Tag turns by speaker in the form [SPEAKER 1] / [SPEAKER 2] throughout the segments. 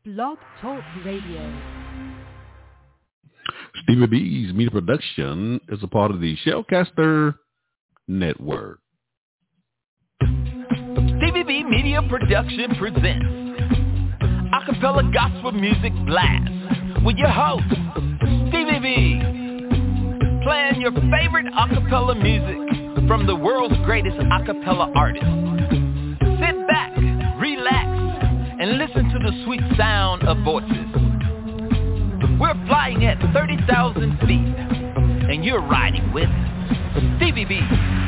[SPEAKER 1] Blog Talk Radio.
[SPEAKER 2] Stevie B's Media Production is a part of the Shellcaster Network.
[SPEAKER 3] Stevie B Media Production presents Acapella Gospel Music Blast with your host, Stevie B. Playing your favorite acapella music from the world's greatest acapella artists. Sit back, relax, and listen to the sweet sound of voices. We're flying at 30,000 feet, and you're riding with Stevie B.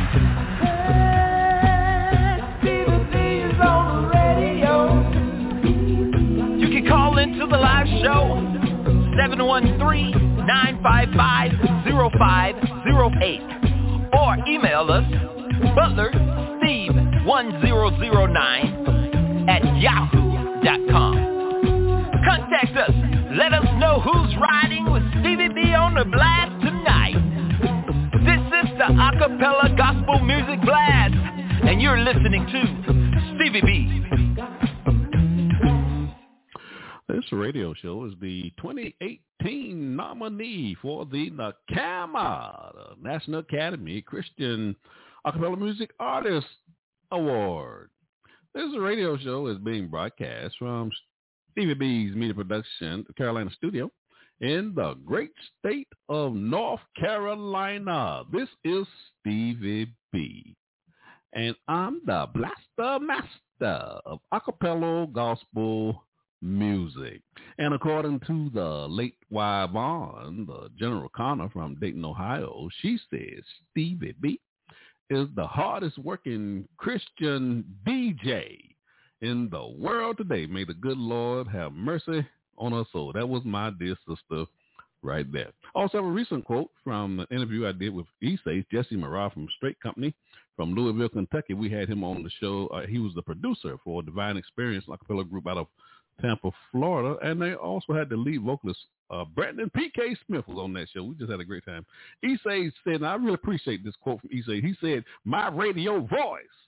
[SPEAKER 3] You can call into the live show, 713-955-0508, or email us, butlersteve1009@yahoo.com. Contact us. Let us know who's riding with Stevie B on the blast tonight. This is the Acapella Gospel Music Blast, and you're listening to Stevie B.
[SPEAKER 2] This radio show is the 2018 nominee for the NACAMA, the National Academy Christian Acapella Music Artist Award. This radio show is being broadcast from Stevie B's Media Production, Carolina studio, in the great state of North Carolina. This is Stevie B, and I'm the blaster master of acapella gospel music. And according to the late Y. Vaughn, the General Connor from Dayton, Ohio, she says Stevie B is the hardest working Christian DJ in the world today. May the good Lord have mercy on her soul. That was my dear sister right there. Also, a recent quote from an interview I did with Jesse Murrah from Straight Company from Louisville, Kentucky. We had him on the show. He was the producer for Divine Experience, acapella group out of Tampa, Florida, and they also had the lead vocalist, Brandon P.K. Smith was on that show. We just had a great time. Issei said, and I really appreciate this quote from Issei. He said, "My radio voice,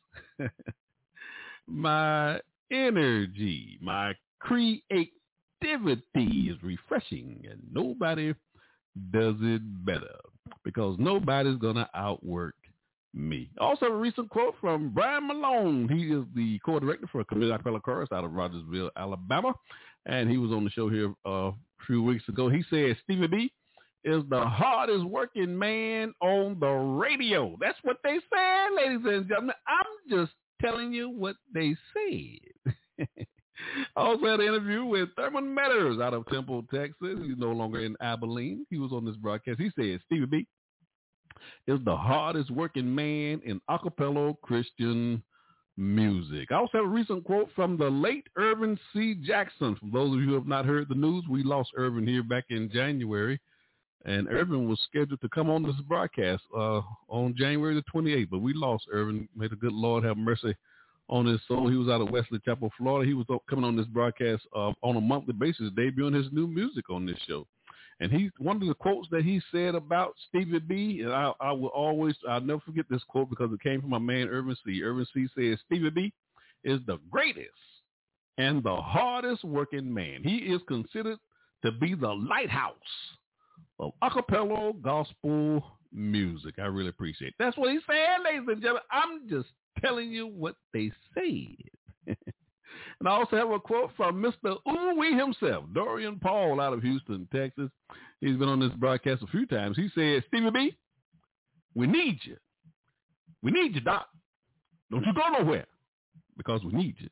[SPEAKER 2] my energy, my creativity is refreshing, and nobody does it better because nobody's going to outwork me." Also, a recent quote from Brian Malone. He is the co-director for Community Acapella Chorus out of Rogersville, Alabama, and he was on the show here a few weeks ago. He said Stevie B is the hardest working man on the radio. That's what they said, ladies and gentlemen. I'm just telling you what they said. I also had an interview with Thurman Meadows out of Temple, Texas. He's no longer in Abilene. He was on this broadcast. He said Stevie B is the hardest working man in acapella Christian music. I also have a recent quote from the late Irvin C. Jackson. For those of you who have not heard the news, we lost Irvin here back in January, and Irvin was scheduled to come on this broadcast on January the 28th, but we lost Irvin. May the good Lord have mercy on his soul. He was out of Wesley Chapel, Florida. He was coming on this broadcast on a monthly basis, debuting his new music on this show. And one of the quotes that he said about Stevie B, and I'll never forget this quote because it came from my man Irvin C. Irvin C. says Stevie B is the greatest and the hardest working man. He is considered to be the lighthouse of acapella gospel music. I really appreciate it. That's what he said, ladies and gentlemen. I'm just telling you what they said. And I also have a quote from Mr. Ooh-wee himself, Dorian Paul out of Houston, Texas. He's been on this broadcast a few times. He said, Stevie B, we need you. We need you, Doc. Don't you go nowhere because we need you.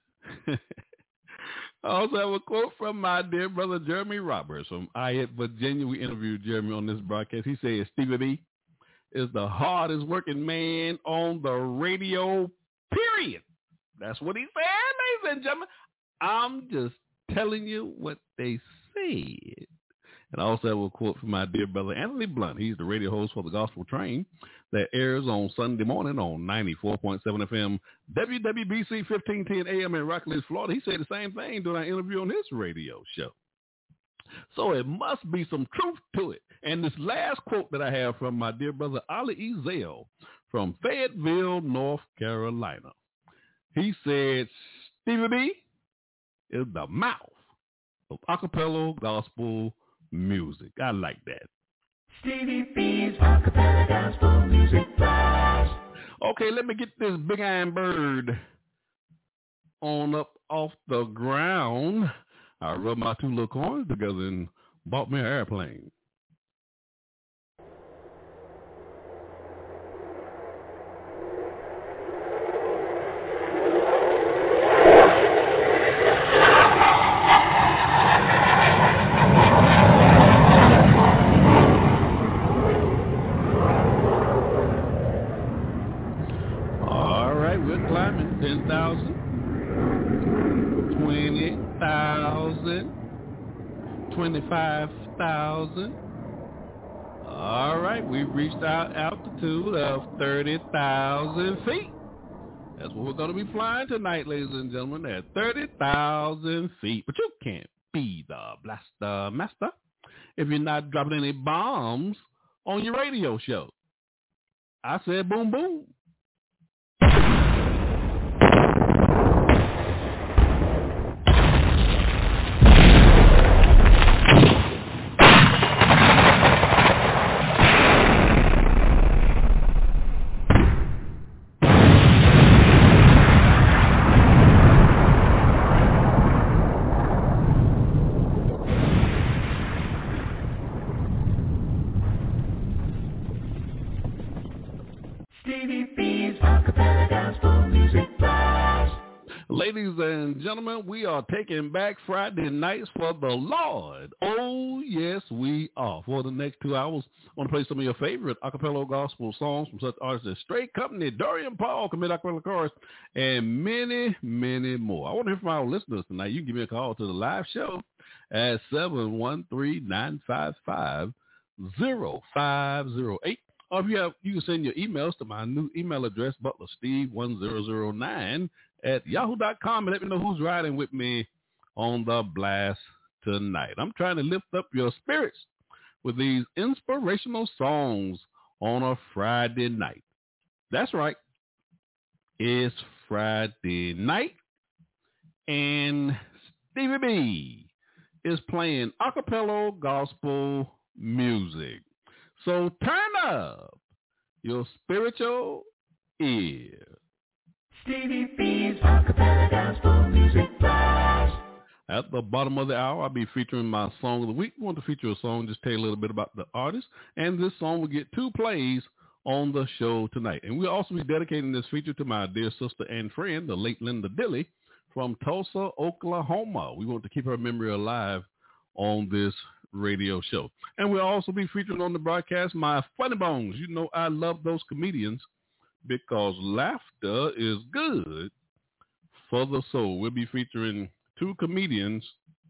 [SPEAKER 2] I also have a quote from my dear brother Jeremy Roberts from Ayette, Virginia. We interviewed Jeremy on this broadcast. He said, Stevie B is the hardest working man on the radio, period. That's what he said, ladies and gentlemen. I'm just telling you what they said. And I also have a quote from my dear brother Anthony Blunt. He's the radio host for the Gospel Train that airs on Sunday morning on 94.7 FM WWBC 1510 AM in Rockledge, Florida. He said the same thing during our interview on his radio show. So it must be some truth to it. And this last quote that I have from my dear brother Ali Ezell from Fayetteville, North Carolina. He said, Stevie B is the mouth of acapella gospel music. I like that.
[SPEAKER 4] Stevie B's Acapella Gospel Music Blast.
[SPEAKER 2] Okay, let me get this big iron bird on up off the ground. I rubbed my two little coins together and bought me an airplane. All right, we're climbing 10,000. 20,000, 25,000. All right, we've reached our altitude of 30,000 feet. That's what we're going to be flying tonight, ladies and gentlemen, at 30,000 feet. But you can't be the blaster master if you're not dropping any bombs on your radio show. I said boom, boom.
[SPEAKER 4] Stevie B's Acapella Gospel Music Blast.
[SPEAKER 2] Ladies and gentlemen, we are taking back Friday nights for the Lord. Oh, yes, we are. For the next 2 hours, I want to play some of your favorite acapella gospel songs from such artists as Straight Company, Dorian Paul, Commit Acapella Chorus, and many, many more. I want to hear from our listeners tonight. You can give me a call to the live show at 713-955-0508. Or if you can send your emails to my new email address, butlersteve1009@yahoo.com, and let me know who's riding with me on the blast tonight. I'm trying to lift up your spirits with these inspirational songs on a Friday night. That's right. It's Friday night, and Stevie B is playing acapella gospel music. So turn up your spiritual ear.
[SPEAKER 4] Stevie B's Acapella Gospel Music Blast.
[SPEAKER 2] At the bottom of the hour, I'll be featuring my song of the week. I want to feature a song, just tell you a little bit about the artist. And this song will get 2 plays on the show tonight. And we'll also be dedicating this feature to my dear sister and friend, the late Linda Dilley from Tulsa, Oklahoma. We want to keep her memory alive on this radio show. And we'll also be featuring on the broadcast my funny bones. You know I love those comedians because laughter is good for the soul. We'll be featuring 2 comedians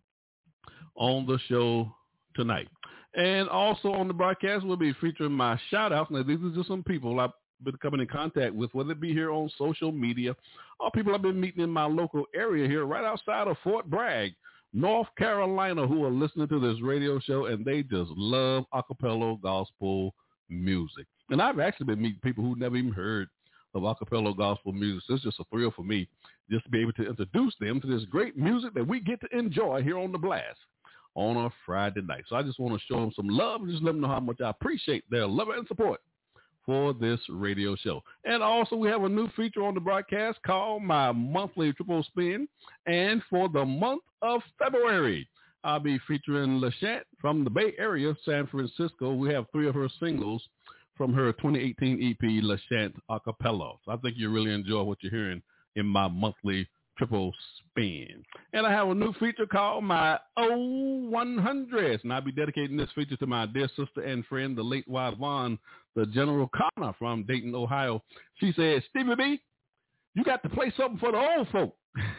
[SPEAKER 2] on the show tonight. And also on the broadcast, we'll be featuring my shout-outs. Now, these are just some people I've been coming in contact with, whether it be here on social media or people I've been meeting in my local area here right outside of Fort Bragg, North Carolina, who are listening to this radio show, and they just love acapella gospel music. And I've actually been meeting people who never even heard of acapella gospel music. So it's just a thrill for me just to be able to introduce them to this great music that we get to enjoy here on The Blast on a Friday night. So I just want to show them some love and just let them know how much I appreciate their love and support for this radio show. And also we have a new feature on the broadcast called My Monthly Triple Spin. And for the month of February, I'll be featuring LaShant from the Bay Area, San Francisco. We have 3 of her singles from her 2018 EP, LaShant Acapella. So I think you'll really enjoy what you're hearing in my monthly triple spin. And I have a new feature called my O100s, and I'll be dedicating this feature to my dear sister and friend, the late Yvonne, the General Connor from Dayton, Ohio. She said, Stevie B, you got to play something for the old folk.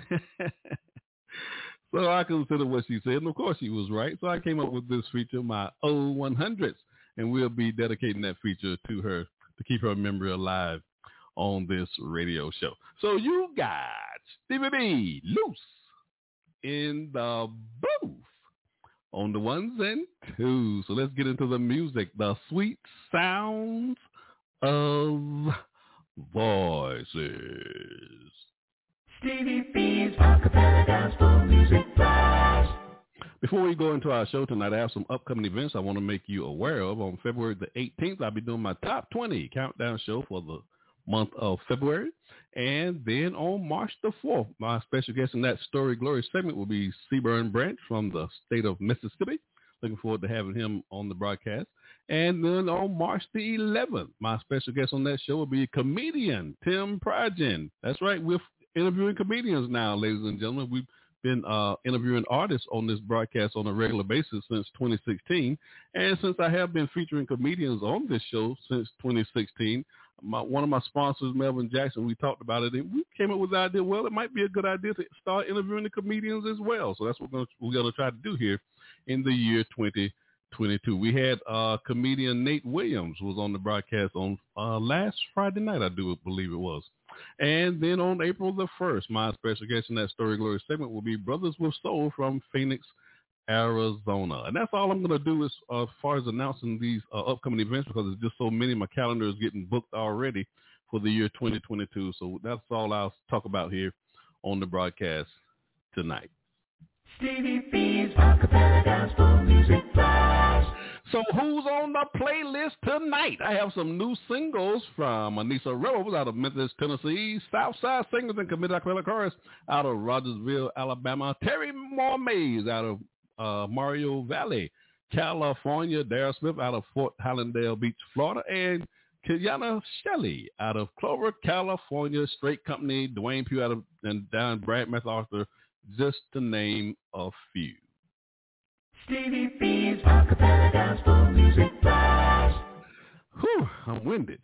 [SPEAKER 2] So I considered what she said, and of course she was right. So I came up with this feature, my O100s, and we'll be dedicating that feature to her to keep her memory alive on this radio show. So you got Stevie B loose in the booth on the ones and twos. So let's get into the music, the sweet sounds of voices.
[SPEAKER 4] Stevie B's Acapella Gospel Music Blast.
[SPEAKER 2] Before we go into our show tonight, I have some upcoming events I want to make you aware of. On February the 18th, I'll be doing my top 20 countdown show for the month of February. And then on March the 4th, my special guest in that Story Glory segment will be Seaburn Branch from the state of Mississippi. Looking forward to having him on the broadcast. And then on March the 11th, my special guest on that show will be comedian Tim Prygen. That's right, we're interviewing comedians now, ladies and gentlemen. We've been interviewing artists on this broadcast on a regular basis since 2016. And since I have been featuring comedians on this show since 2016, one of my sponsors, Melvin Jackson, we talked about it, and we came up with the idea, well, it might be a good idea to start interviewing the comedians as well. So that's what we're going to try to do here in the year 2022. We had comedian Nate Williams who was on the broadcast on last Friday night, I do believe it was. And then on April the 1st, my special guest in that Story Glory segment will be Brothers with Soul from Phoenix, Arizona. And that's all I'm going to do as far as announcing these upcoming events, because there's just so many. My calendar is getting booked already for the year 2022. So that's all I'll talk about here on the broadcast tonight.
[SPEAKER 4] Stevie B's Acapella Gospel Music Flash.
[SPEAKER 2] So who's on the playlist tonight? I have some new singles from Anissa Rose out of Memphis, Tennessee, Southside Singers and Committed Acapella Chorus out of Rogersville, Alabama, Terry Moore Mays out of Mario Valley, California, Darryl Smith out of Fort Hallandale Beach, Florida, and Kiana Shelley out of Clover, California, Straight Company, Dwayne Pugh out of and down Brad MacArthur, just to name a few.
[SPEAKER 4] Stevie B's Acapella Gospel Music Flash.
[SPEAKER 2] Whew, I'm winded.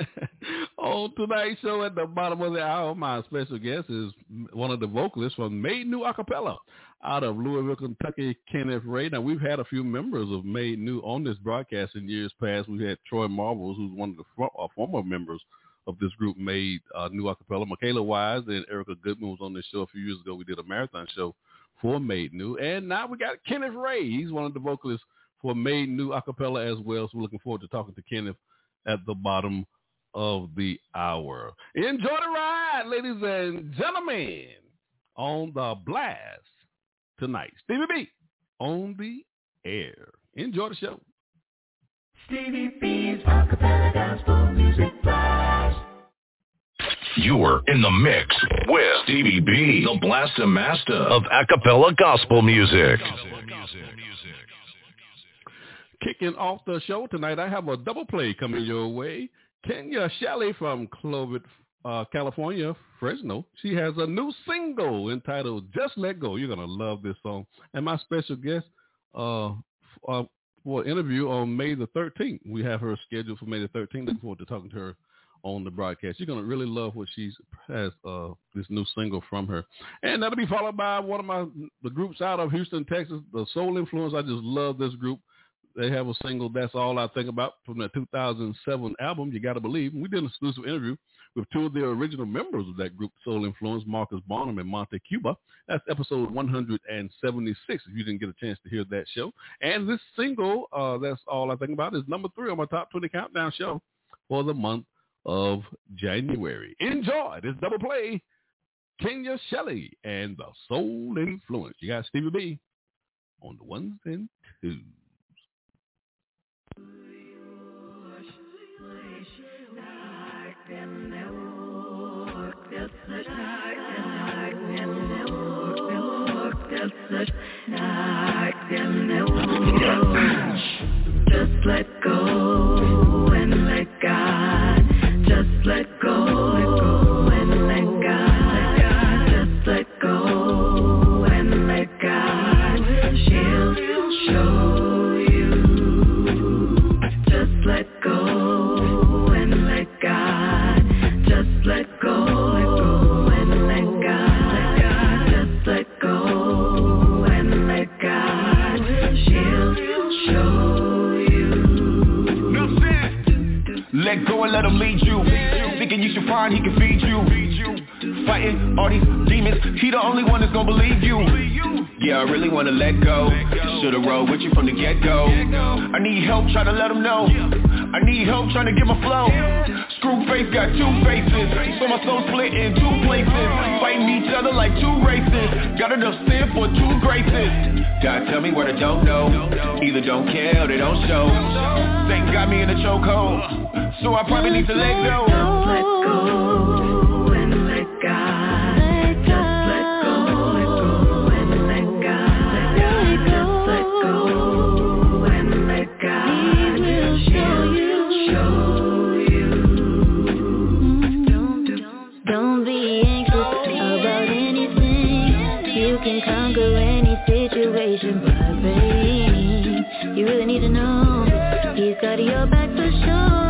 [SPEAKER 2] On tonight's show at the bottom of the hour, my special guest is one of the vocalists from Made New Acapella out of Louisville, Kentucky, Kenneth Ray. Now, we've had a few members of Made New on this broadcast in years past. We've had Troy Marbles, who's one of the former members of this group, Made New Acapella. Michaela Wise and Erica Goodman was on this show a few years ago. We did a marathon show for Made New. And now we got Kenneth Ray. He's one of the vocalists for Made New Acapella as well. So we're looking forward to talking to Kenneth at the bottom of the hour. Enjoy the ride, ladies and gentlemen, on the blast tonight. Stevie B on the air. Enjoy the show.
[SPEAKER 4] Stevie B's Acapella Gospel Music Flash.
[SPEAKER 5] You're in the mix with Stevie B, the Blaster Master of Acapella Gospel Music.
[SPEAKER 2] Kicking off the show tonight, I have a double play coming your way. Kenya Shelley from Clovis, California, Fresno. She has a new single entitled Just Let Go. You're going to love this song. And my special guest for an interview on May the 13th. We have her scheduled for May the 13th. Looking forward to talking to her on the broadcast. You're going to really love what she has, this new single from her. And that'll be followed by one of the groups out of Houston, Texas, the Soul Influence. I just love this group. They have a single, That's All I Think About, from their 2007 album, You Gotta Believe. And we did an exclusive interview with two of the original members of that group, Soul Influence, Marcus Bonham and Monte Cuba. That's episode 176, if you didn't get a chance to hear that show. And this single, That's All I Think About, is number 3 on my Top 20 Countdown show for the month of January. Enjoy this double play, Kenya Shelley and the Soul Influence. You got Stevie B on the ones and twos.
[SPEAKER 4] Just let go and let God. Just let go and let God. Just let go and let God. She'll show you. Just let go and let God. Just let go and let God. Just let go and let God. She'll show you.
[SPEAKER 6] Let go and let him lead you. Thinking you should find he can feed you. Fighting all these demons, he the only one that's gonna believe you. Yeah, I really wanna let go. Should've rolled with you from the get-go. I need help trying to let them know. I need help trying to get my flow. Screwface got two faces, so my soul split in two places. Fighting each other like two races. Got enough sin for two graces. God tell me what I don't know. Either don't care or they don't show. Satan got me in a chokehold, so I probably need to let go.
[SPEAKER 4] Just let go and let God. Just let go and let God. Just let go and let God. Show you.
[SPEAKER 7] Don't be anxious about anything. You can conquer any situation by praying. You really need to know He's got your back for sure.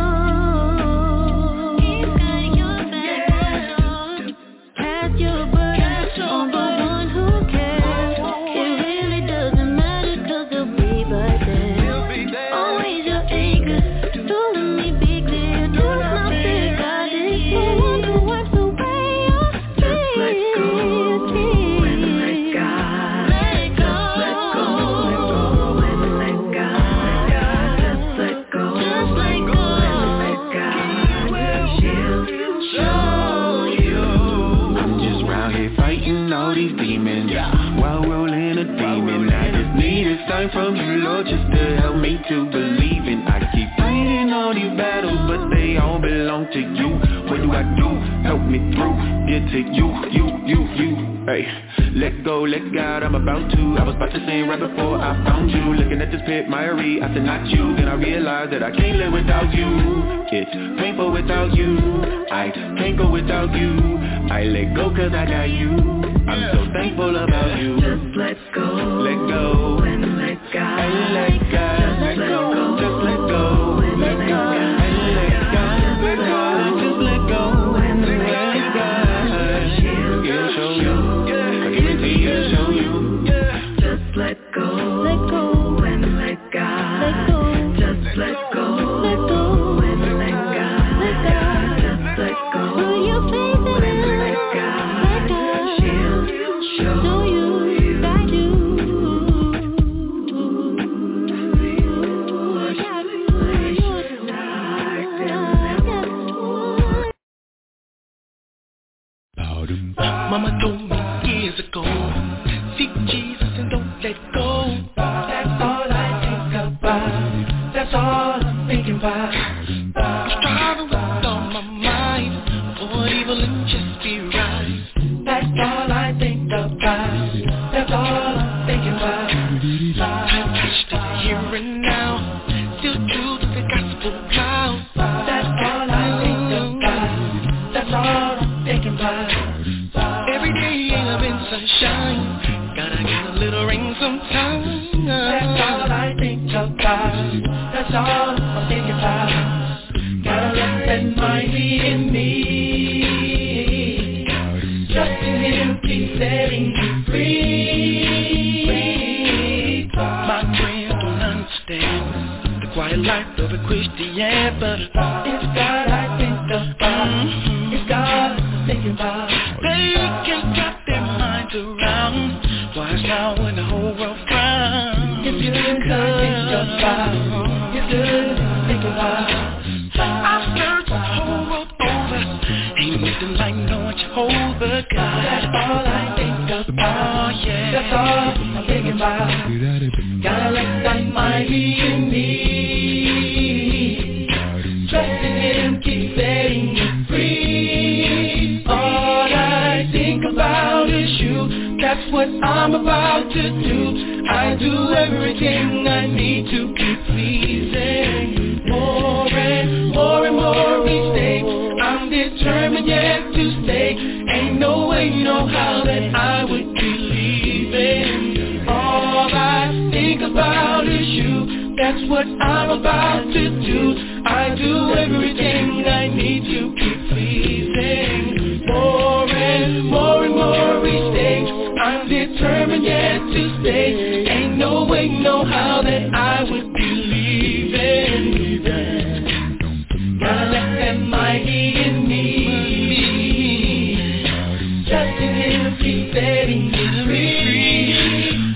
[SPEAKER 7] Cast your burden on the one who cares. It really doesn't matter 'cause He'll be right there. Always your anchor, don't let me be clear. Do not fear, God is the one who wipes away your tears.
[SPEAKER 4] Just let go and let God. Just let go and let God. Just let go and let God. She'll show you.
[SPEAKER 6] I'm just round here fighting all these demons while rolling a demon. I just need a sign from you, Lord, just to help me to believe in. I keep fighting all these battles, but they all belong to you. What do I do? Help me through. Get to you. Hey, let go, let God, I'm about to. I was about to sing right before I found you. Looking at this pit, miry, I said not you. Then I realized that I can't live without you. It's painful without you. I can't go without you. I let go 'cause I got you. I'm so thankful about you.
[SPEAKER 4] Just let go.
[SPEAKER 6] Let go
[SPEAKER 4] and let God.
[SPEAKER 6] and let God.
[SPEAKER 4] Just let go.
[SPEAKER 6] Just let go and let God. And let God. Let God. Just let go and let God. He'll show you. I guarantee He'll show you.
[SPEAKER 4] Just let go and let God. Just let go and let God. Just let go and let God. She'll show you. Guide you.
[SPEAKER 8] Mama told me years ago, seek Jesus and don't let go. That's all I think about. That's all I'm thinking about. I'm striving with all my might, avoid evil and just be right. That's all I think about. That's all I'm thinking about. I wish that here and now, still true to the gospel now. That's all I think about. That's all I'm thinking about. Every day ain't a been sunshine. Gotta get a little rain sometimes. That's all I think about. That's all I'm thinking about. Gotta let that mind be in me. Trust in Him, keep setting you free. My friends don't understand the quiet life of a Christian, but it's God I think about. It's God I'm thinking about. They can't wrap their minds around why it's now when the whole world frowns. It's good I think about. It's good I think about. I've searched the whole world over, ain't nothing like knowing Jehovah God. That's all I think about. Oh yeah, that's all I'm thinking about. Gotta let that mind be in me. Trust in Him, keep setting you free. All I think about is you. That's what I'm about to do. I do everything I need to keep pleasing. More and more each day. I'm determined yet to stay. Ain't no way, no how that I would be leaving. All I think about is you. That's what I'm about to do. I do everything I need to keep pleasing. More and more each day. I'm determined yet to stay. Ain't no way, no how that I would be leaving. Gotta let that mind be in me. Trust in Him, keep setting me free.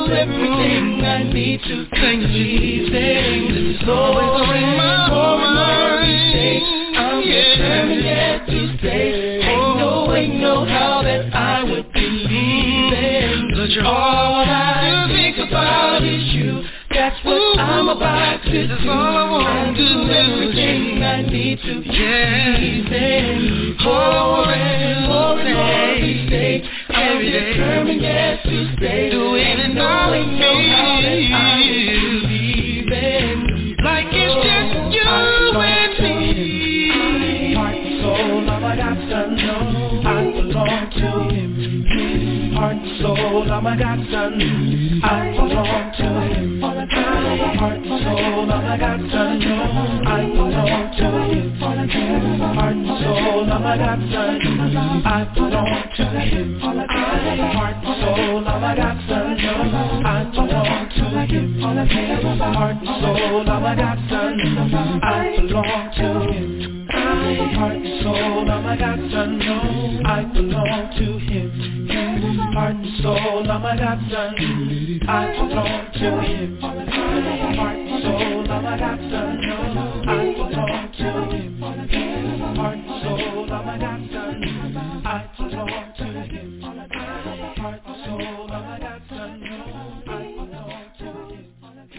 [SPEAKER 8] everything I need to thank you. This is always on my mind. I'm determined yet to stay. Ain't no how that I would believe in. But you're all I think about is you. That's what I'm about to do. I'll do everything I need to believe in. More and more each day. I'm determined yet to stay. Do it knowing how that I would believe in. Like it's just you and me. Heart and soul, all I got to know. I belong to him. Heart and soul, all I got to know. I belong to him. Heart and soul, all I got to know. I belong to him. Heart and soul, all I got to know. I belong to him. Heart and soul, all I got to know. I belong to him. Heart and soul, all I got to know. I belong to him. Heart and soul, all I got to know. I belong to him. Heart and soul, all I got to know. I belong to him. Heart and soul, all I got to know. I belong to him. Heart and soul, all I got to know. I belong to him. Heart and soul, all I got to know. I belong to him.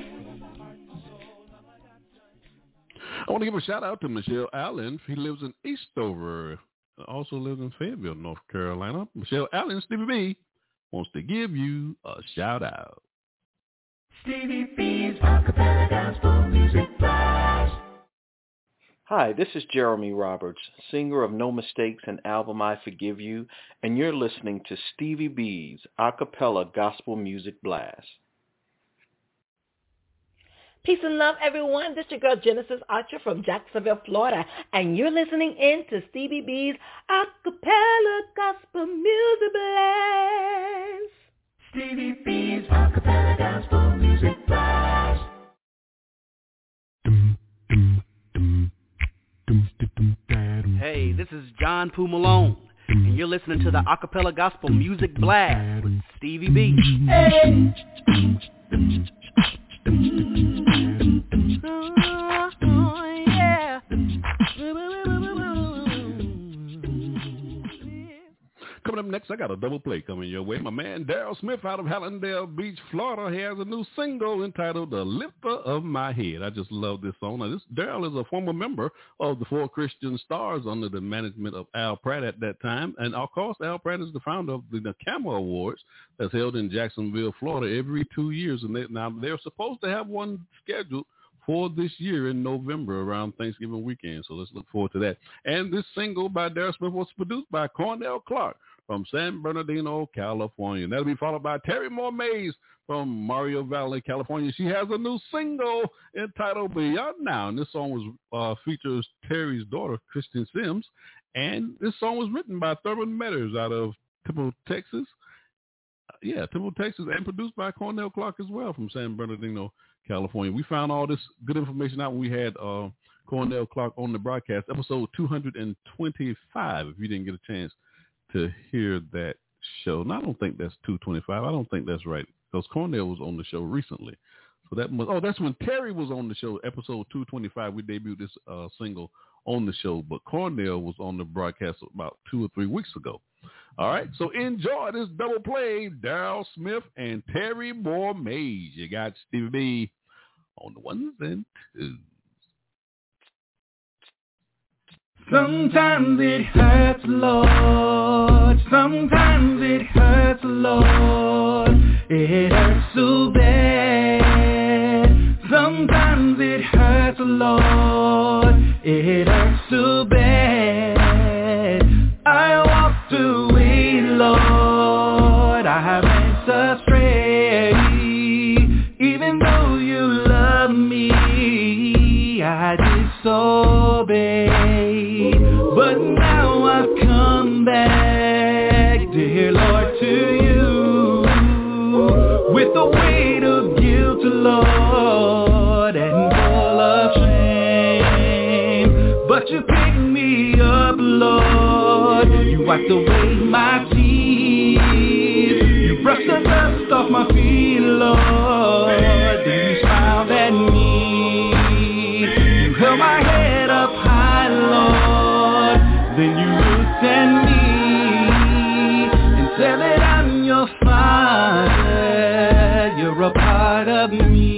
[SPEAKER 2] I want to give a shout out to Michelle Allen. He lives in Eastover. Also lives in Fayetteville, North Carolina. Michelle Allen, Stevie B, wants to give you a shout out.
[SPEAKER 8] Stevie B's Acapella Gospel Music Blast.
[SPEAKER 9] Hi, this is Jeremy Roberts, singer of No Mistakes and album I Forgive You, and you're listening to Stevie B's Acapella Gospel Music Blast.
[SPEAKER 10] Peace and love, everyone. This is your girl, Genesis Archer from Jacksonville, Florida, and you're listening in to Stevie B's Acapella Gospel Music Blast.
[SPEAKER 8] Stevie B's Acapella Gospel Music Blast.
[SPEAKER 11] Hey, this is John Poo Malone, and you're listening to the Acapella Gospel Music Blast with Stevie B.
[SPEAKER 8] Hey.
[SPEAKER 2] Coming up next, I got a double play coming your way. My man Daryl Smith out of Hallandale Beach, Florida, he has a new single entitled The Lifter of My Head. I just love this song. Now, Daryl is a former member of the Four Christian Stars under the management of Al Pratt at that time. And, of course, Al Pratt is the founder of the NACAMA Awards that's held in Jacksonville, Florida, every 2 years. And they're supposed to have one scheduled for this year in November around Thanksgiving weekend. So let's look forward to that. And this single by Daryl Smith was produced by Cornell Clark from San Bernardino, California. That'll be followed by Terry Moore Mays from Mario Valley, California. She has a new single entitled Beyond Now. And this song features Terry's daughter, Kristen Sims. And this song was written by Thurman Metters out of Temple, Texas. Temple, Texas, and produced by Cornell Clark as well from San Bernardino, California. We found all this good information out when we had Cornell Clark on the broadcast, episode 225, if you didn't get a chance to hear that show. And I don't think that's 225. I don't think that's right, because Cornell was on the show recently. So that's when Terry was on the show, episode 225. We debuted this single on the show, but Cornell was on the broadcast about 2 or 3 weeks ago. All right, so enjoy this double play, Daryl Smith and Terry Moore Mays. You got Stevie B on the ones and twos.
[SPEAKER 8] Sometimes it hurts, Lord. Sometimes it hurts, Lord. It hurts so bad. Sometimes it hurts, Lord. It hurts so bad. I walked away, Lord. I went astray. Even though you love me, I disobeyed. But now I've come back, dear Lord, to you, with the weight of guilt, Lord, and full of shame. But you picked me up, Lord. You wiped away my tears. You brushed the dust off my
[SPEAKER 6] my feet, Lord. Then you smiled at me. You held my head up high, Lord. Then you looked at me and said that I'm your Father. You're a part of me.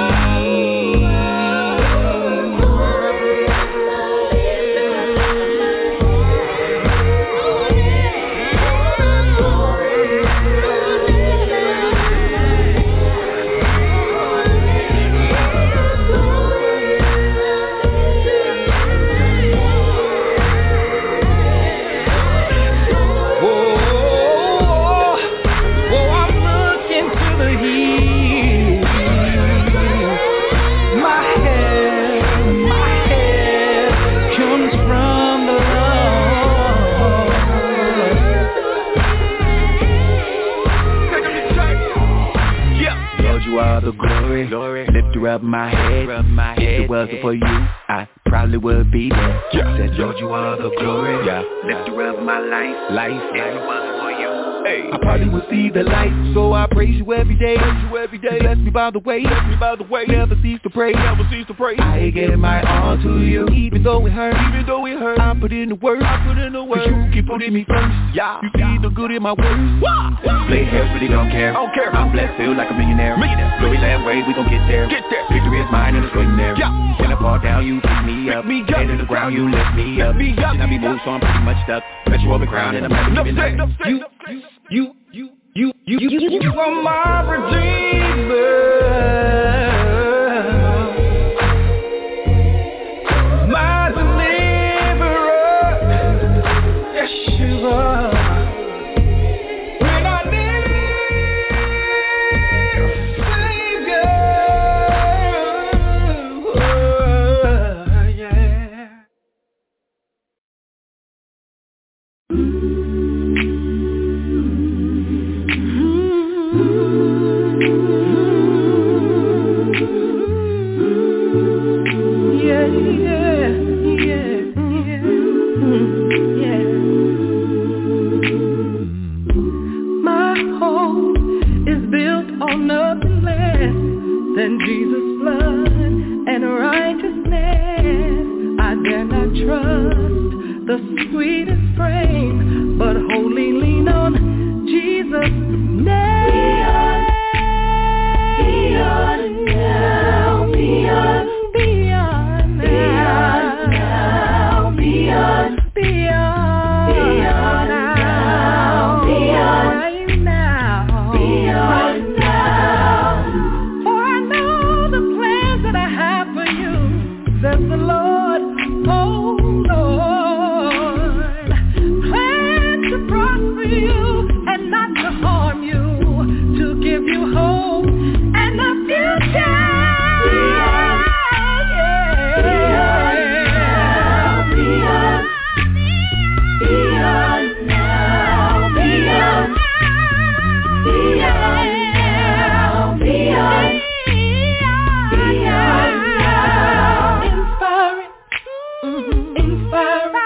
[SPEAKER 6] The glory, lifter of my head. If it wasn't for you, I probably would be dead. Said, Lord, you are the glory, lifter of my life. If it wasn't for you, I probably would see the light. So I praise you every day. Bless me by the way. Never cease to pray. I gave my all to you, even though it hurt. I put in the work. Cause you keep putting me first. You see the good in my words. Play hairs, really don't care. I'm blessed, feel like a millionaire. Glory that way, we gon' get there. Victory is mine and it's waiting there. When I fall down, you pick me up. Head to the ground, you lift me up. Should not be moved, so I'm pretty much stuck. Bet you over crown and I'm never giving up. You are my redeemer, my deliverer. Yes, you are. When I need a Savior, yeah. Than Jesus' blood and righteousness. I dare not trust the sweetest frame, but wholly lean on Jesus' name. Beyond now, beyond now, beyond says the Lord, oh Lord, plans to prosper you and not to harm you, to give you hope and a future. Inspiring.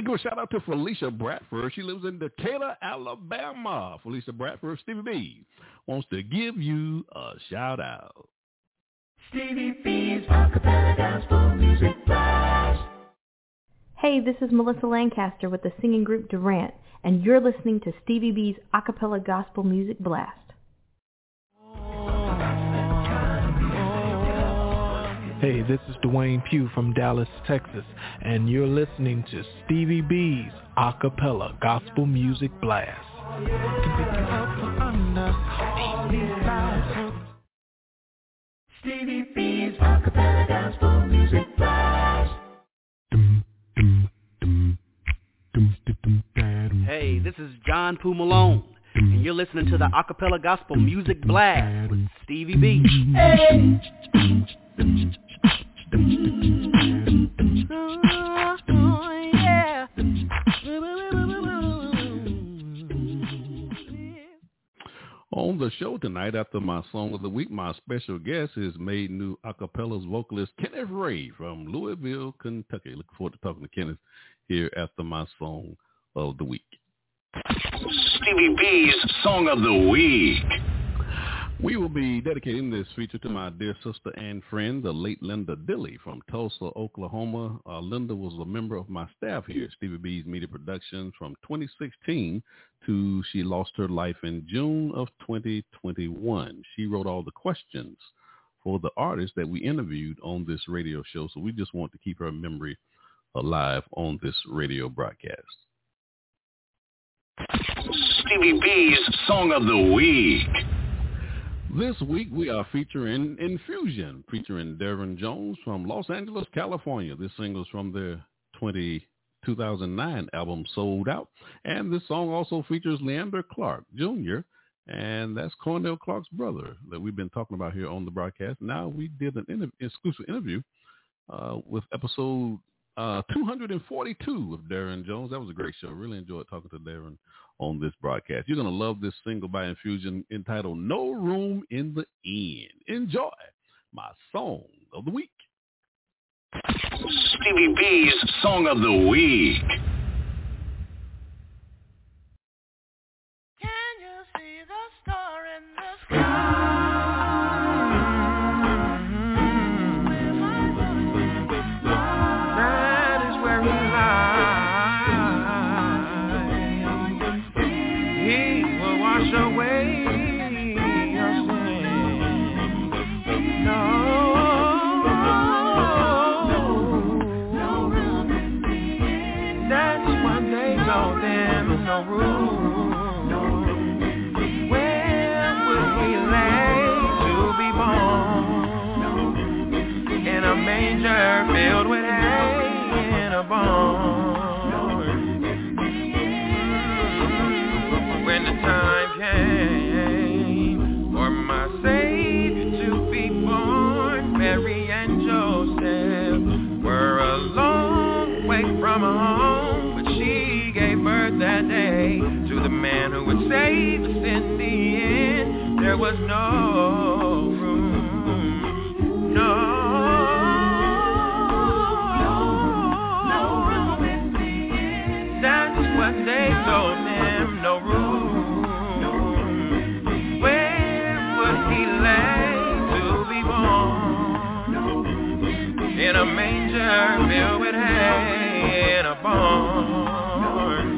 [SPEAKER 2] to give a shout out to Felicia Bradford. She lives in Decatur, Alabama. Felicia Bradford, Stevie B wants to give you a shout out.
[SPEAKER 4] Stevie B's Acapella Gospel Music Blast.
[SPEAKER 12] Hey, this is Melissa Lancaster with the singing group Durant, and you're listening to Stevie B's Acapella Gospel Music Blast.
[SPEAKER 13] Hey, this is Dwayne Pugh from Dallas, Texas, and you're listening to Stevie B's Acapella Gospel Music Blast.
[SPEAKER 4] Stevie B's Acapella Gospel Music Blast.
[SPEAKER 11] Hey, this is John Poo Malone, and you're listening to the Acapella Gospel Music Blast with Stevie B. Hey.
[SPEAKER 12] Yeah.
[SPEAKER 2] On the show tonight, after my song of the week, my special guest is Made New Acapella's vocalist Kenneth Ray from Louisville, Kentucky. Looking forward to talking to Kenneth here after my song of the week.
[SPEAKER 5] Stevie B's Song of the Week.
[SPEAKER 2] We will be dedicating this feature to my dear sister and friend, the late Linda Dilley from Tulsa, Oklahoma. Linda was a member of my staff here at Stevie B's Media Productions from 2016 to she lost her life in June of 2021. She wrote all the questions for the artists that we interviewed on this radio show, so we just want to keep her memory alive on this radio broadcast.
[SPEAKER 5] Stevie B's Song of the Week.
[SPEAKER 2] This week we are featuring Infusion, featuring Darren Jones from Los Angeles, California. This single is from their 2009 album Sold Out. And this song also features Leander Clark Jr., and that's Cornell Clark's brother that we've been talking about here on the broadcast. Now we did an exclusive interview with episode 242 with Darren Jones. That was a great show. Really enjoyed talking to Darren on this broadcast. You're going to love this single by Infusion entitled No Room in the Inn. Enjoy my song of the week.
[SPEAKER 5] Stevie B's Song of the Week.
[SPEAKER 4] Can you see the star in the sky?
[SPEAKER 8] Filled with hay in a barn. When the time came for my Savior to be born, Mary and Joseph were a long way from home, but she gave birth that day to the man who would save us in the end. There was no room, no. They told him no room. Where would he lay to be born? In a manger filled with hay in a barn.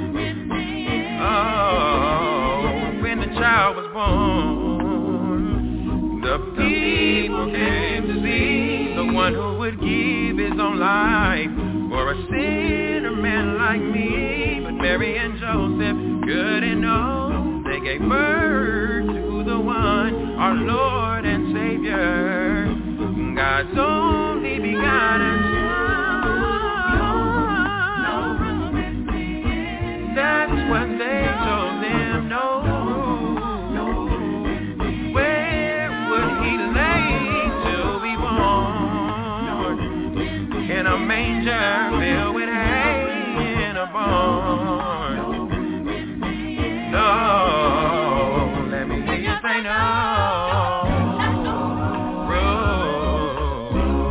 [SPEAKER 8] Oh, when the child was born, the people came to see the one who would give his own life for a sinner man like me. Mary and Joseph couldn't know. They gave birth to the one, our Lord and Savior, God's only begotten Son. That's what they told him, no room. Where would he lay to be born? In a manger filled with hay in a barn. No, let me hear you say no. Room.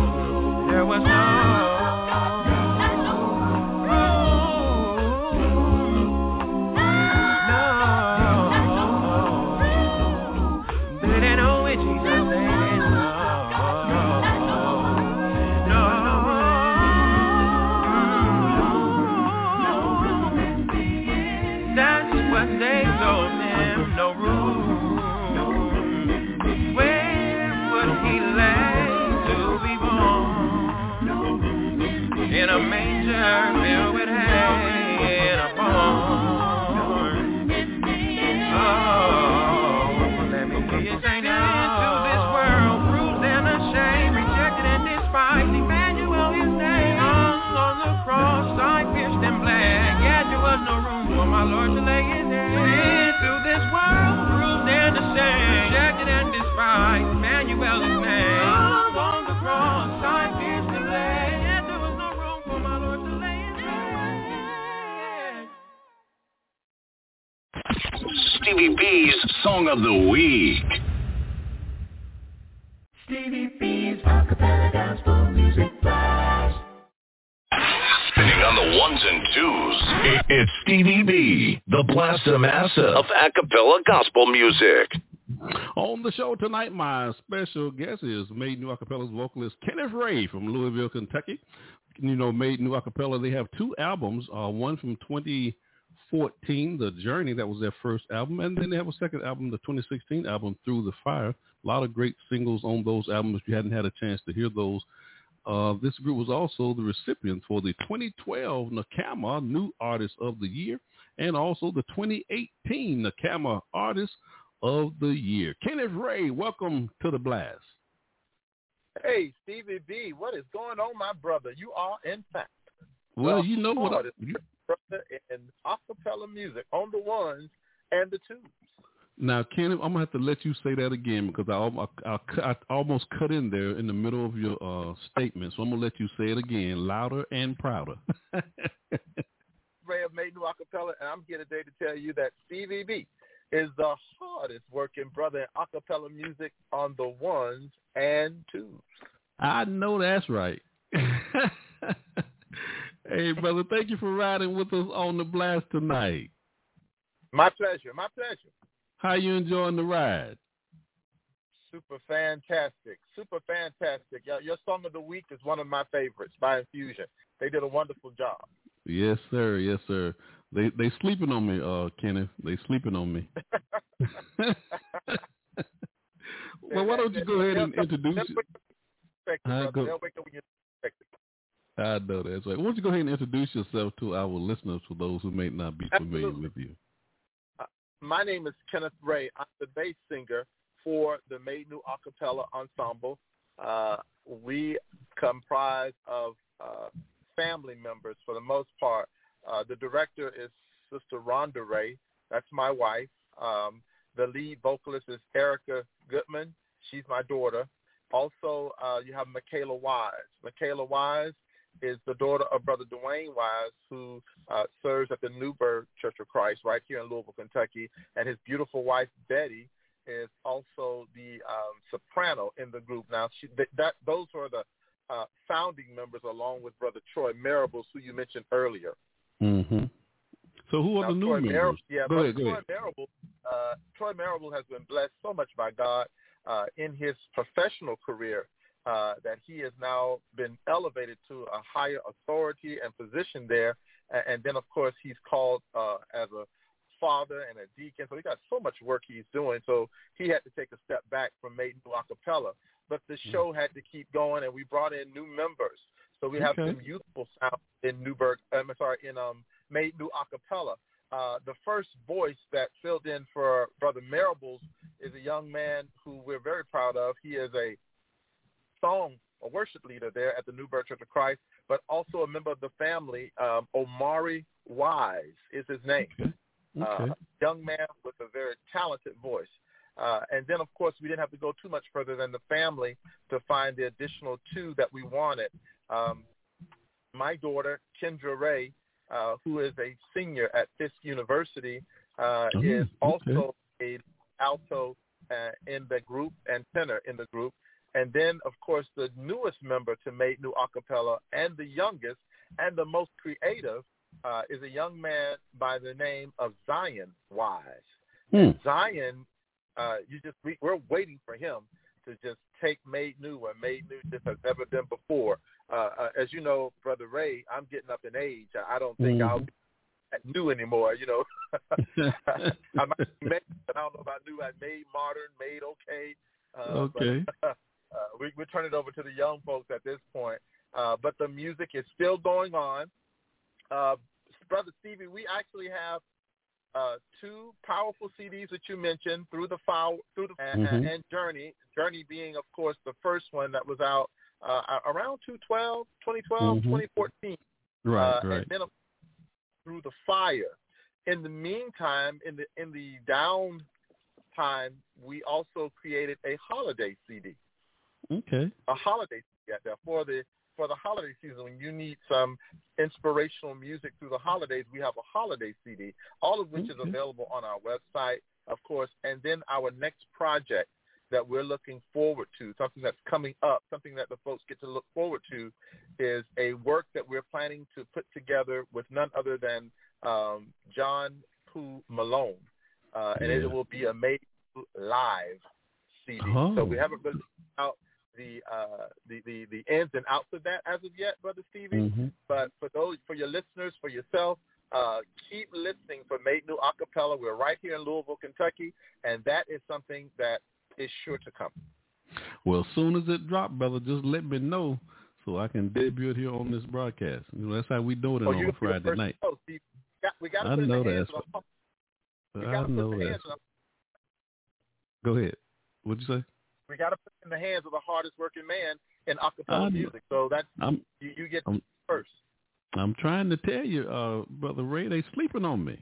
[SPEAKER 5] Stevie B's Song of the Week.
[SPEAKER 8] Stevie B's Acapella Gospel Music Blast.
[SPEAKER 5] Spinning on the ones and twos, it's Stevie B, the Blaster Master of Acapella Gospel Music.
[SPEAKER 2] On the show tonight, my special guest is Made New Acapella's vocalist Kenneth Ray from Louisville, Kentucky. You know, Made New Acapella, they have two albums, one from 2014, The Journey, that was their first album, and then they have a second album, the 2016 album, Through the Fire. A lot of great singles on those albums. If you hadn't had a chance to hear those, this group was also the recipient for the 2012 NACAMA New Artist of the Year and also the 2018 NACAMA Artist of the Year. Kenneth Ray, welcome to the Blast.
[SPEAKER 14] Hey, Stevie B, what is going on, my brother? You are, in fact,
[SPEAKER 2] well, you know what,
[SPEAKER 14] brother in acapella music on the ones and the twos.
[SPEAKER 2] Now, Kenneth, I'm gonna have to let you say that again because I almost cut in there in the middle of your statement, so I'm gonna let you say it again, louder and prouder.
[SPEAKER 14] Ray of Made New Acapella, and I'm here today to tell you that Stevie B is the hardest working brother in acapella music on the ones and twos.
[SPEAKER 2] I know that's right. Hey, brother, thank you for riding with us on the Blast tonight.
[SPEAKER 14] My pleasure, my pleasure.
[SPEAKER 2] How you enjoying the ride?
[SPEAKER 14] Super fantastic, super fantastic. Your Song of the Week is one of my favorites by Infusion. They did a wonderful job.
[SPEAKER 2] Yes, sir. Yes, sir. They sleeping on me, Kenneth. They sleeping on me. Well, why don't you go ahead and introduce I know that's right. Why don't you go ahead and introduce yourself to our listeners, for those who may not be familiar with you?
[SPEAKER 14] My name is Kenneth Ray. I'm the bass singer for the Made New Acapella Ensemble. We comprise of family members for the most part. The director is Sister Rhonda Ray. That's my wife. The lead vocalist is Erica Goodman. She's my daughter. Also, you have Michaela Wise. Michaela Wise is the daughter of Brother Dwayne Wise, who serves at the Newburgh Church of Christ right here in Louisville, Kentucky. And his beautiful wife, Betty, is also the soprano in the group. Now, those are the founding members, along with Brother Troy Marables, who you mentioned earlier.
[SPEAKER 2] Mm-hmm. So who are the new members? Go ahead.
[SPEAKER 14] Troy Marable has been blessed so much by God in his professional career that he has now been elevated to a higher authority and position there. And then, of course, he's called as a father and a deacon. So he got so much work he's doing. So he had to take a step back from Made New Acapella. But the show had to keep going, and we brought in new members. So we have some youthful sound in Made New Acapella. The first voice that filled in for Brother Marables is a young man who we're very proud of. He is a worship leader there at the Newburgh Church of Christ, but also a member of the family. Omari Wise is his name. Young man with a very talented voice. And then, of course, we didn't have to go too much further than the family to find the additional two that we wanted. My daughter, Kendra Ray, who is a senior at Fisk University, is also a alto in the group and tenor in the group. And then, of course, the newest member to Made New Acapella and the youngest and the most creative is a young man by the name of Zion Wise. And Zion, we're waiting for him to just take Made New where Made New just has never been before. As you know, Brother Ray, I'm getting up in age. I don't think I'll be new anymore, you know. I might be made, but I don't know about new. I made modern, made okay. But, we turn it over to the young folks at this point. But the music is still going on. Brother Stevie, we actually have two powerful CDs that you mentioned, Through the Fire, and Journey. Journey being, of course, the first one that was out around 2014. Right. And then Through the Fire. In the meantime, in the down time, we also created a holiday CD.
[SPEAKER 2] Okay.
[SPEAKER 14] A holiday CD for the for the holiday season, when you need some inspirational music through the holidays, we have a holiday CD, all of which is available on our website, of course. And then our next project that we're looking forward to, something that's coming up, something that the folks get to look forward to, is a work that we're planning to put together with none other than John Poo Malone. And it will be a Made Live CD. So we haven't really out the ins and outs of that as of yet, Brother Stevie. But for your listeners, for yourself, keep listening for Made New Acapella. We're right here in Louisville, Kentucky, and that is something that is sure to come.
[SPEAKER 2] Well, as soon as it drops, brother, just let me know so I can debut it here on this broadcast. You know, that's how we do it on a Friday night.
[SPEAKER 14] We got to put it in the hands of
[SPEAKER 2] I know that. Go ahead. What'd you say?
[SPEAKER 14] We got to put it in the hands of the hardest working man in acapella music. So that's you get first.
[SPEAKER 2] I'm trying to tell you, Brother Ray, they sleeping on me.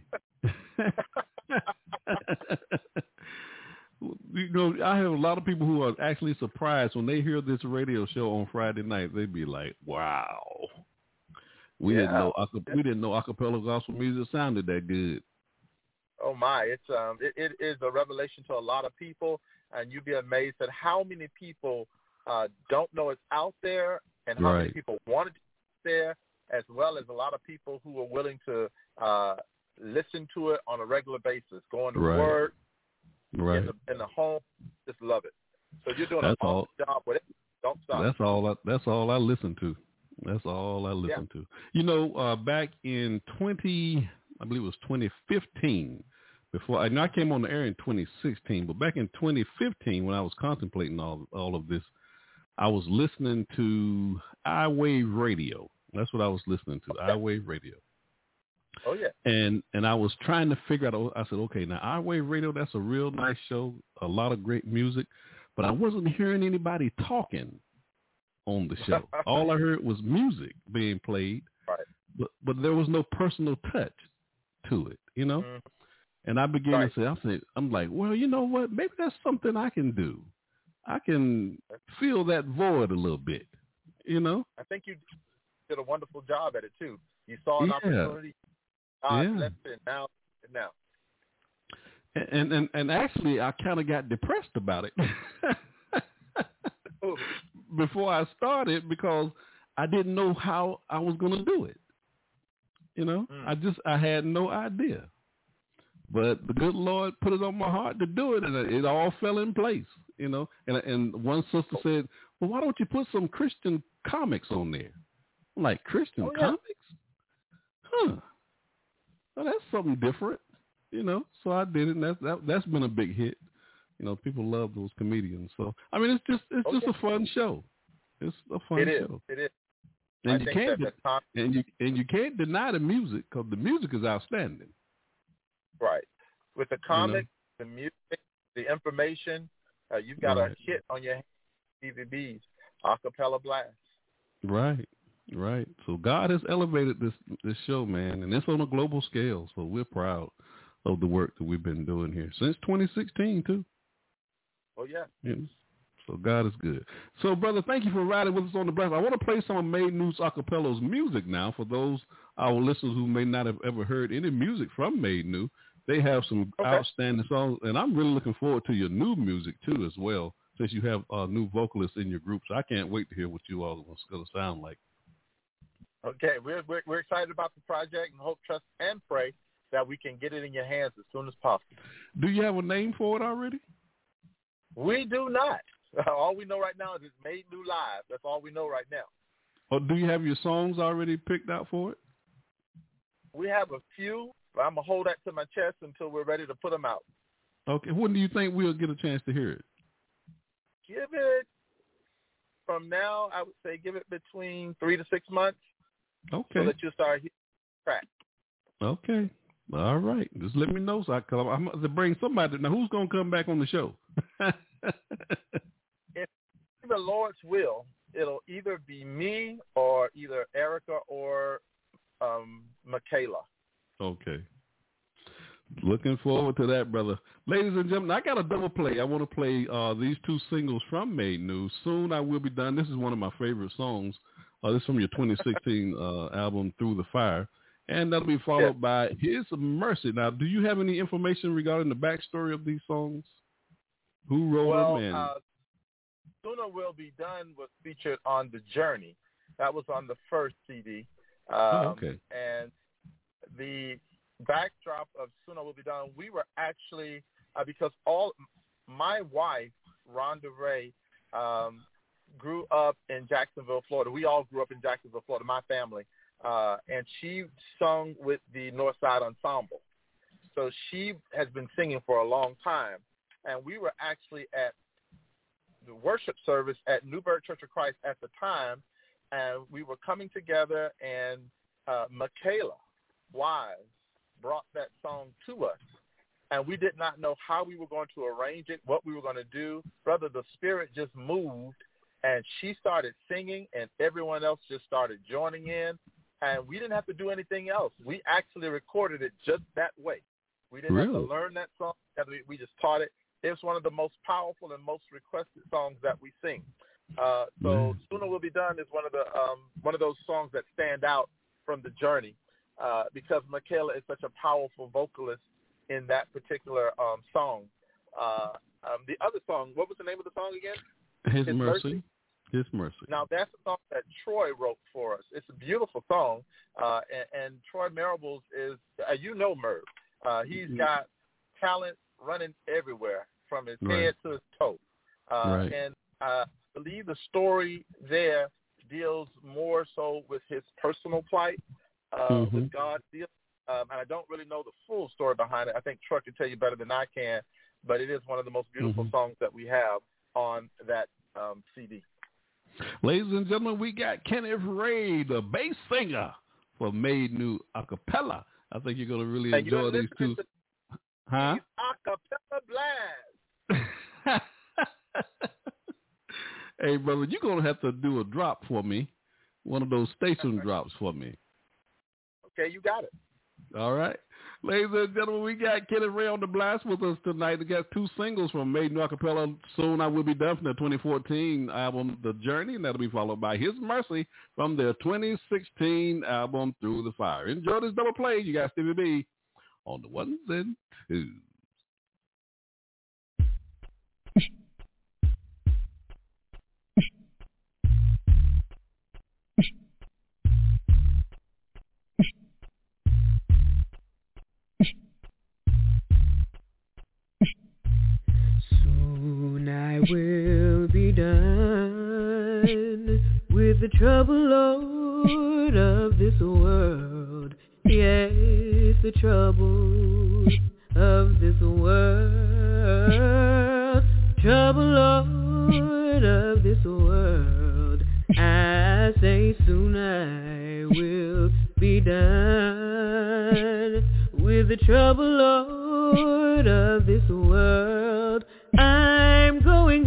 [SPEAKER 2] You know, I have a lot of people who are actually surprised when they hear this radio show on Friday night. They'd be like, "Wow, we didn't know acapella gospel music sounded that good."
[SPEAKER 14] Oh my, it is a revelation to a lot of people, and you'd be amazed at how many people don't know it's out there, and how many people want it there, as well as a lot of people who are willing to listen to it on a regular basis, going to work. In the home, just love it. So you're doing an awesome job with it. Don't stop.
[SPEAKER 2] That's all I listen to. That's all I listen to. You know, back in 2015, before I came on the air in 2016, but back in 2015 when I was contemplating all of this, I was listening to iWave Radio. That's what I was listening to, iWave Radio.
[SPEAKER 14] Oh, yeah.
[SPEAKER 2] And I was trying to figure out, I said, okay, now iWave Radio, that's a real nice show, a lot of great music, but I wasn't hearing anybody talking on the show. All I heard was music being played, but there was no personal touch to it, you know? And I began to say, I'm like, well, you know what? Maybe that's something I can do. I can fill that void a little bit, you know?
[SPEAKER 14] I think you did a wonderful job at it, too. You saw an opportunity. Now.
[SPEAKER 2] And actually, I kind of got depressed about it before I started because I didn't know how I was going to do it. You know, I had no idea. But the good Lord put it on my heart to do it, and it all fell in place. You know, and one sister said, "Well, why don't you put some Christian comics on there?" I'm like, Christian comics? Huh. Well, that's something different, you know. So I did it, and that's been a big hit. You know, people love those comedians. So I mean, it's just a fun show. It's a fun show.
[SPEAKER 14] It is.
[SPEAKER 2] And you can't deny the music because the music is outstanding.
[SPEAKER 14] Right. With the comics, the music, the information, you've got a hit on your hands. DVB's Acapella Blast.
[SPEAKER 2] Right. Right. So God has elevated this show, man, and it's on a global scale. So we're proud of the work that we've been doing here since 2016, too.
[SPEAKER 14] Oh, yeah.
[SPEAKER 2] So God is good. So, brother, thank you for riding with us on the blast. I want to play some of Made New Acapella's music now for those our listeners who may not have ever heard any music from Made New. They have some outstanding songs, and I'm really looking forward to your new music, too, as well, since you have new vocalists in your group. So I can't wait to hear what you all are going to sound like.
[SPEAKER 14] Okay, we're excited about the project and hope, trust, and pray that we can get it in your hands as soon as possible.
[SPEAKER 2] Do you have a name for it already?
[SPEAKER 14] We do not. All we know right now is it's Made New Live. That's all we know right now.
[SPEAKER 2] Or do you have your songs already picked out for it?
[SPEAKER 14] We have a few, but I'm going to hold that to my chest until we're ready to put them out.
[SPEAKER 2] Okay. When do you think we'll get a chance to hear it?
[SPEAKER 14] Give it, from now, I would say give it between 3 to 6 months.
[SPEAKER 2] Okay.
[SPEAKER 14] So that you start hearing track.
[SPEAKER 2] Okay. All right. Just let me know so I'm going to bring somebody. Now, who's going to come back on the show?
[SPEAKER 14] If the Lord's will, it'll either be me or either Erica or Michaela.
[SPEAKER 2] Okay. Looking forward to that, brother. Ladies and gentlemen, I got a double play. I want to play these two singles from Made New. Soon I Will Be Done. This is one of my favorite songs This is from your 2016 album, Through the Fire. And that'll be followed by His Mercy. Now, do you have any information regarding the backstory of these songs? Who wrote them?
[SPEAKER 14] Sooner Will Be Done was featured on The Journey. That was on the first CD.
[SPEAKER 2] Okay.
[SPEAKER 14] And the backdrop of Sooner Will Be Done, we were actually, because my wife, Rhonda Ray, grew up in Jacksonville, Florida. We all grew up in Jacksonville, Florida, my family. And she sung with the Northside Ensemble. So she has been singing for a long time. And we were actually at the worship service at Newburgh Church of Christ at the time, and we were coming together, and Michaela Wise brought that song to us. And we did not know how we were going to arrange it, what we were going to do. Brother, the Spirit just moved, and she started singing, and everyone else just started joining in. And we didn't have to do anything else. We actually recorded it just that way. We didn't have to learn that song. We just taught it. It's one of the most powerful and most requested songs that we sing. So Sooner Will Be Done is one of those songs that stand out from The Journey because Michaela is such a powerful vocalist in that particular song. The other song, what was the name of the song again?
[SPEAKER 2] His Mercy. His Mercy.
[SPEAKER 14] Now, that's a song that Troy wrote for us. It's a beautiful song, and Troy Marables is, Merv. He's got talent running everywhere from his head to his toe. And I believe the story there deals more so with his personal plight, with God. And I don't really know the full story behind it. I think Troy can tell you better than I can, but it is one of the most beautiful songs that we have on that CD.
[SPEAKER 2] Ladies and gentlemen, we got Kenneth Ray, the bass singer for Made New Acapella. I think you're going to really enjoy these two. Huh?
[SPEAKER 14] Acapella Blast.
[SPEAKER 2] Hey, brother, you're going to have to do a drop for me, one of those station drops for me.
[SPEAKER 14] Okay, you got it.
[SPEAKER 2] All right. Ladies and gentlemen, we got Kenneth Ray on the blast with us tonight. We got two singles from Made New Acapella, Soon I Will Be Done, from their 2014 album, The Journey, and that'll be followed by His Mercy from their 2016 album, Through the Fire. Enjoy this double play. You got Stevie B on the ones and twos.
[SPEAKER 15] I will be done with the trouble, Lord, of this world. Yes, the trouble of this world. Trouble, Lord, of this world. I say soon I will be done with the trouble, Lord, of this world. I'm going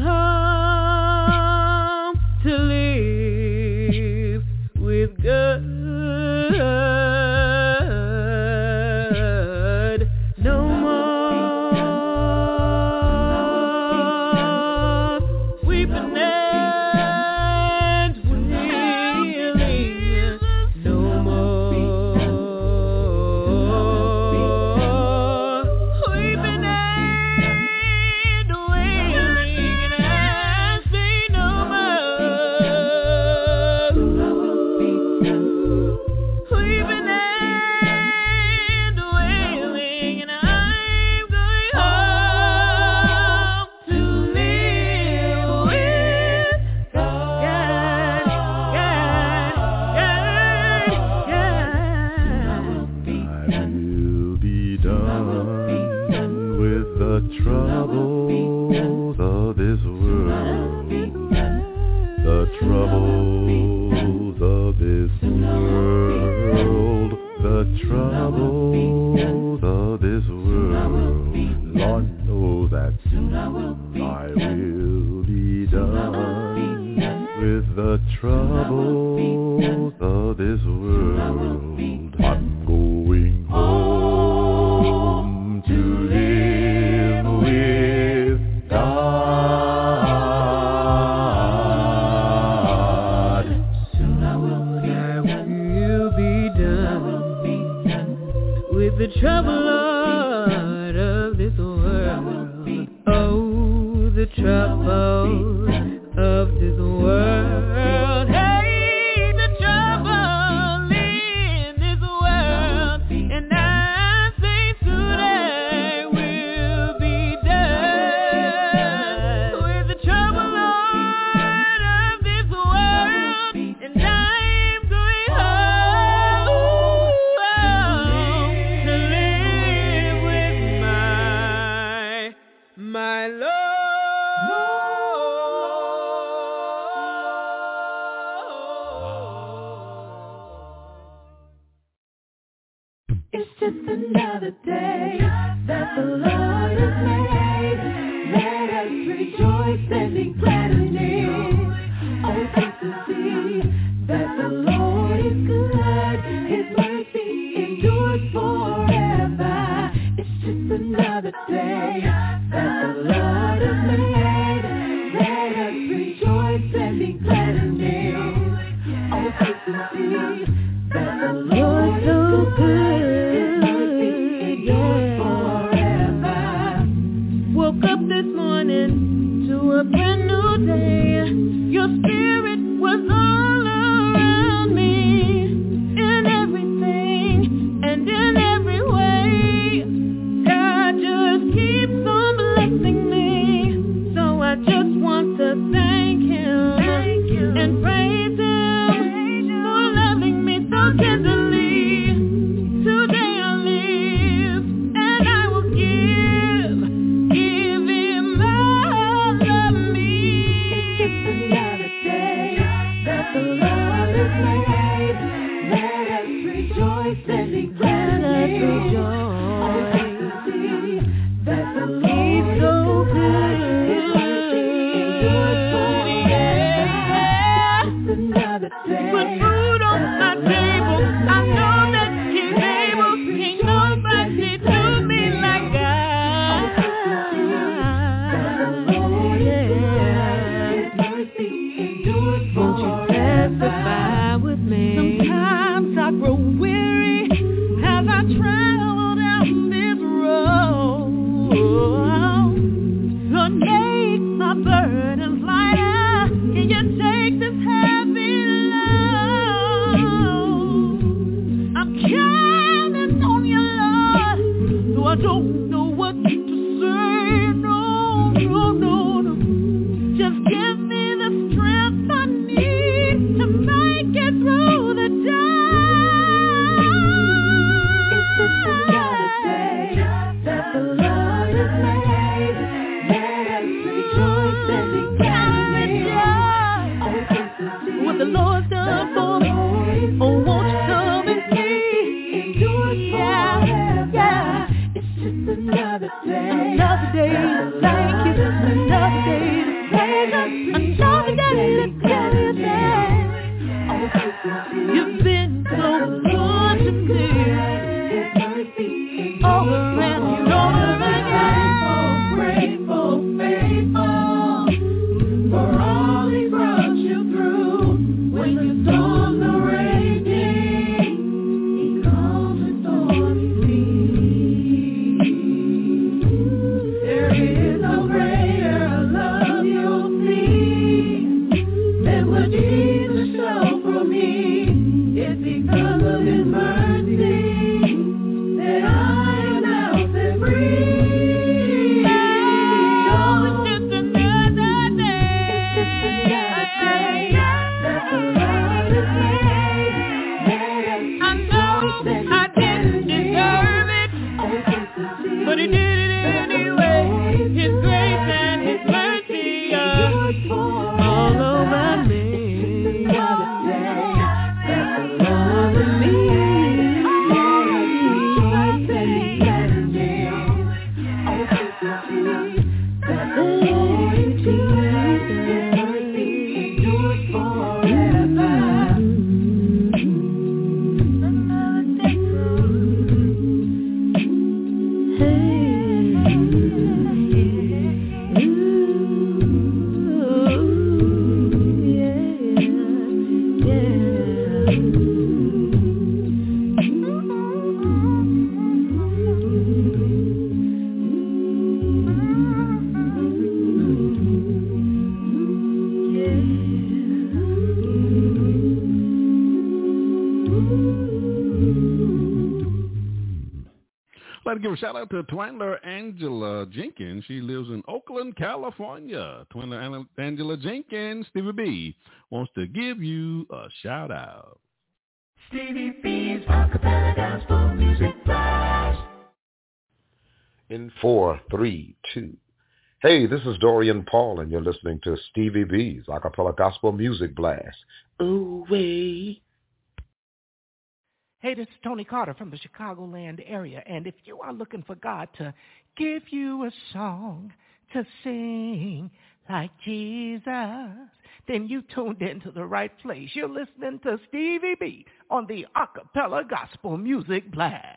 [SPEAKER 15] home to live with God. No more weeping and wailing. No more weeping and wailing. And I say no more weeping and wailing. And I'm going home to live with God.
[SPEAKER 16] I will be done with the troubles of this world. The troubles of this world. The troubles of this world. Lord knows that soon I will be done with the troubles of this world. I'm going home to live with God. Soon I will
[SPEAKER 4] just another day that the Lord has made. Let us rejoice and be glad in it. Oh, taste and see that the Lord is good. His mercy endures forever. It's just another day that the Lord has made. Let us rejoice and be glad in it. Oh, taste and see that the Lord is so good. His mercy endures forever.
[SPEAKER 15] Woke up this morning to a brand new day. Your spirit was all around me, in everything and in every way. God just keeps on blessing me, so I just want to thank Him and praise Him for loving me so tenderly. Today I live and I will give Him all of me.
[SPEAKER 4] It's just another day that the Lord has made. Let us rejoice and be glad in it. Oh, taste and see that the Lord is so good. His mercy endures forever. It's another day.
[SPEAKER 15] Put food on my table. I know that He's able. Ain't nobody do me like God.
[SPEAKER 4] His mercy endures
[SPEAKER 15] Won't you testify with me? Sometimes I grow weary as I travel down this road. Lord, make my burdens lighter. Can you take this heavy load? I'm counting on you, Lord, so I don't know what to say. No. Just give me the strength I need to make it through the day.
[SPEAKER 4] It's just another day that the Lord has made. Let us rejoice and be glad in it. Oh, taste and see
[SPEAKER 15] What the Lord's done for me. Oh, won't you come and see?
[SPEAKER 4] endures forever. It's just another day.
[SPEAKER 15] Another day to thank you. Another day to praise us. Another day to tell you that
[SPEAKER 4] Oh, taste and see
[SPEAKER 15] you've been so good to me.
[SPEAKER 4] His mercy
[SPEAKER 15] Over and over again.
[SPEAKER 4] Grateful, faithful for all He brought you through. When the storms are raging, He calms the stormy sea. There is no greater love you'll see than what Jesus showed for me. It's because of His mercy that I am now set free. Oh, it's just another day. It's just another day that the Lord has made. Let us
[SPEAKER 15] I know I didn't deserve it, but He did it anyway. His grace and His mercy are all over me.
[SPEAKER 4] another day that the Lord has made. Let us rejoice and be glad in it. Oh, taste and see that the Lord is good. His mercy endures forever.
[SPEAKER 2] I'd like to give a shout out to Twindler Angela Jenkins. She lives in Oakland, California. Twindler Angela Jenkins, Stevie B, wants to give you a shout out.
[SPEAKER 8] Stevie B's Acapella Gospel Music Blast.
[SPEAKER 17] In 4, 3, 2. Hey, this is Dorian Paul, and you're listening to Stevie B's Acapella Gospel Music Blast. Ooh, wee.
[SPEAKER 18] Hey, this is Tony Carter from the Chicagoland area, and if you are looking for God to give you a song to sing like Jesus, then you tuned into the right place. You're listening to Stevie B on the Acapella Gospel Music Blast.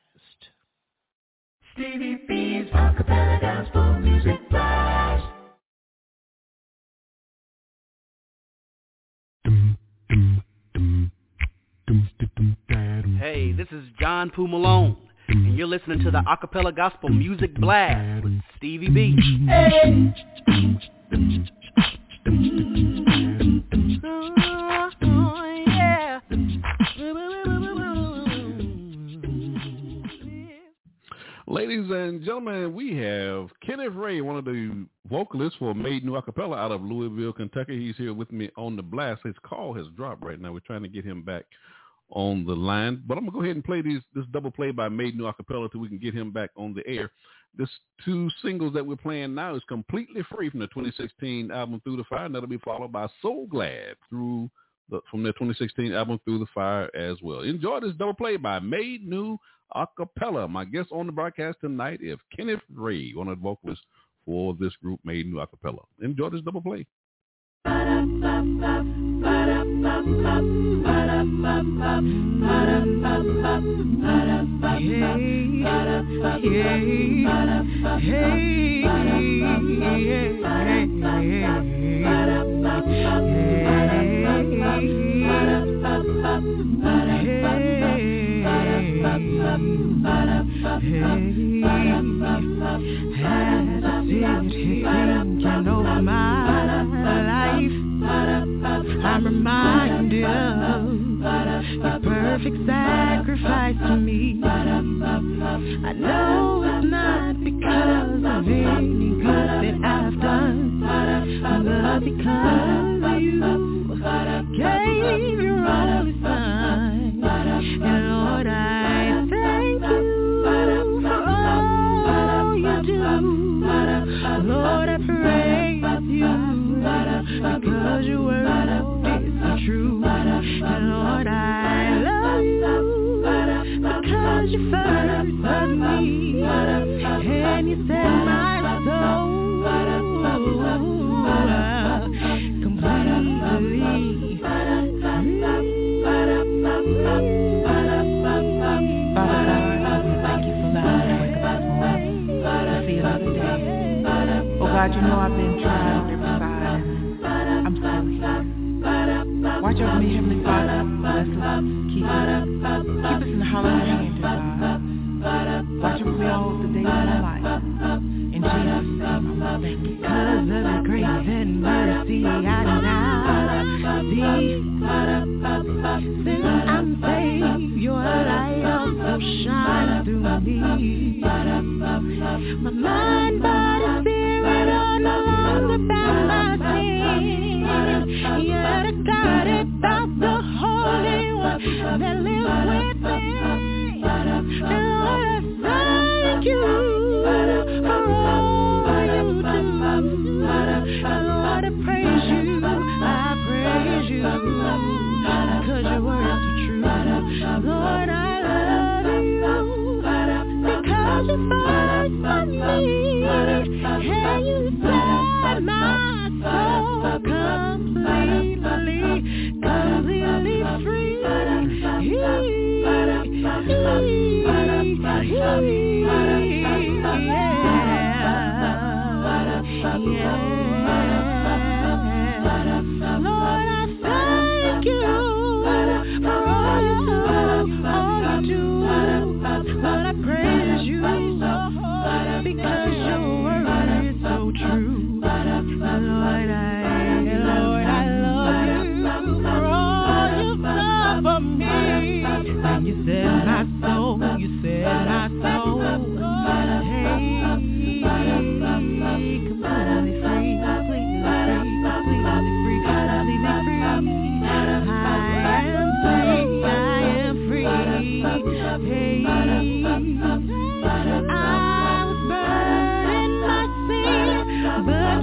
[SPEAKER 8] Stevie B's Acapella Gospel Music Blast.
[SPEAKER 11] Hey, this is John Poo Malone, and you're listening to the Acapella Gospel Music Blast with Stevie B. Hey.
[SPEAKER 2] Ladies and gentlemen, we have Kenneth Ray, one of the vocalists for Made New Acapella out of Louisville, Kentucky. He's here with me on the blast. His call has dropped right now. We're trying to get him back on the line. But I'm going to go ahead and play this double play by Made New Acapella until we can get him back on the air. This 2 singles that we're playing now is completely free from the 2016 album Through the Fire, and that'll be followed by So Glad from their 2016 album Through the Fire as well. Enjoy this double play by Made New Acapella. My guest on the broadcast tonight is Kenneth Ray, one of the vocalists for this group Made New Acapella. Enjoy this double play.
[SPEAKER 15] Thinking over my life, I'm reminded of your perfect sacrifice to me. I know it's not because of any good that I've done, but because you gave your only son. And Lord, I thank you for all you do. Lord, I praise you because your word is so true. And Lord, I love you because you first loved me, and you set my soul completely. God, you know I've been trying on every side, and I'm still here. Watch over me, Heavenly Father. Bless us, keep us in the hollow of your hand, God. Watch over me all the days of my life. In Jesus' name, I thank you. Because of the grace and mercy I now see, since I'm saved, your light also shines through me. My mind, body, spirit are no longer bound by sin. Yet I got it about the Holy One that lives within. And Lord, I thank you for all you do. And Lord, I praise you, because your word is so true. Lord, I love you because you first loved me, and you set my soul completely free. Lord, I thank you for all you do. Lord, I praise you because your word is so true. Lord, I love you for all you've done for me. And you set my soul, hey, completely free, I am free. Hey, I was burning my sin, but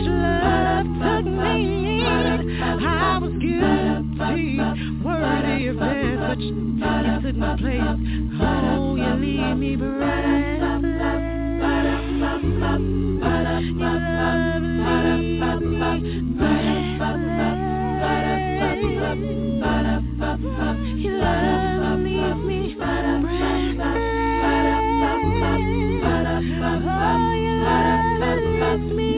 [SPEAKER 15] your love took me in. I was guilty, worthy of death, touch, you took my place. Oh, you leave me breathless. Your love leaves me breathless. Oh, your love leaves me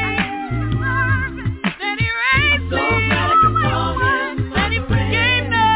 [SPEAKER 15] That he forgave me.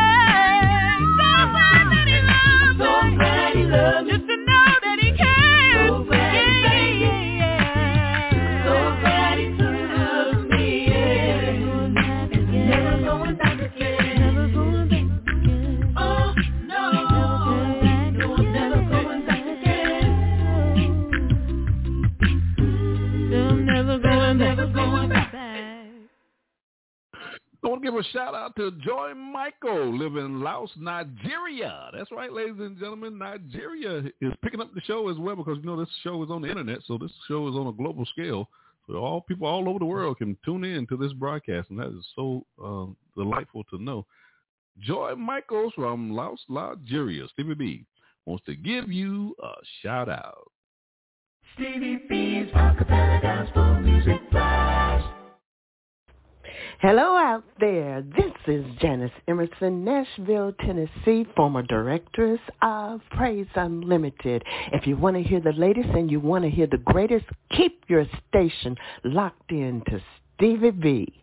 [SPEAKER 2] I want to give a shout out to Joy Michael, living in Laos, Nigeria. That's right, ladies and gentlemen. Nigeria is picking up the show as well because, this show is on the internet, so this show is on a global scale. So all people all over the world can tune in to this broadcast, and that is so delightful to know. Joy Michaels from Laos, Nigeria, Stevie B, wants to give you a shout out.
[SPEAKER 8] Stevie B's Acapella Gospel Music Blast.
[SPEAKER 19] Hello out there. This is Janice Emerson, Nashville, Tennessee, former directress of Praise Unlimited. If you want to hear the latest and you want to hear the greatest, keep your station locked in to Stevie B.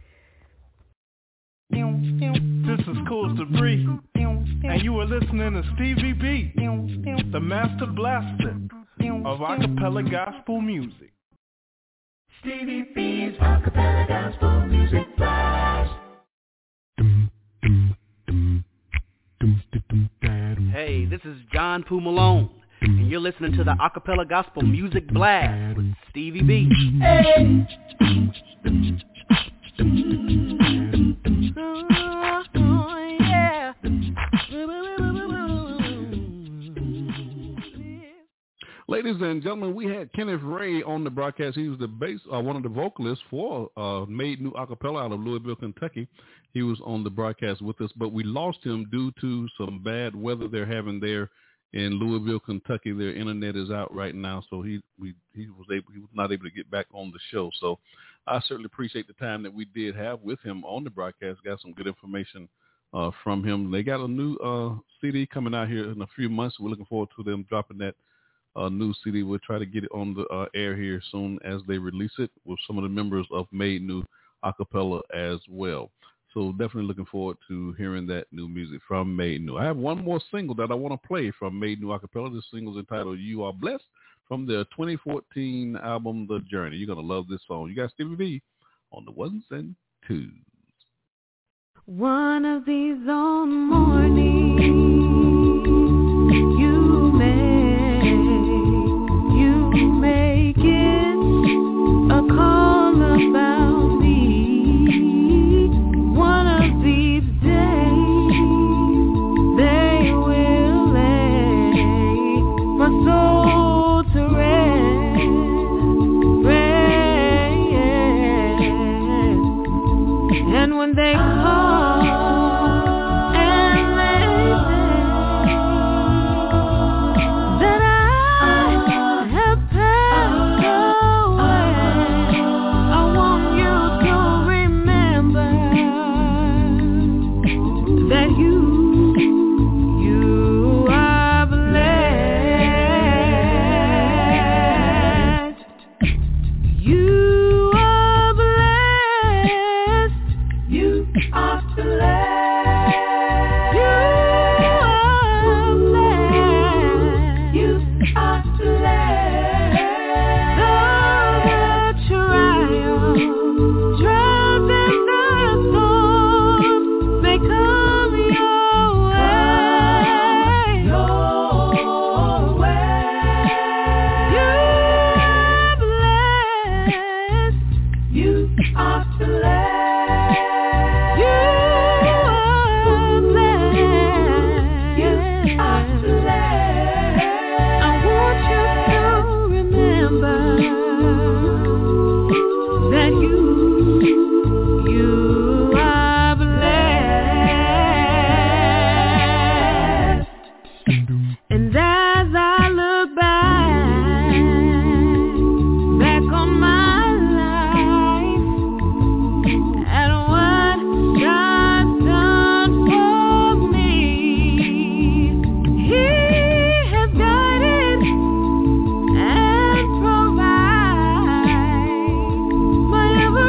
[SPEAKER 20] This is Cool Debris, and you are listening to Stevie B, the master blaster of acapella gospel music.
[SPEAKER 8] Stevie B's Acapella Gospel Music Blast.
[SPEAKER 11] Hey, this is John Poo Malone, and you're listening to the Acapella Gospel Music Blast with Stevie B.
[SPEAKER 8] Hey.
[SPEAKER 2] Ladies and gentlemen, we had Kenneth Ray on the broadcast. He was one of the vocalists for Made New Acapella out of Louisville, Kentucky. He was on the broadcast with us, but we lost him due to some bad weather they're having there in Louisville, Kentucky. Their internet is out right now, so he was not able to get back on the show. So I certainly appreciate the time that we did have with him on the broadcast. Got some good information from him. They got a new CD coming out here in a few months. We're looking forward to them dropping that new CD. We'll try to get it on the air here soon as they release it with some of the members of Made New Acapella as well. So definitely looking forward to hearing that new music from Made New. I have one more single that I want to play from Made New Acapella. This single is entitled You Are Blessed from their 2014 album, The Journey. You're going to love this song. You got Stevie B on the ones and twos.
[SPEAKER 15] One of these own mornings you make it a call about me. One of these days they will lay my soul to rest. And when they call whatever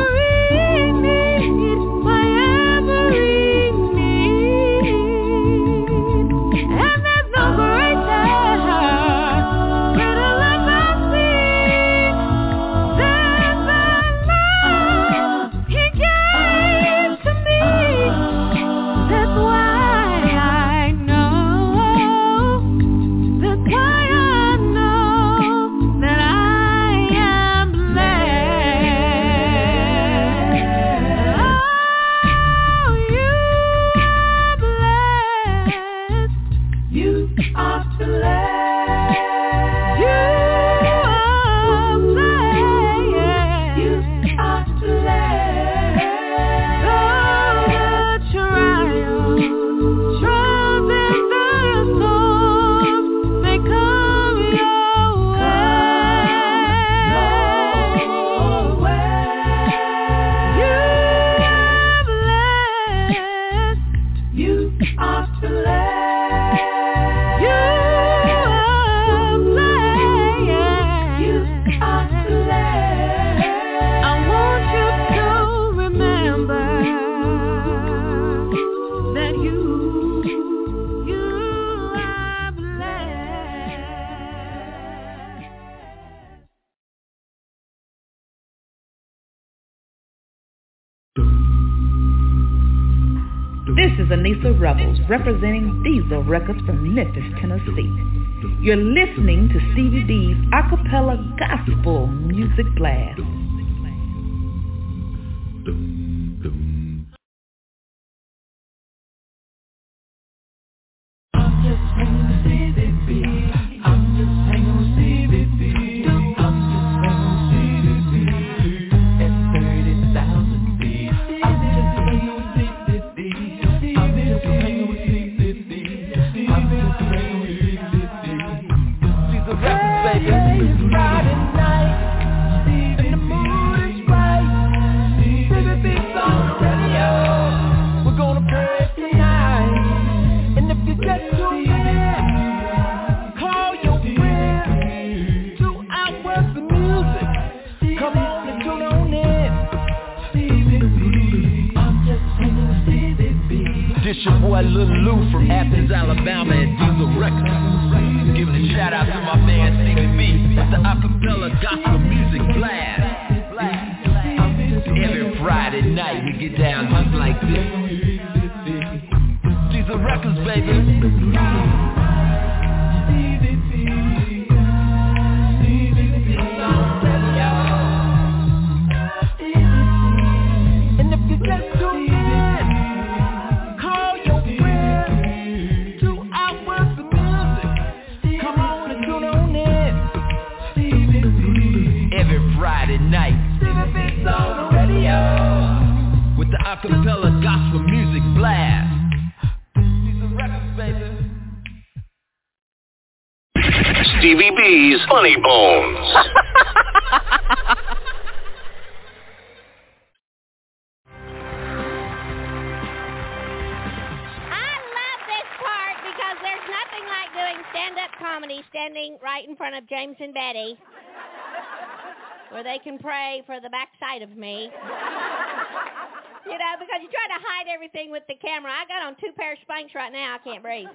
[SPEAKER 21] This is Anissa Rebels representing Diesel Records from Memphis, Tennessee. You're listening to Stevie B's Acapella Gospel Music Blast.
[SPEAKER 3] This your boy Lil Lou from Athens, Alabama at Diesel Records. Giving a shout out to my man Stevie B with the Acapella Gospel Music Blast. Every Friday night we get down just like this. Diesel Records, baby. Friday night on the radio with the Acapella Gospel Music Blast.
[SPEAKER 5] Stevie B's Funny Bones.
[SPEAKER 22] Stand-up comedy standing right in front of James and Betty, where they can pray for the backside of me. You know, because you try to hide everything with the camera. I got on 2 pair of Spanx right now. I can't breathe.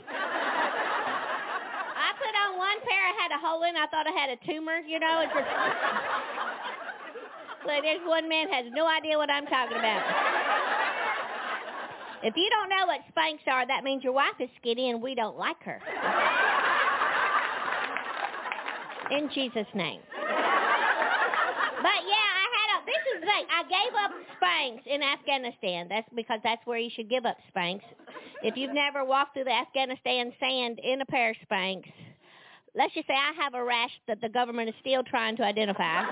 [SPEAKER 22] I put on one pair. I had a hole in. I thought I had a tumor, you know. It's just... Look, there's one man has no idea what I'm talking about. If you don't know what Spanx are, that means your wife is skinny and we don't like her. In Jesus' name. But yeah, this is the thing. I gave up Spanx in Afghanistan. That's because that's where you should give up Spanx. If you've never walked through the Afghanistan sand in a pair of Spanx, let's just say I have a rash that the government is still trying to identify.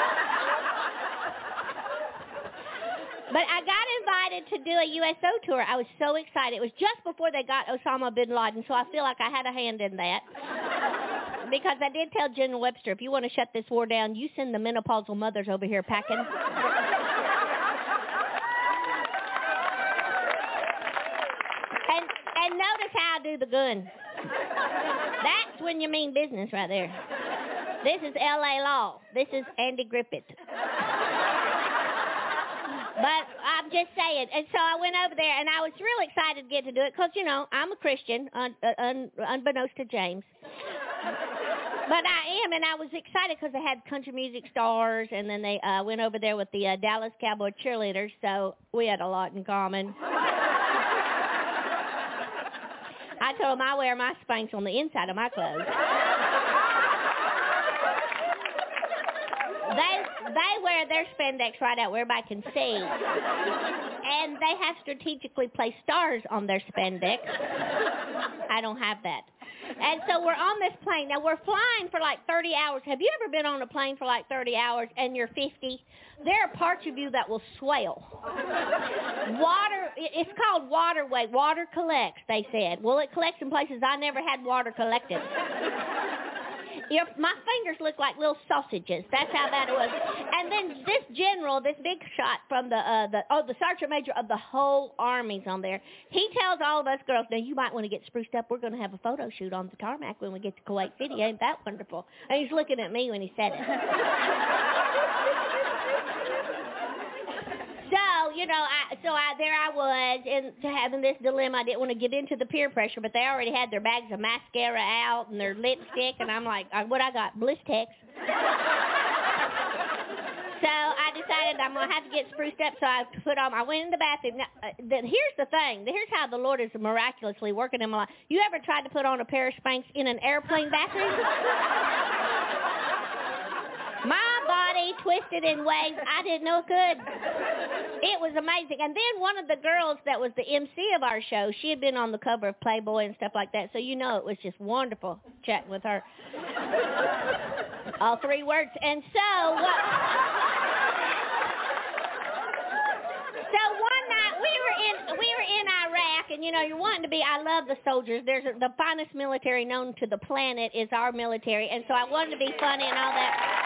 [SPEAKER 22] But I got invited to do a USO tour. I was so excited. It was just before they got Osama bin Laden, so I feel like I had a hand in that. Because I did tell General Webster, if you want to shut this war down, you send the menopausal mothers over here packing. And notice how I do the gun. That's when you mean business right there. This is L.A. Law. This is Andy Griffith. But I'm just saying. And so I went over there, and I was really excited to get to do it because, you know, I'm a Christian, unbeknownst to James. But I am, and I was excited because they had country music stars, and then they went over there with the Dallas Cowboy cheerleaders, so we had a lot in common. I told them I wear my Spanx on the inside of my clothes. They wear their spandex right out where everybody can see. And they have strategically placed stars on their spandex. I don't have that. And so we're on this plane. Now, we're flying for like 30 hours. Have you ever been on a plane for like 30 hours and you're 50? There are parts of you that will swell. Water, it's called water weight. Water collects, they said. Well, it collects in places I never had water collected. My fingers look like little sausages. That's how bad it was. And then this general, this big shot from the sergeant major of the whole army's on there. He tells all of us girls, now you might want to get spruced up. We're going to have a photo shoot on the tarmac when we get to Kuwait City. Ain't that wonderful? And he's looking at me when he said it. So, you know, there I was having this dilemma. I didn't want to give in to the peer pressure, but they already had their bags of mascara out and their lipstick, and I'm like, what I got? Blistex. So I decided I'm going to have to get spruced up, so I went in the bathroom. Now, here's the thing. Here's how the Lord is miraculously working in my life. You ever tried to put on a pair of Spanx in an airplane bathroom? My body twisted in ways I didn't know could. It was amazing. And then one of the girls that was the MC of our show, she had been on the cover of Playboy and stuff like that, so you know it was just wonderful chatting with her. All three words. And so one night we were in Iraq, and you know, you're wanting to be. I love the soldiers. The finest military known to the planet is our military, and so I wanted to be funny and all that.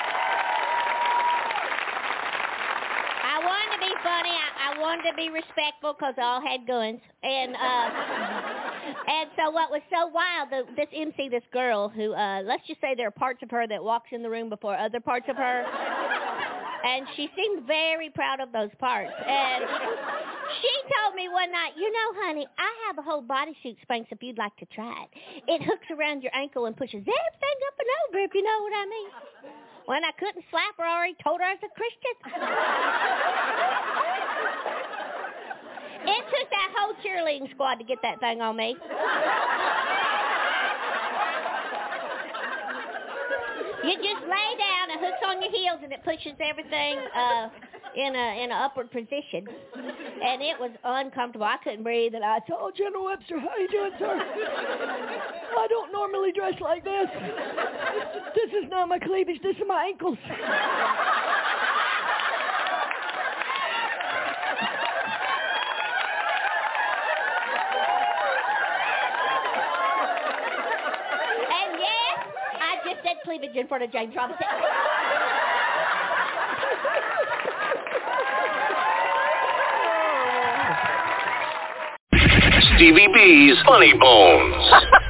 [SPEAKER 22] I wanted to be respectful because they all had guns. And so what was so wild, this MC, this girl who, let's just say there are parts of her that walks in the room before other parts of her. And she seemed very proud of those parts. And she told me one night, you know, honey, I have a whole bodysuit Spanx if you'd like to try it. It hooks around your ankle and pushes everything up and over, if you know what I mean. When I couldn't slap her, I already told her I was a Christian. It took that whole cheerleading squad to get that thing on me. You just lay down, it hooks on your heels, and it pushes everything in an upward position. And it was uncomfortable. I couldn't breathe, and I said, "Oh, General Webster, how you doing, sir? I don't normally dress like this. This is not my cleavage. This is my ankles." And yes, I just said cleavage in front of James Robinson.
[SPEAKER 5] Stevie B's Funny Bones.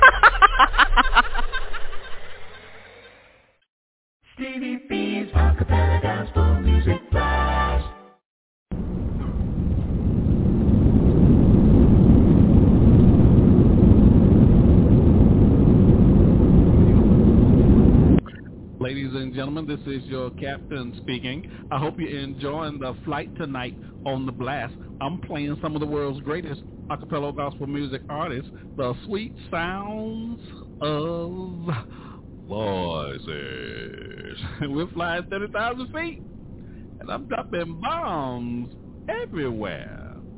[SPEAKER 8] Stevie B's Acapella Gospel Music Blast.
[SPEAKER 2] Ladies and gentlemen, this is your captain speaking. I hope you're enjoying the flight tonight on the blast. I'm playing some of the world's greatest a cappella gospel music artists, the sweet sounds of voices. We're flying 30,000 feet, and I'm dropping bombs everywhere.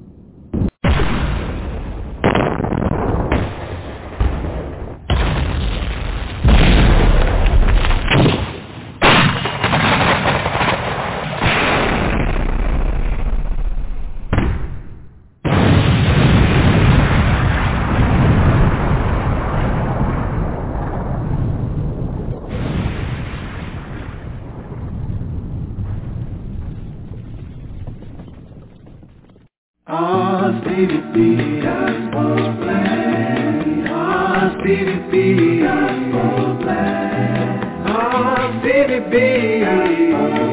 [SPEAKER 8] Stevie B Gospel Blast. Stevie B Gospel Blast. Stevie B Gospel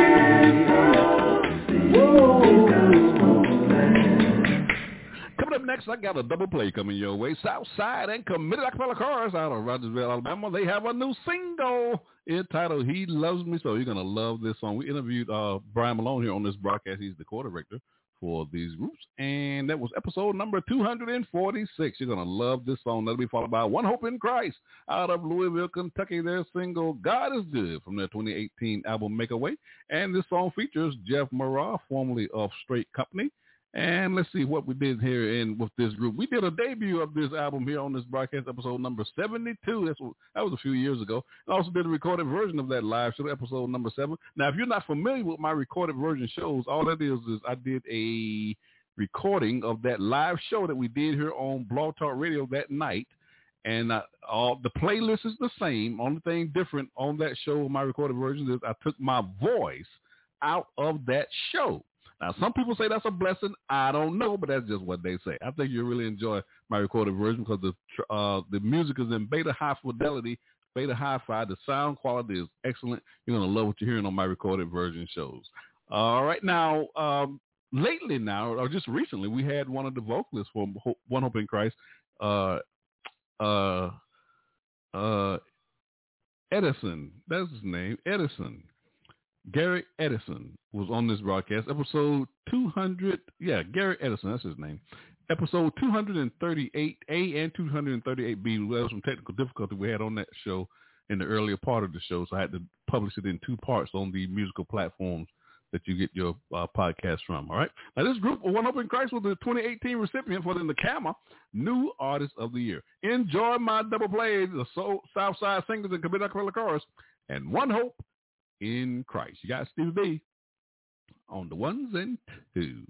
[SPEAKER 8] Blast.
[SPEAKER 2] Coming up next, I got a double play coming your way. Southside and Committed Acapella Chorus out of Rogersville, Alabama. They have a new single entitled He Loves Me So. You're going to love this song. We interviewed Brian Malone here on this broadcast. He's the co-director for these groups, and that was episode number 246. You're going to love this song. That'll be followed by One Hope in Christ out of Louisville, Kentucky. Their single, God is Good, from their 2018 album, Make a Way. And this song features Jeff Murrah, formerly of Straight Company. And let's see what we did here with this group. We did a debut of this album here on this broadcast, episode number 72. That was a few years ago. I also did a recorded version of that live show, episode number 7. Now, if you're not familiar with my recorded version shows, all that is I did a recording of that live show that we did here on Blog Talk Radio that night. And all the playlist is the same. Only thing different on that show, my recorded version, is I took my voice out of that show. Now, some people say that's a blessing. I don't know, but that's just what they say. I think you'll really enjoy my recorded version because the music is in beta high fidelity, beta hi-fi. The sound quality is excellent. You're going to love what you're hearing on my recorded version shows. All right. Now, lately now, or just recently, we had one of the vocalists from One Hope in Christ, Edison. That's his name, Edison. Gary Edison was on this broadcast, episode 200. Yeah, Gary Edison, that's his name. Episode 238A and 238B. There was some technical difficulty we had on that show in the earlier part of the show, so I had to publish it in two parts on the musical platforms that you get your podcast from. All right. Now, this group, One Hope in Christ, was the 2018 recipient for the NACAMA New Artist of the Year. Enjoy my double play, the Southside Singers and Committed Acapella Chorus, and One Hope in Christ. You got Stevie B on the ones and twos.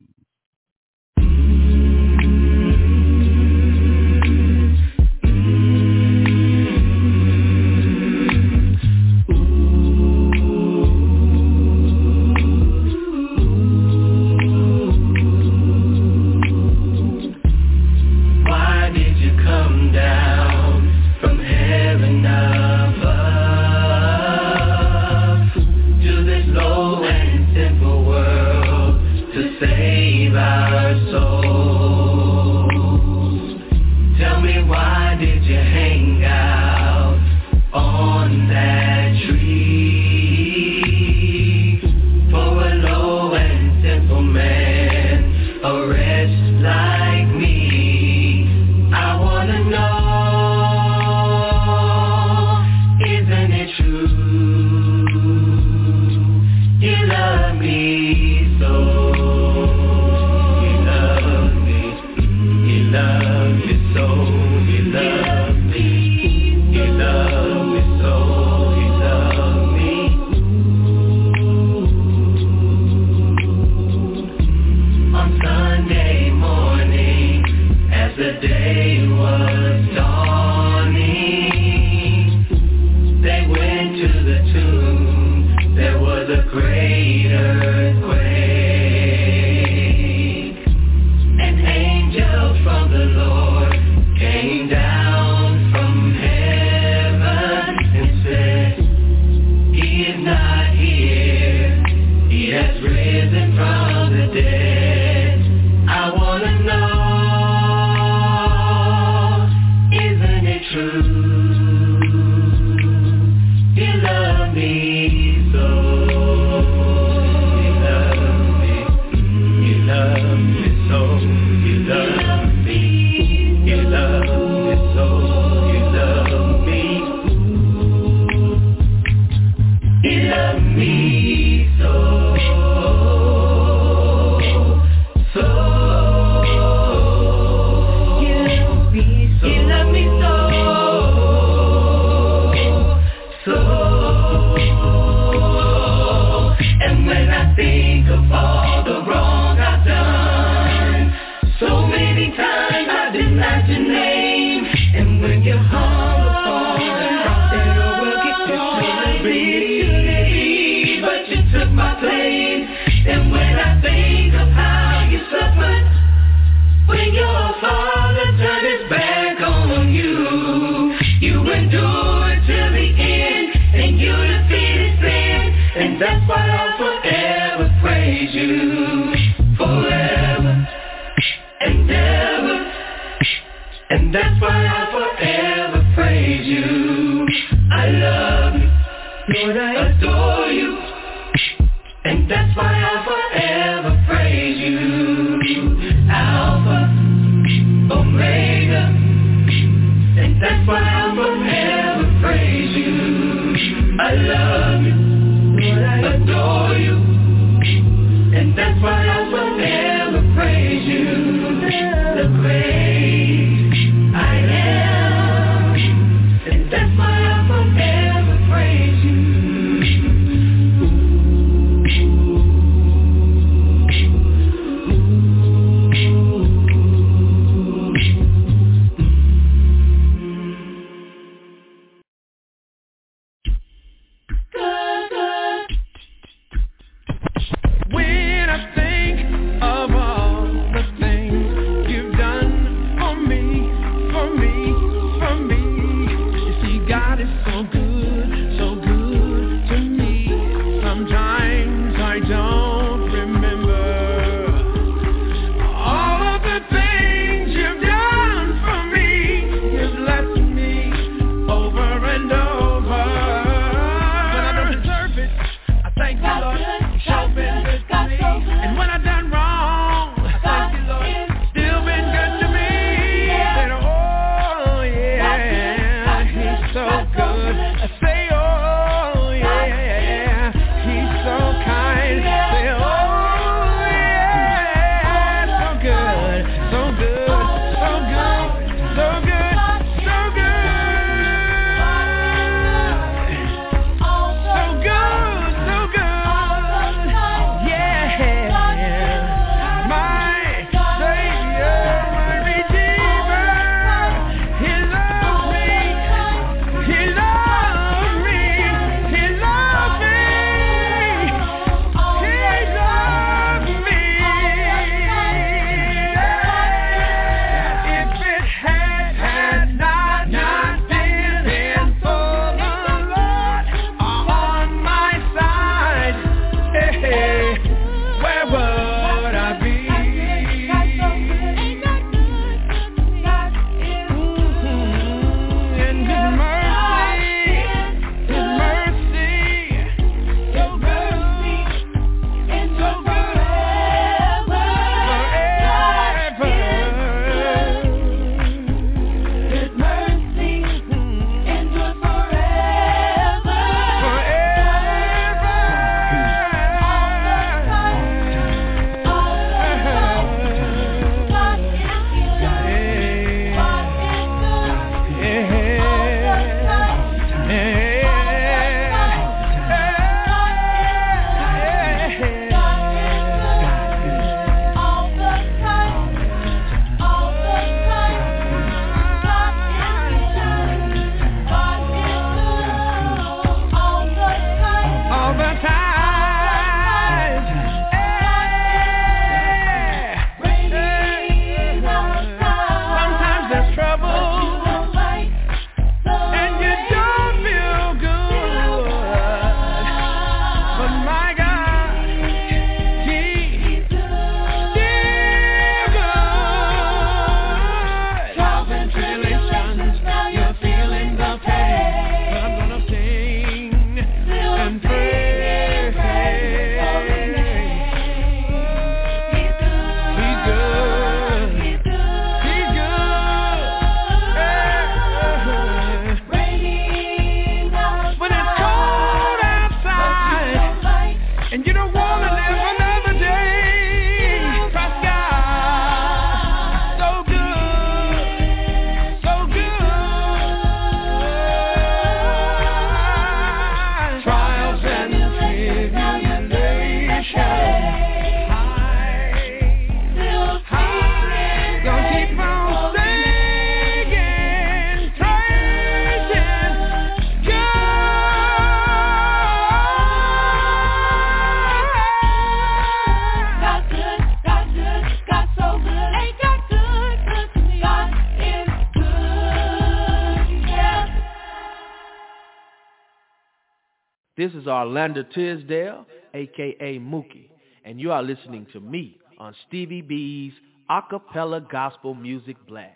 [SPEAKER 1] This is Orlando Tisdale, a.k.a. Mookie, and you are listening to me on Stevie B's Acapella Gospel Music Blast.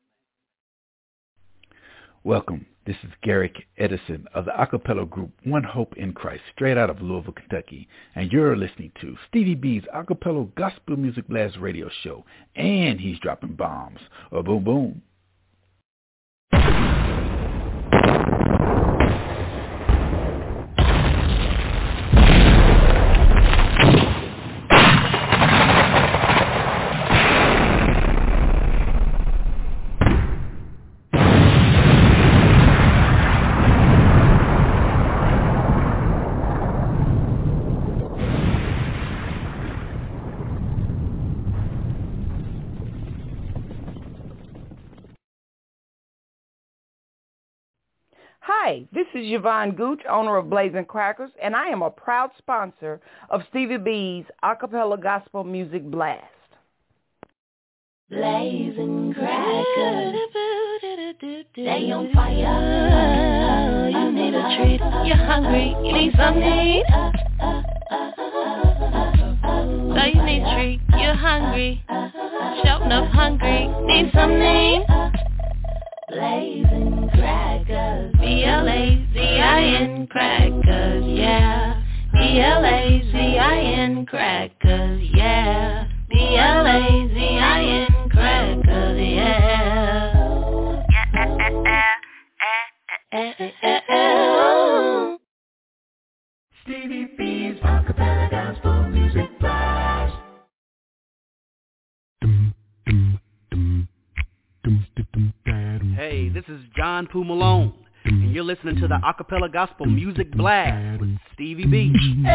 [SPEAKER 7] Welcome. This is Garrick Edison of the acapella group One Hope in Christ, straight out of Louisville, Kentucky, and you're listening to Stevie B's Acapella Gospel Music Blast radio show, and he's dropping bombs. Boom, boom.
[SPEAKER 23] Hi, this is Yvonne Gooch, owner of Blazing Crackers, and I am a proud sponsor of Stevie B's Acapella Gospel Music Blast.
[SPEAKER 4] Blazing Crackers, they on fire. You need a treat, you're hungry, you need something. So you need a treat, you're hungry, shouting up hungry, need something. Blazing Crackers, B-L-A-Z-I-N Crackers, yeah. B-L-A-Z-I-n Crackers, yeah. B-L-A-Z-I-n Crackers, yeah.
[SPEAKER 8] Stevie B's Acapella Gospel Music Blast.
[SPEAKER 11] Hey, this is John Poo Malone, and you're listening to the Acapella Gospel Music Blast with Stevie B.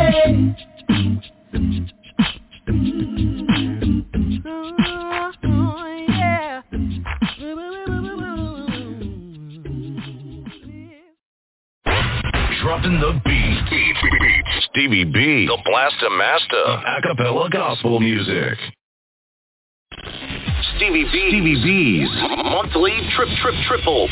[SPEAKER 5] Dropping the beat. Stevie B, the Blaster Master of Acapella Gospel Music. Stevie B's monthly triple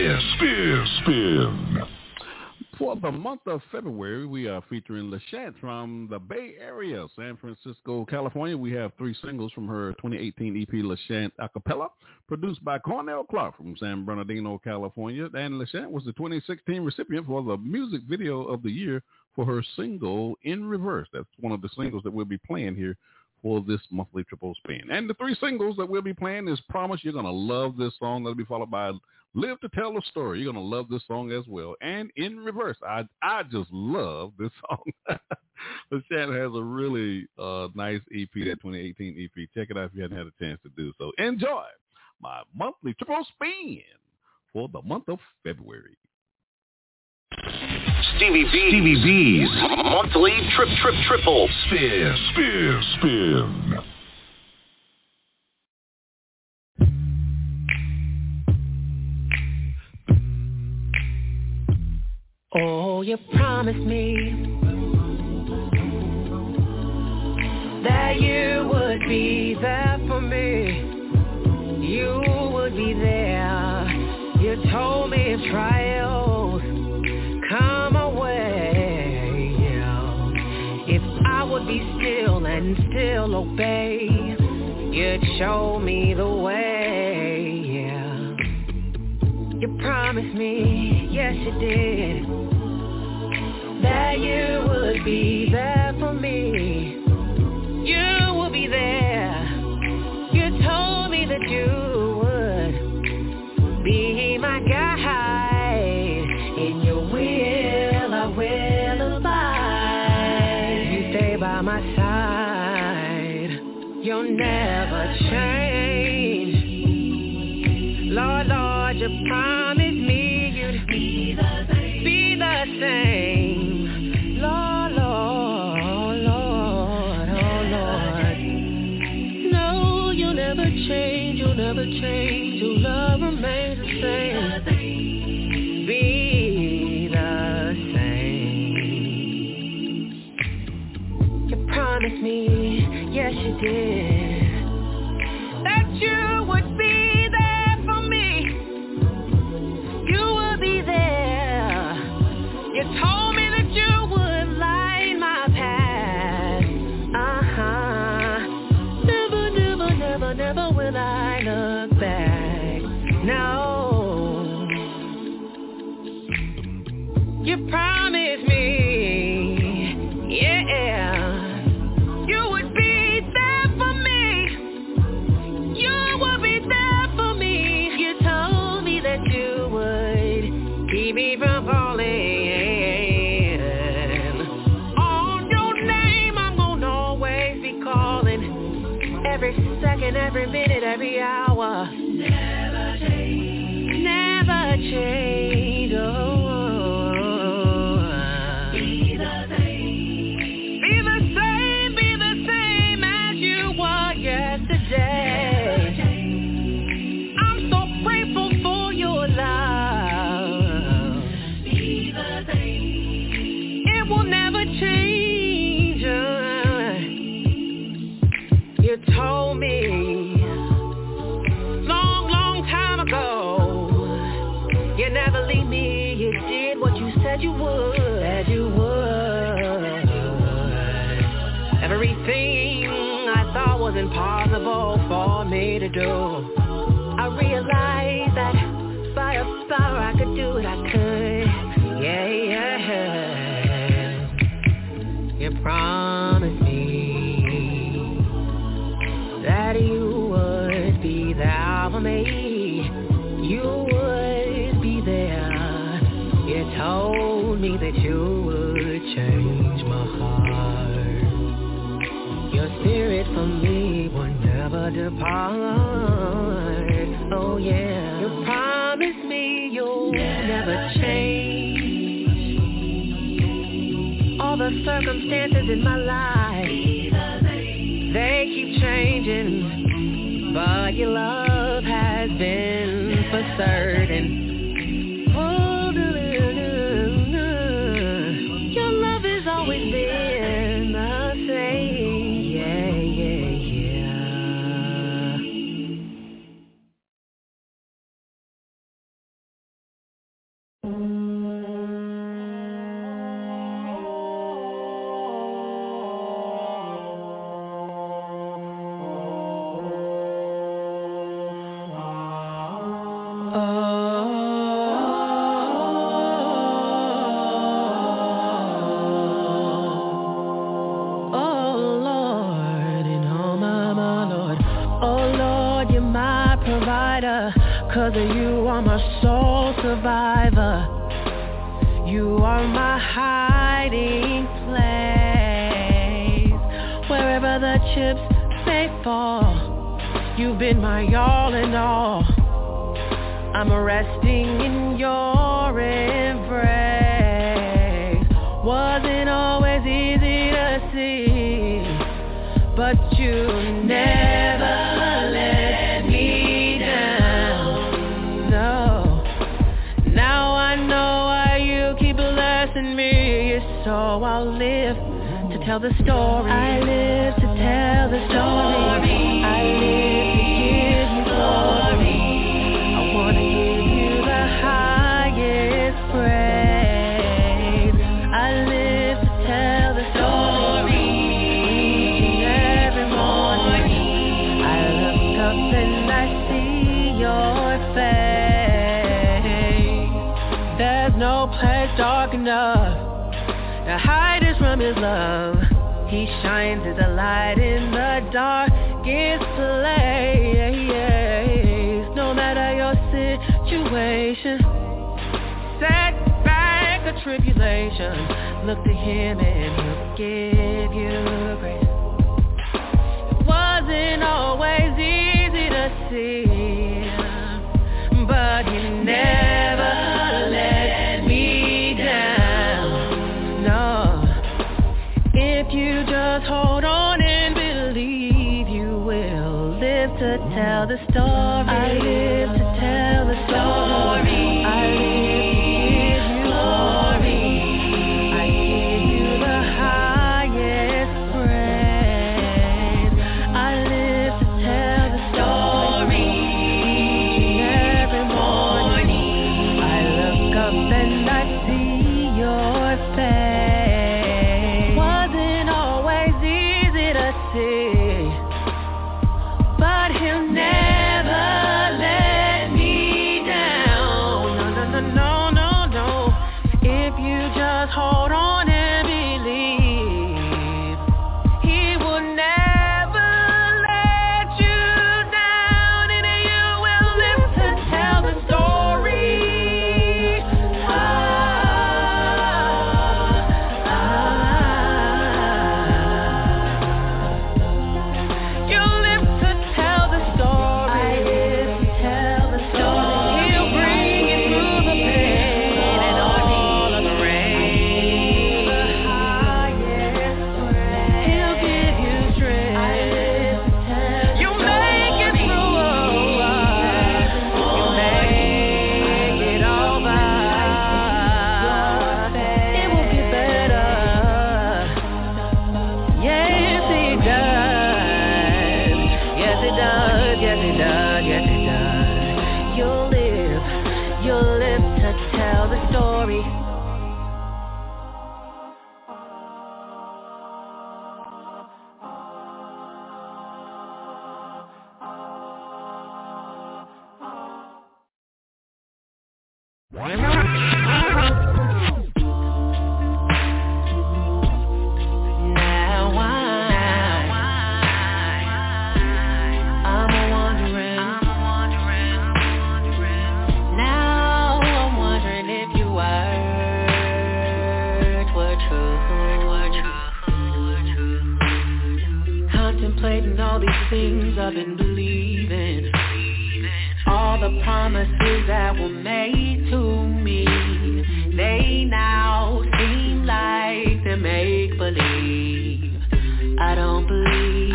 [SPEAKER 5] spin.
[SPEAKER 2] For the month of February, we are featuring LaChance from the Bay Area, San Francisco, California. We have 3 singles from her 2018 EP, LaChance Acapella, produced by Cornell Clark from San Bernardino, California. And LaChance was the 2016 recipient for the Music Video of the Year for her single, In Reverse. That's one of the singles that we'll be playing here for this monthly triple spin. And the 3 singles that we'll be playing is Promise. You're going to love this song. That'll be followed by Live to Tell the Story. You're going to love this song as well. And In Reverse. I just love this song. LaChance has a really nice EP, that 2018 EP. Check it out if you hadn't had a chance to do so. Enjoy my monthly triple spin for the month of February.
[SPEAKER 5] Stevie B's monthly triple spin.
[SPEAKER 8] Oh, you promised me that you would be there for me. You would be there. You told me if trials come away, if I would be still and still obey, you'd show me the way, You promised me, yes you did, that you would be there for me. You will be there. You told me that you would be my guide. In your will I will abide. You stay by my side. You'll never change. Lord, you promised me you'd be the same. Lord, oh Lord. No, you'll never change. Your love remains the same. Be the same. You promised me, yes you did, that you would be there for me. You will be there. You told me that you
[SPEAKER 18] can't look back. No. You promised me, yeah, you would be there for me. You would be there for me. You told me that you would keep me from falling. On your name, I'm gonna always be calling. Every second, every minute, every hour. Never change. Never change. Oh. I'm so grateful for your love. It will never change. You told me long time ago you'd never leave me. You did what you said you would. Everything I thought was impossible for me to do, I realized that by a power I could do it, I could. Yeah. You promised me that you would be there for me. You would be there. You told me that you would change my heart. Your spirit from me will never depart. Oh yeah. You promised me you'll never change. All the circumstances in my life, they keep changing, but your love has been for certain. Your love has always been the same. Cause you are my sole survivor. You are my hiding place. Wherever the chips may fall, you've been my all in all. I'm resting in your embrace. Wasn't always easy to see, but you never let me down. No, now I know why you keep blessing me. So I'll live to tell the story. I live to tell the story. I live to give you glory. I wanna give you the highest praise. I live to tell the story. Each and every morning I look up and I see your face. There's no place dark enough to hide us from his love. He shines as a light in the darkest place. No matter your situation, setback or tribulation, look to him and he'll give you grace. It wasn't always easy to see, but he never let me down. No, if you just hold on and believe, you will live to tell the story. I live to tell the story. I live to give you glory. I give you the highest praise. I live to tell the story. Each and every morning I look up and I see your face. Wasn't always easy to see, but he'll never
[SPEAKER 8] All these things I've been believing, all the promises that were made to me, they now seem like they make believe. I don't believe.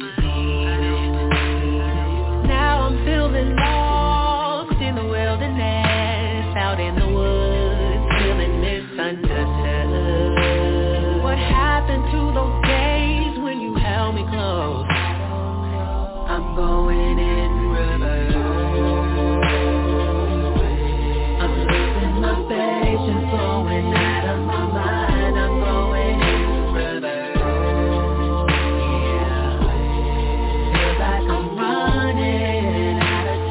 [SPEAKER 8] Now I'm feeling lost in the wilderness, out in the woods, feeling misunderstood. What happened to those days when you held me close? I'm going in reverse. I'm losing my patience, flowing out of my mind. I'm going in reverse. Yeah, feels like I'm running out of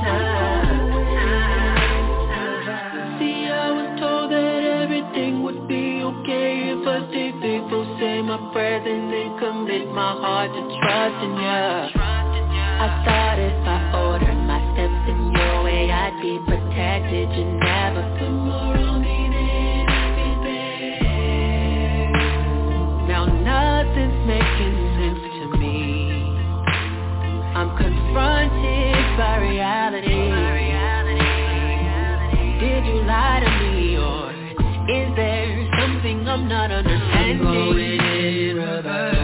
[SPEAKER 8] time. See, I was told that everything would be okay if I stay faithful, say my prayers, and then commit my heart to trust in you. I thought if I ordered my steps in your way, I'd be protected. You never put more on me than I can bear. Now nothing's making sense to me. I'm confronted by reality. Did you lie to me, or is there something I'm not understanding? I'm going in reverse.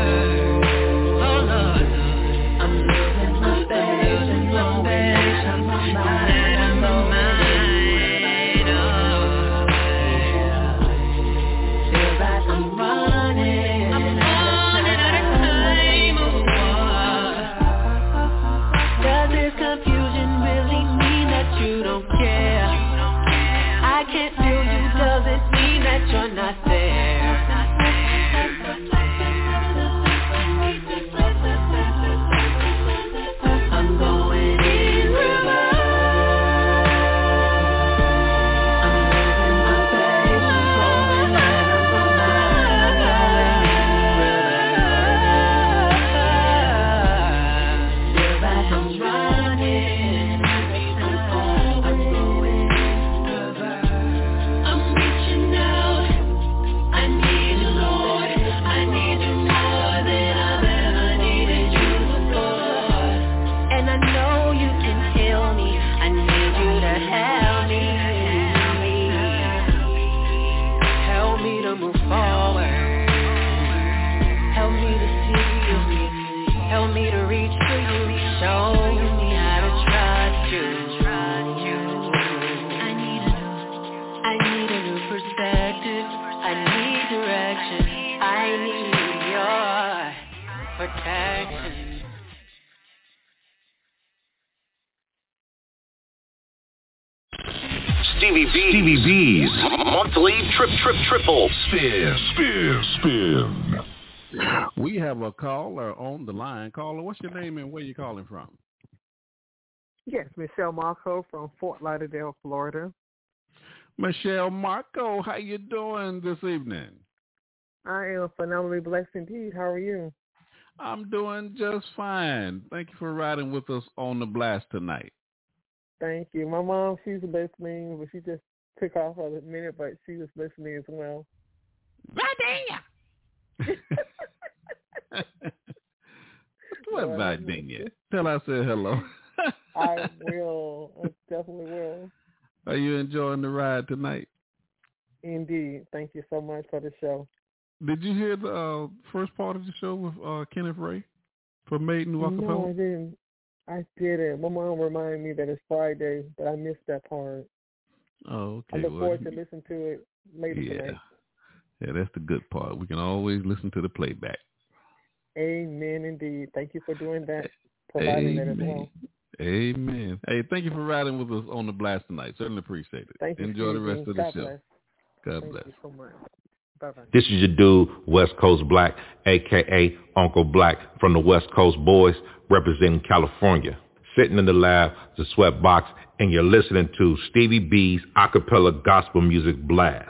[SPEAKER 8] You're not there. I'm going in reverse. I'm losing my patience, flowing out of my mind. I'm going in reverse. Feel like I'm running. I'm going in reverse. I'm reaching out. I need you, Lord. I need you more than I've ever needed you before. And I know you can heal me. I need you to help me. Help me to move forward. Help me to see you. Help me to reach for you. Show me how to trust you. I need a new perspective. I need direction. I need your protection.
[SPEAKER 5] Stevie B's monthly triple spin.
[SPEAKER 2] We have a caller on the line. Caller, what's your name and where you calling from?
[SPEAKER 6] Yes, Michelle Marco from Fort Lauderdale, Florida.
[SPEAKER 2] Michelle Marco, how you doing this evening?
[SPEAKER 6] I am phenomenally blessed indeed. How are you?
[SPEAKER 2] I'm doing just fine. Thank you for riding with us on the blast tonight.
[SPEAKER 6] Thank you. My mom, she's listening, but she just took off for a minute, but she was listening as well.
[SPEAKER 2] What about Dania? Tell her I said hello.
[SPEAKER 6] I will. I definitely will.
[SPEAKER 2] Are you enjoying the ride tonight?
[SPEAKER 6] Indeed. Thank you so much for the show.
[SPEAKER 2] Did you hear the first part of the show with Kenneth Ray from Maiden Acapella?
[SPEAKER 6] No, I didn't. I didn't. My mom reminded me that it's Friday, but I missed that part.
[SPEAKER 2] Oh, okay.
[SPEAKER 6] I look forward to listening to it later tonight.
[SPEAKER 2] Yeah, that's the good part. We can always listen to the playback.
[SPEAKER 6] Amen, indeed. Thank you for doing that, providing that as well.
[SPEAKER 2] Amen. Hey, thank you for riding with us on the blast tonight. Certainly appreciate it.
[SPEAKER 6] Thank you.
[SPEAKER 2] Enjoy the rest of the show.
[SPEAKER 6] Bless.
[SPEAKER 2] God bless.
[SPEAKER 6] Thank you so much. Bye-bye.
[SPEAKER 17] This is your dude, West Coast Black, a.k.a. Uncle Black from the West Coast Boys, representing California. Sitting in the lab, the sweat box, and you're listening to Stevie B's Acapella Gospel Music Blast.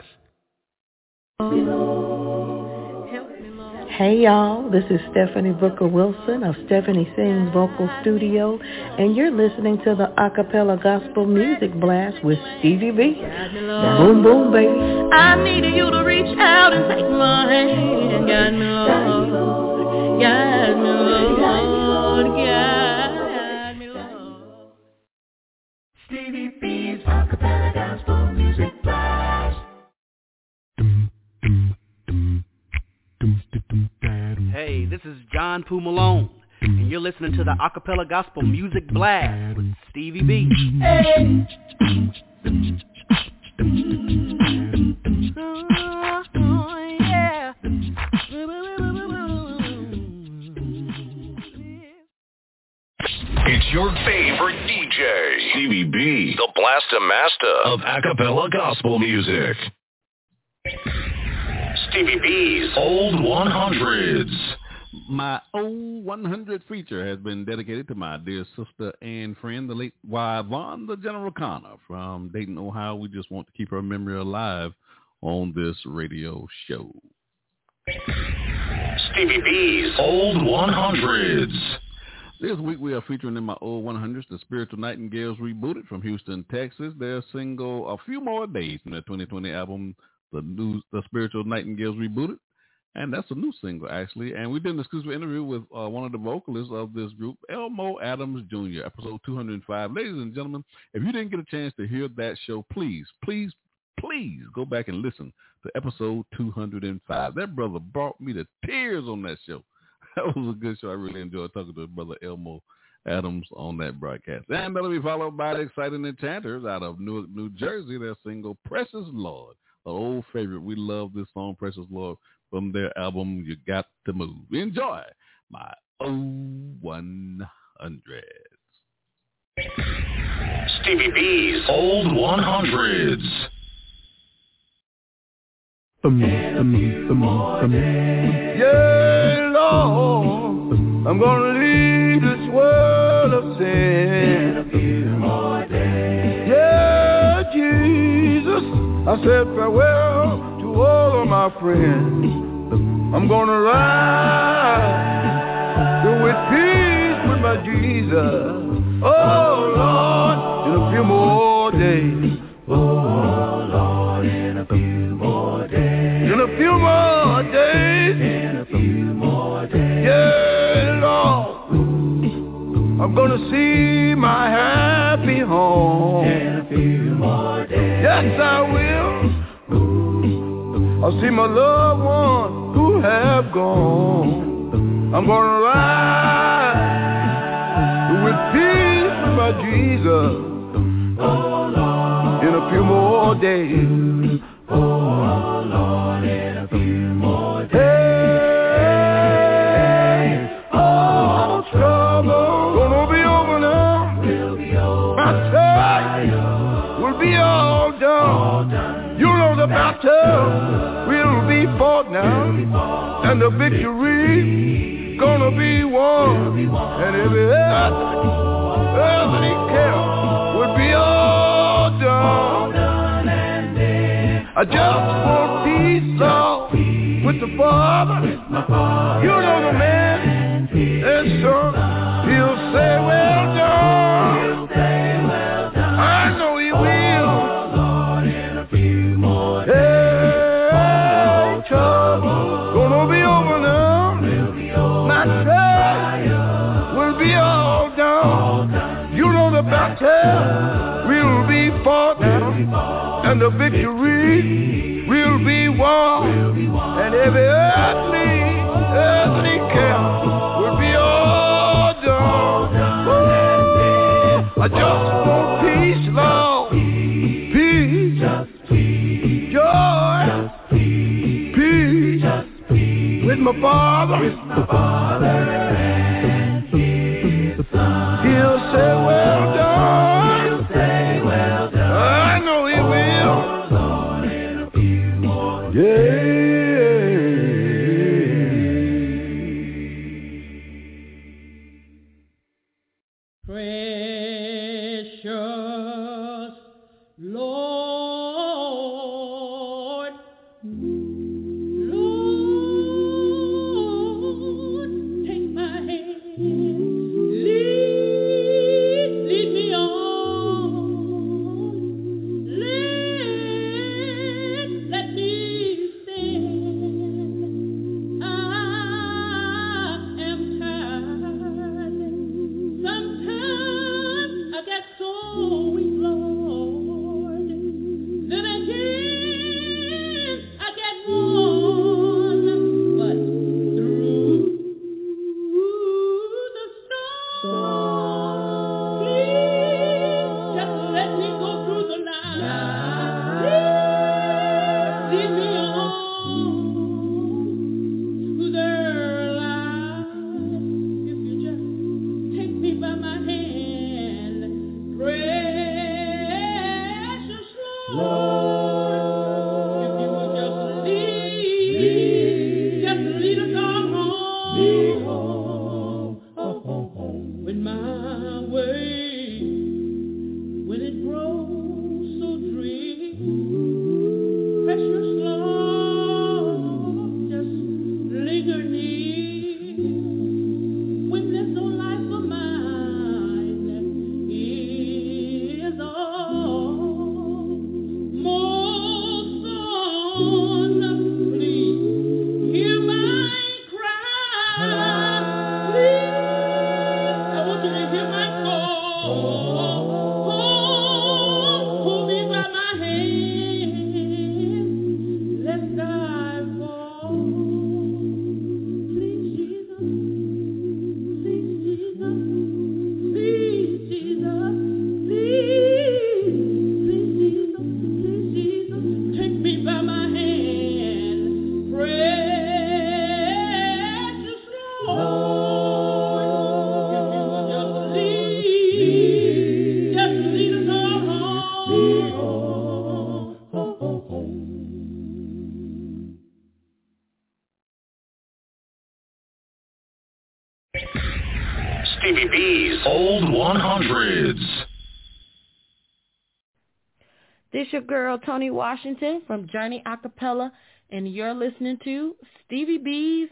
[SPEAKER 9] Hey y'all, this is Stephanie Booker Wilson of Stephanie Sings Vocal Studio, and you're listening to the Acapella Gospel Music Blast with Stevie B. Boom, boom, baby.
[SPEAKER 15] I needed you to reach out and take my hand. Guide me, Lord. Guide me, Lord. Guide me, Lord. Stevie B's Acapella Gospel Music Blast.
[SPEAKER 11] Hey, this is John Poo Malone, and you're listening to the Acapella Gospel Music Blast with Stevie B. Hey.
[SPEAKER 15] Oh, yeah.
[SPEAKER 5] It's your favorite DJ, Stevie B, the Blaster Master of Acapella Gospel Music. Stevie B's Old 100s.
[SPEAKER 2] My Old 100 feature has been dedicated to my dear sister and friend, the late Yvonne, the General Connor from Dayton, Ohio. We just want to keep her memory alive on this radio show.
[SPEAKER 5] Stevie B's Old 100s.
[SPEAKER 2] This week we are featuring in my Old 100s the Spiritual Nightingales Rebooted from Houston, Texas. Their single, A Few More Days, from their 2020 album, The Spiritual Nightingales Rebooted. And that's a new single, actually. And we did an exclusive interview with one of the vocalists of this group, Elmo Adams Jr., episode 205. Ladies and gentlemen, if you didn't get a chance to hear that show, please go back and listen to episode 205. That brother brought me to tears on that show. That was a good show. I really enjoyed talking to brother Elmo Adams on that broadcast. And that'll be followed by the Exciting Enchanters out of Newark, New Jersey. Their single, Precious Lord, an old favorite. We love this song, Precious Lord, from their album, You Got to Move. Enjoy my Old 100s.
[SPEAKER 5] Stevie B's Old 100s.
[SPEAKER 16] Yeah, Lord, I'm gonna leave this world of sin. In a few more days. Yeah, Jesus, I said farewell to all of my friends. I'm gonna ride with peace with my Jesus. Oh Lord, in a few more days. Oh Lord, in a few more days. In a few more days. In a few more days. Yeah, Lord, I'm gonna see my happy home. In a few more days. Yes, I will. I'll see my loved ones who have gone. I'm gonna ride with peace with my Jesus. Oh Lord, in a few more days. Oh Lord, in a few more days. Hey, all trouble gonna be over now. Will be over. My time will be all done. You know the battle will be fought now, and the victory gonna be won, and every care will be all done. I just want peace, Lord, with the Father. You know the man and son. He'll say, well done. I know he will. Hey, trouble gonna be over now. My trial will be all done. You know the battle will be fought now, and the victory will be won, and every earthly care will be all done. Ooh, I just want peace, Lord, peace, joy, peace with my Father. He'll say, well done. I know he will. Yeah.
[SPEAKER 15] Precious
[SPEAKER 9] This your girl, Tony Washington from Journey Acapella, and you're listening to Stevie B's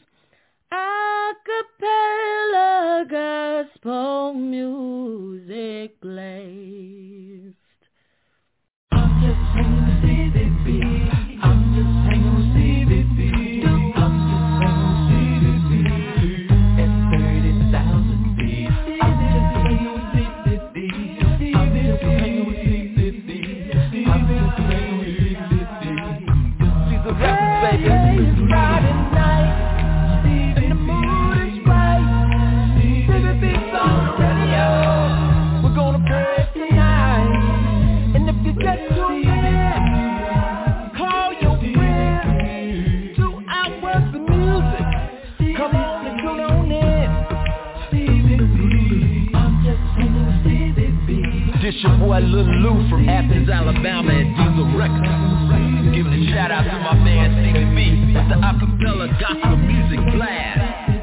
[SPEAKER 9] Acapella Gospel Music Blast.
[SPEAKER 8] I'm just hanging with Stevie B. I'm just hanging with Stevie B. I'm just hanging with Stevie B. At 30,000 feet. I'm just hanging with Stevie B. I'm just hanging with Stevie B. I'm just hanging with Stevie B. She's a rapper, baby. It's Friday night, and the mood is right. Stevie B's on the radio. We're gonna play it tonight. And if you get too mad, call your friends. 2 hours of music. Come on and tune on in. Stevie B. I'm just hanging with Stevie B.
[SPEAKER 3] This your boy Lil Lou from Athens, Alabama at Diesel Records. Giving a shout out to my man Stevie B with the Acapella Gospel Music Blast.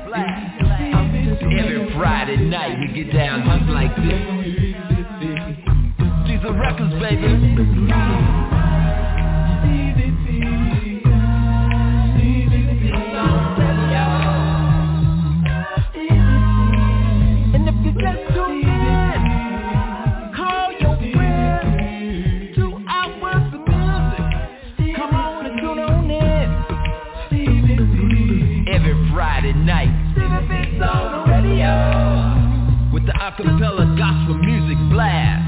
[SPEAKER 3] Every Friday night we get down just like this. Diesel Records, baby.
[SPEAKER 8] And if you get too mad, call your friends. 2 hours of music. Come on and tune on in.
[SPEAKER 3] Every Friday night
[SPEAKER 8] Stevie B's on the radio
[SPEAKER 3] with the Acapella Gospel Music Blast.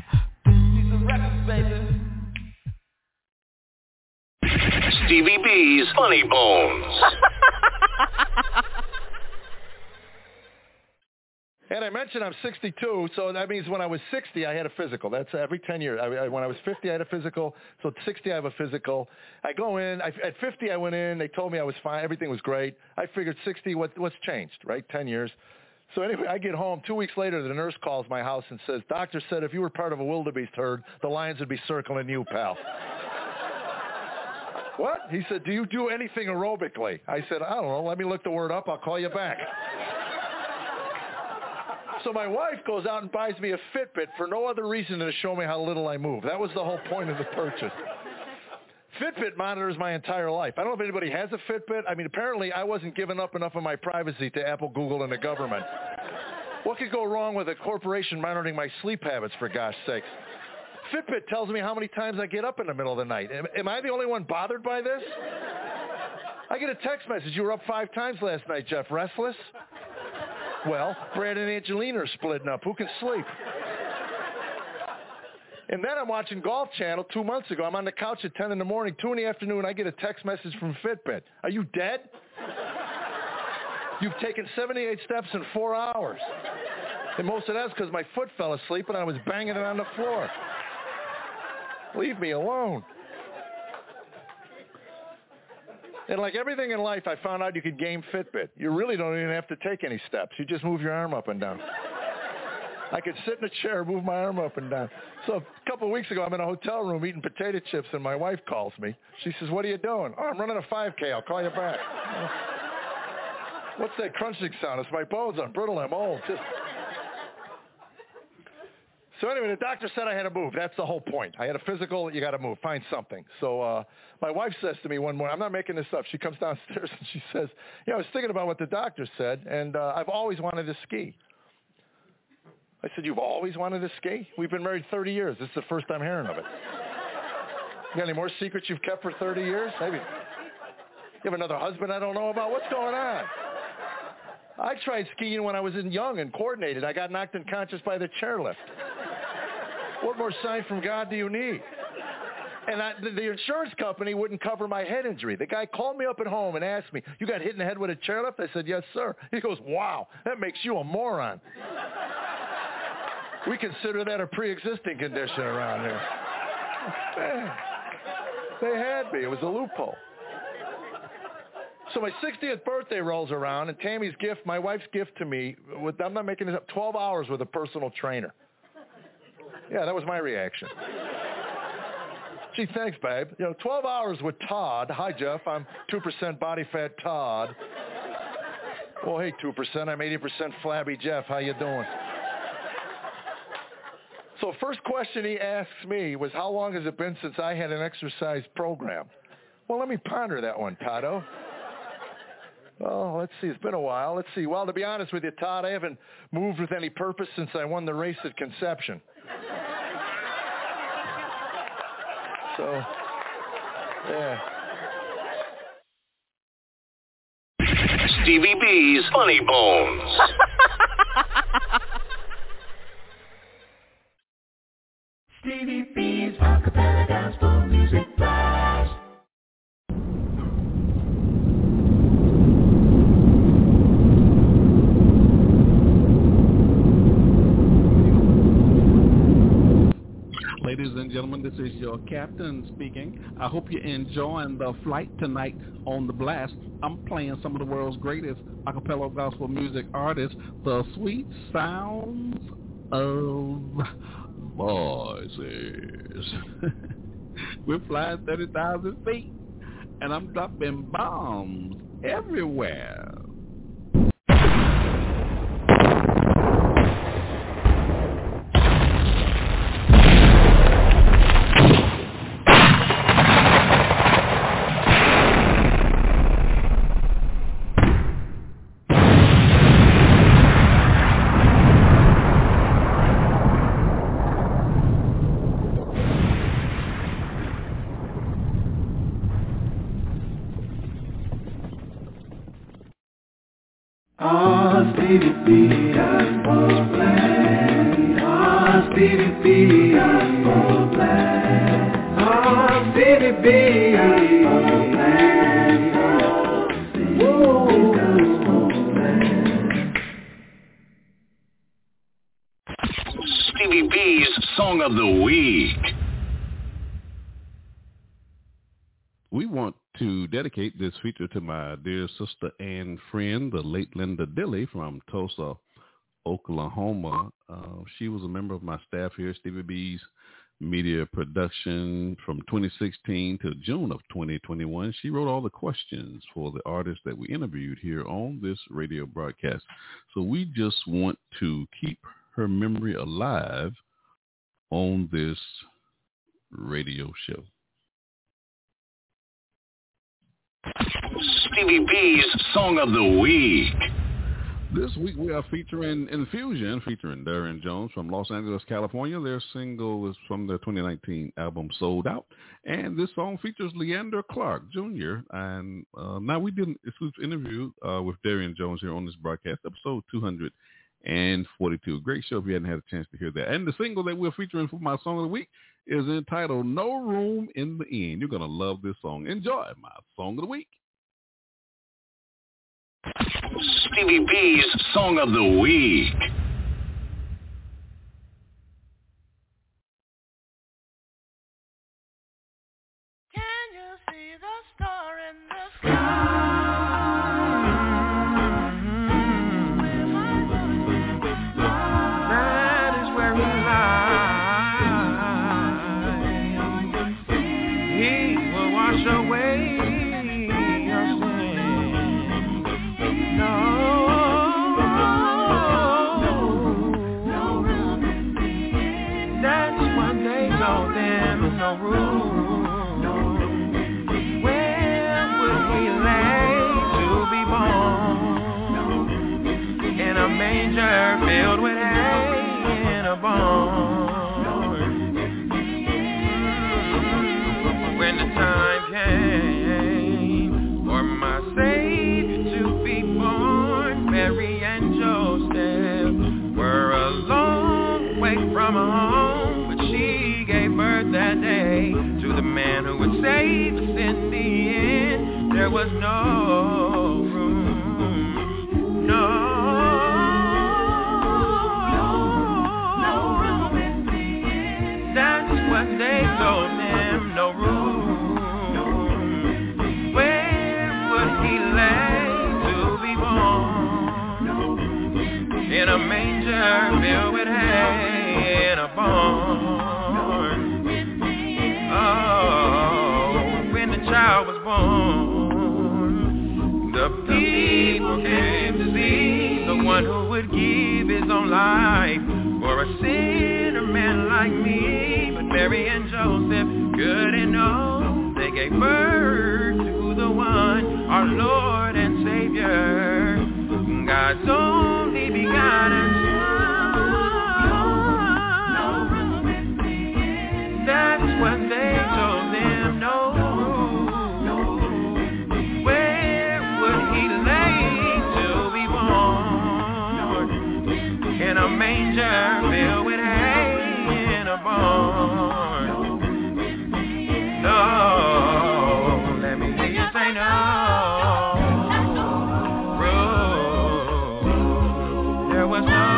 [SPEAKER 5] Stevie B's Funny Bones.
[SPEAKER 10] And I mentioned I'm 62, so that means when I was 60, I had a physical. That's every 10 years. When I was 50, I had a physical. So at 60, I have a physical. I go in. At 50, I went in. They told me I was fine. Everything was great. I figured 60, what's changed, right? 10 years. So anyway, I get home. 2 weeks later, the nurse calls my house and says, "Doctor said if you were part of a wildebeest herd, the lions would be circling you, pal." What? He said, "Do you do anything aerobically?" I said, "I don't know. Let me look the word up. I'll call you back." So my wife goes out and buys me a Fitbit for no other reason than to show me how little I move. That was the whole point of the purchase. Fitbit monitors my entire life. I don't know if anybody has a Fitbit. I mean, apparently I wasn't giving up enough of my privacy to Apple, Google, and the government. What could go wrong with a corporation monitoring my sleep habits, for gosh sakes? Fitbit tells me how many times I get up in the middle of the night. Am I the only one bothered by this? I get a text message. "You were up 5 times last night, Jeff. Restless?" Well, Brad and Angelina are splitting up. Who can sleep? And then I'm watching Golf Channel 2 months ago. I'm on the couch at 10 in the morning. 2 in the afternoon, I get a text message from Fitbit. "Are you dead? You've taken 78 steps in 4 hours. And most of that's because my foot fell asleep and I was banging it on the floor. Leave me alone." And like everything in life, I found out you could game Fitbit. You really don't even have to take any steps. You just move your arm up and down. I could sit in a chair, move my arm up and down. So a couple of weeks ago, I'm in a hotel room eating potato chips, and my wife calls me. She says, "What are you doing?" "Oh, I'm running a 5K. I'll call you back." "What's that crunching sound?" "It's my bones. I'm brittle. I'm old." So anyway, the doctor said I had to move. That's the whole point. I had a physical. You got to move. Find something. So my wife says to me one morning, I'm not making this up. She comes downstairs and she says, "Yeah, I was thinking about what the doctor said, and I've always wanted to ski." I said, "You've always wanted to ski? We've been married 30 years. This is the first I'm hearing of it." "You got any more secrets you've kept for 30 years? Maybe. You have another husband I don't know about? What's going on?" "I tried skiing when I was young and coordinated. I got knocked unconscious by the chairlift." What more sign from God do you need? And the insurance company wouldn't cover my head injury. The guy called me up at home and asked me, "You got hit in the head with a chairlift?" I said, "Yes, sir." He goes, "Wow, that makes you a moron." We consider that a pre-existing condition around here. Man, they had me. It was a loophole. So my 60th birthday rolls around, and Tammy's gift, my wife's gift to me, I'm not making this up, 12 hours with a personal trainer. Yeah, that was my reaction. "Gee, thanks, babe. 12 hours with Todd." "Hi, Jeff. I'm 2% body fat Todd." "Well, hey, 2%. I'm 80% flabby Jeff. How you doing?" So first question he asks me was, how long has it been since I had an exercise program? Well, let me ponder that one, Tado. Oh, let's see. It's been a while. Let's see. Well, to be honest with you, Todd, I haven't moved with any purpose since I won the race at conception. So, yeah.
[SPEAKER 5] Stevie B's Funny Bones.
[SPEAKER 8] Stevie B's Acapella Gospel Music Blast.
[SPEAKER 2] Ladies and gentlemen, this is your captain speaking. I hope you're enjoying the flight tonight on the blast. I'm playing some of the world's greatest a cappella gospel music artists, the sweet sounds of voices. We're flying 30,000 feet, and I'm dropping bombs everywhere.
[SPEAKER 8] Stevie B, Gospel Blast. Stevie B, Gospel Blast. Stevie B, Gospel Blast.
[SPEAKER 5] Stevie B's Song of the Week.
[SPEAKER 2] We want to dedicate this feature to my dear sister and friend, the late Linda Dilly from Tulsa, Oklahoma. She was a member of my staff here at Stevie B's Media Production from 2016 to June of 2021. She wrote all the questions for the artists that we interviewed here on this radio broadcast. So we just want to keep her memory alive on this radio show.
[SPEAKER 5] Stevie B's Song of the Week.
[SPEAKER 2] This week we are featuring Infusion, featuring Darian Jones from Los Angeles, California. Their single is from their 2019 album Sold Out. And this song features Leander Clark Jr. And now we did an exclusive interview with Darian Jones here on this broadcast, episode 242. Great show if you hadn't had a chance to hear that. And the single that we're featuring for my Song of the Week is entitled No Room in the Inn. You're going to love this song. Enjoy my Song of the Week.
[SPEAKER 5] Stevie B's Song of the Week.
[SPEAKER 8] Can you see the star in the sky? That is where he lies. He will wash away. Filled with hay in a barn. When the time came for my Savior to be born, Mary and Joseph were a long way from home, but she gave birth that day to the man who would save us in the end. There was no room, no. They told him no room. Where would he lay to be born? In a manger filled with hay in a barn. Oh, when the child was born, the people came to see the one who would give his own life for a sinner man like
[SPEAKER 12] like me, but Mary and Joseph couldn't know. They gave birth to the one, our Lord and Savior, God's only begotten Son. That's what they told them, no room. Where would he lay to be born? In a manger filled with hay in a barn. No, let me hear you say no. Room, there was no.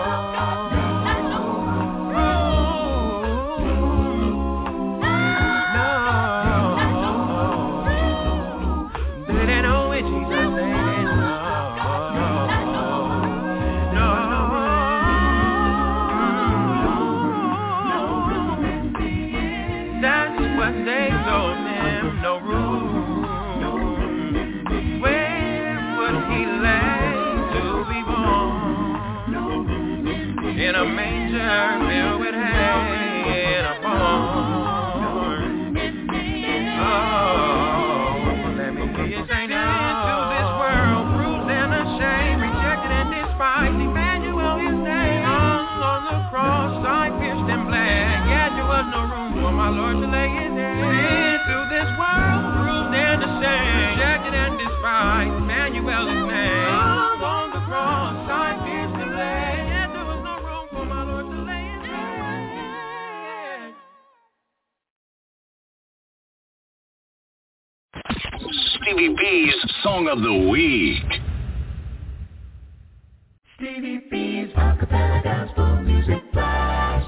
[SPEAKER 12] In a manger filled with hay in a barn. Oh, let me hear you say no. Into this world, bruised and ashamed, rejected and despised, Emmanuel his name. Hung on the cross, side pierced and bled, yet there was no room for my Lord to lay his head. Into this world, bruised and ashamed, rejected and despised, Emmanuel his name. Hung on the cross, side pierced and bled.
[SPEAKER 5] Stevie B's Song of the Week.
[SPEAKER 8] Stevie B's Acapella Gospel Music Blast.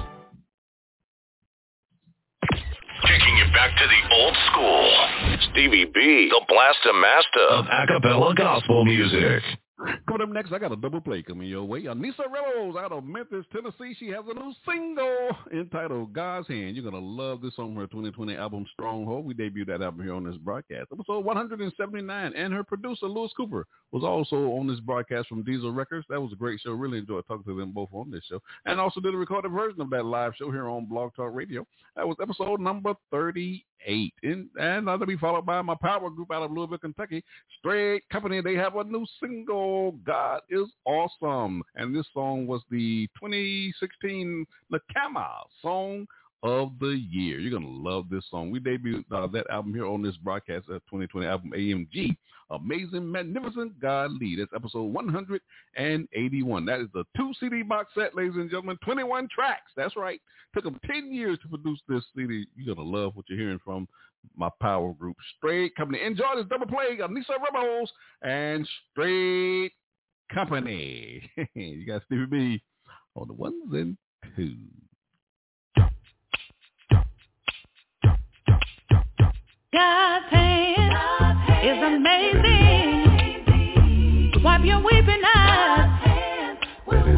[SPEAKER 5] Taking you back to the old school. Stevie B, the Blaster Master of Acapella Gospel Music.
[SPEAKER 2] Coming up next, I got a double play coming your way. Anissa Rose out of Memphis, Tennessee. She has a new single entitled God's Hand. You're going to love this song from her 2020 album, Stronghold. We debuted that album here on this broadcast. Episode 179. And her producer, Lewis Cooper, was also on this broadcast from Diesel Records. That was a great show. Really enjoyed talking to them both on this show. And also did a recorded version of that live show here on Blog Talk Radio. That was episode number 38. And that'll be followed by my power group out of Louisville, Kentucky, Straight Company. They have a new single, God is Awesome. And this song was the 2016 Nakama Song of the Year. You're going to love this song. We debuted that album here on this broadcast, 2020 album AMG. Amazing, Magnificent God Lead. That's episode 181. That is the 2 CD box set, ladies and gentlemen. 21 tracks. That's right. Took them 10 years to produce this CD. You're going to love what you're hearing from my power group, Straight Company. Enjoy this double play of Anissa Rose and Straight Company. You got Stevie B on the ones and twos.
[SPEAKER 21] God's hand is amazing. Wipe your weeping eyes. God's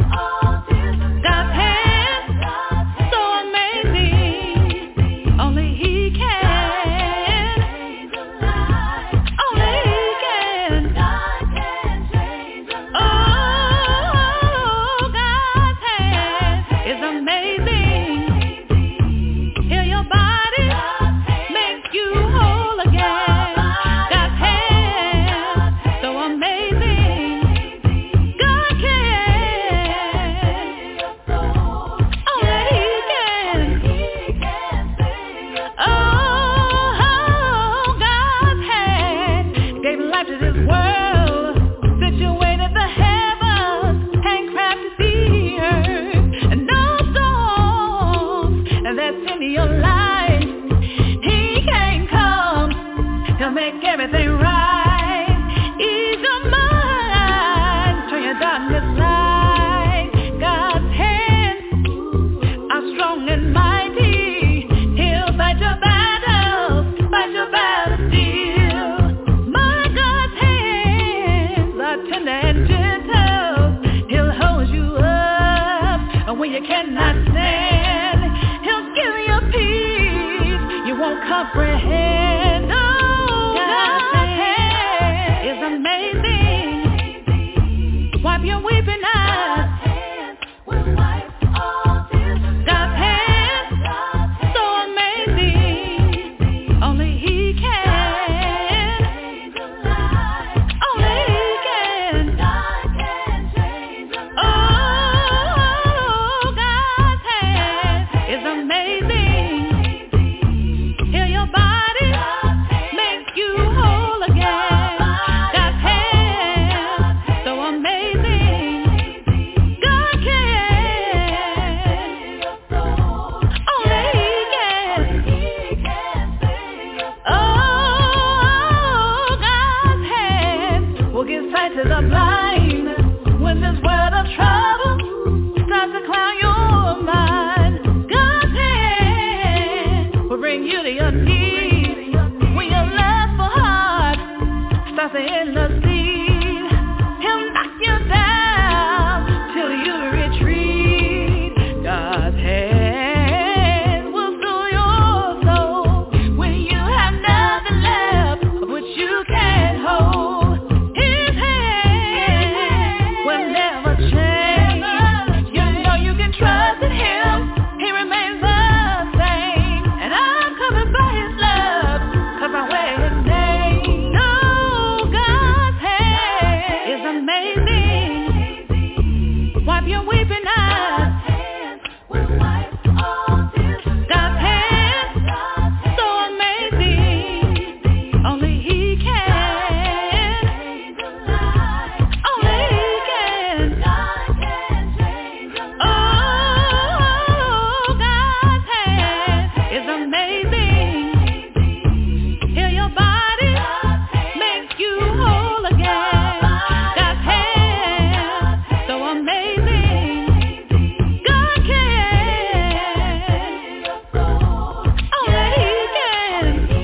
[SPEAKER 21] hand, so amazing. Only He can. Only He can. Oh, God's hand is amazing. Heal your body. You whole again. God's hand, so amazing. God can. Only He can. Oh, God's hand gave life to this world, situated the heavens, handcrafted the earth, and no storms that's in your life. He'll make everything right. Ease your mind, turn your darkness light. God's hands are strong and mighty. He'll fight your battles still. My God's hands are tender and gentle. He'll hold you up when you cannot stand. He'll give you peace you won't comprehend. Amazing. Wipe your weeping eyes. God's hand God's in the seed. He'll knock you down till you retreat. God's hand will fill your soul when you have nothing left of which you can't hold. His hand will never change. You know you can trust in Him. He remains the same. And I'm covered by His love, 'cause I wear His name. No, God's hand is amazing. Wipe your weeping eyes. God's hand, so amazing. Only He can. Only He can. Oh, God's hand is amazing. Heal your body, make you whole again. God's hand, so amazing. God can. Only He can.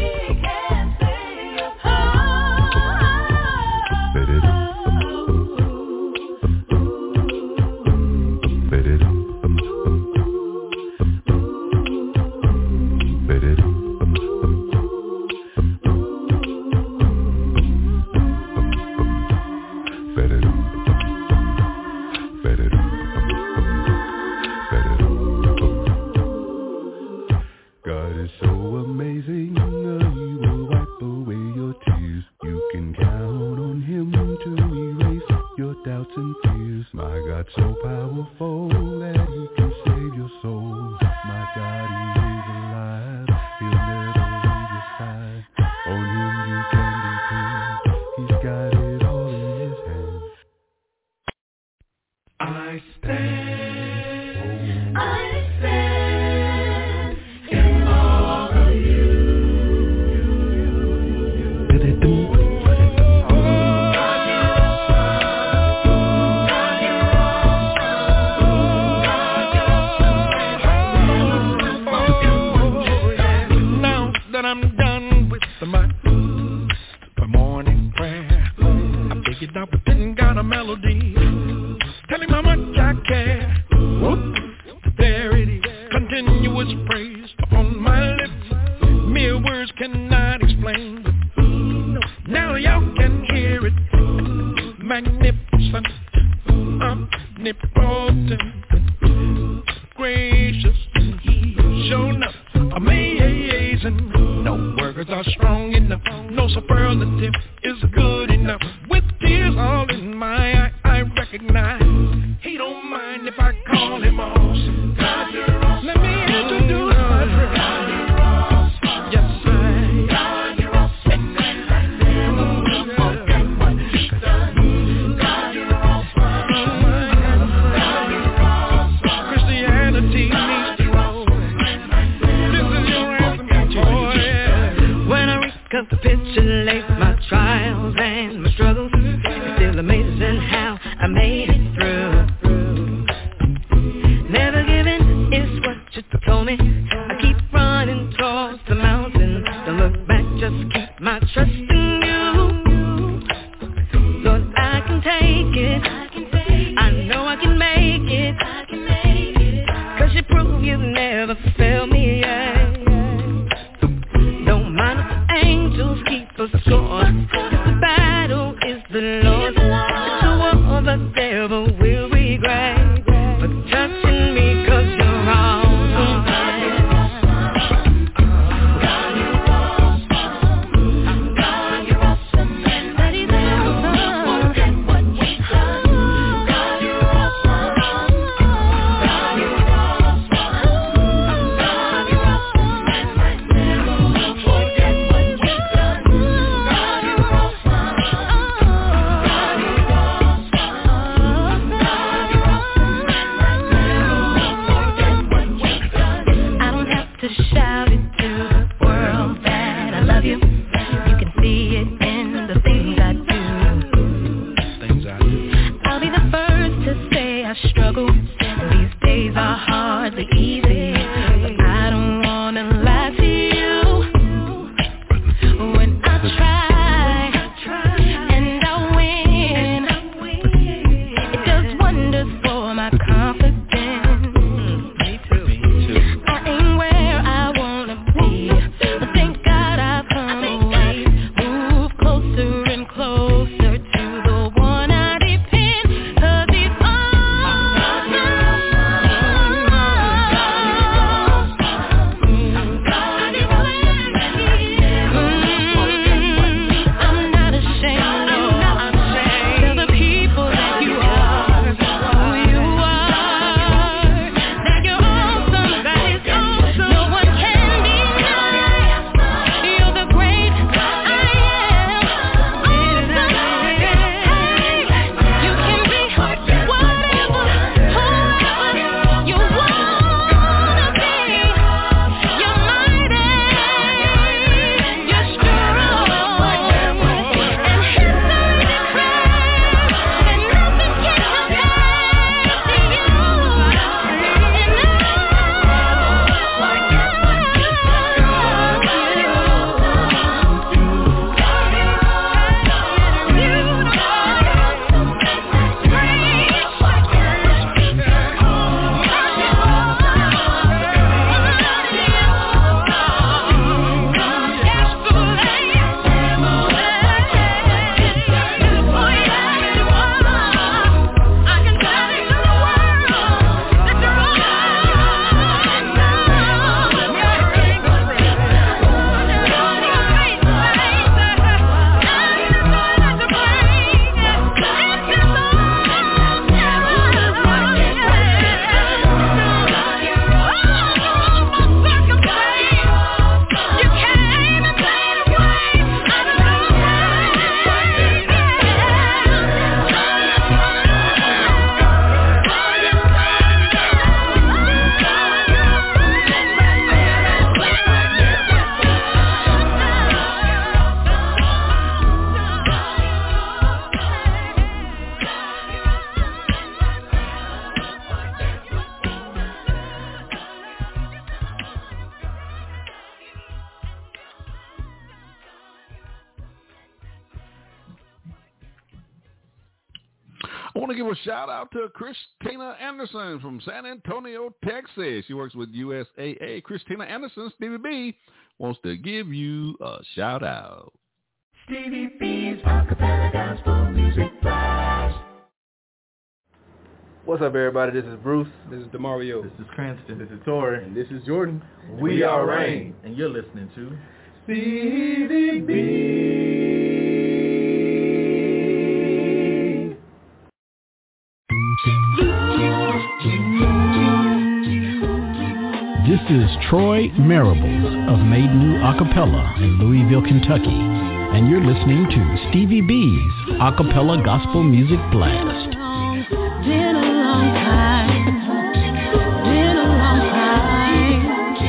[SPEAKER 13] God is so amazing, He will wipe away your tears. You can count on Him to erase your doubts and fears. My God, so powerful that He can save your soul. My God, He is alive, He'll never leave your side. On Him you can depend, He's got it all in His hands. I stand in awe of you.
[SPEAKER 12] Now that I'm done with my morning prayer, I figured out within God a melody. Tell Him how much I care. Whoop. There it is, continuous praise upon my lips. Mere words cannot explain. Now y'all can hear it. Magnificent, omnipotent, gracious. He's shown up, amazing. No words are strong enough, no superlative is good enough. With tears all in my eye, I recognize He don't mind if I call Him awesome. God, you're awesome. Let me introduce my friend. God, you're awesome. Yes, sir. God, you're awesome. Don't forget what He's done. God, you're awesome. God, you're awesome. Christianity needs to roll. This is your anthem, boy.
[SPEAKER 21] When I recapitulate my trials and my struggles, it's still amazing how I made it through. Never giving is what you told me. I keep running towards the mountain. Don't look back, just keep my trust in you. Lord, I can take it. I know I can make it. 'Cause you prove you've never failed me yet. Don't mind if the angels keep us score. The battle is the Lord's. The war the devil will regret for touching me, 'cause you're awesome. God, you're awesome. God, you're awesome. God, you're awesome. That He's awesome. Forget what He's done. God, you're awesome. God, you're awesome. God, you're awesome. Never forget what He's done. God, you're awesome. God, you're
[SPEAKER 2] want to give a shout-out to Christina Anderson from San Antonio, Texas. She works with USAA. Christina Anderson, Stevie B, wants to give you a shout-out.
[SPEAKER 8] Stevie B's Acapella Gospel Music Blast.
[SPEAKER 14] What's up, everybody? This is Bruce.
[SPEAKER 19] This is DeMario.
[SPEAKER 14] This is Cranston. This is Tori.
[SPEAKER 19] And this is Jordan.
[SPEAKER 14] We are Rain. And you're listening to
[SPEAKER 8] Stevie B.
[SPEAKER 20] This is Troy Marables of Made New Acapella in Louisville, Kentucky, and you're listening to Stevie B's Acapella Gospel Music Blast.
[SPEAKER 15] Been a long time. Been a long time.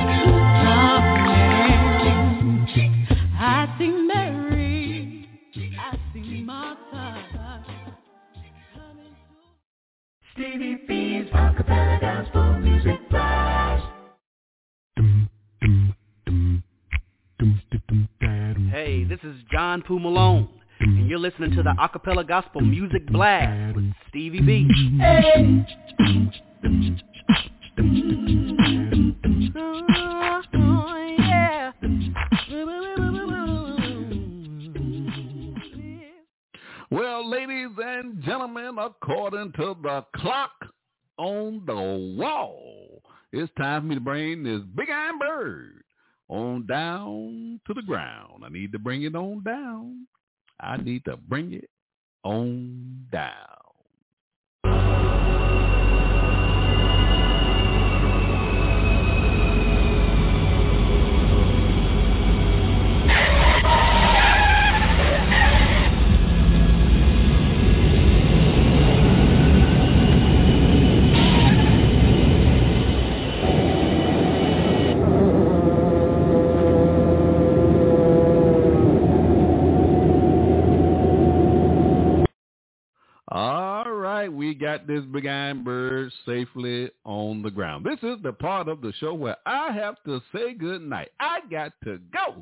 [SPEAKER 15] I see Mary. I see Martha.
[SPEAKER 8] Stevie B's Acapella Gospel Music Blast.
[SPEAKER 11] Hey, this is John Poo Malone, and you're listening to the Acapella Gospel Music Blast with Stevie B. Hey.
[SPEAKER 2] Well, ladies and gentlemen, according to the clock on the wall, it's time for me to bring this big iron bird on down to the ground. I need to bring it on down. I need to bring it on down. We got this big iron bird safely on the ground. This is the part of the show where I have to say good night. I got to go.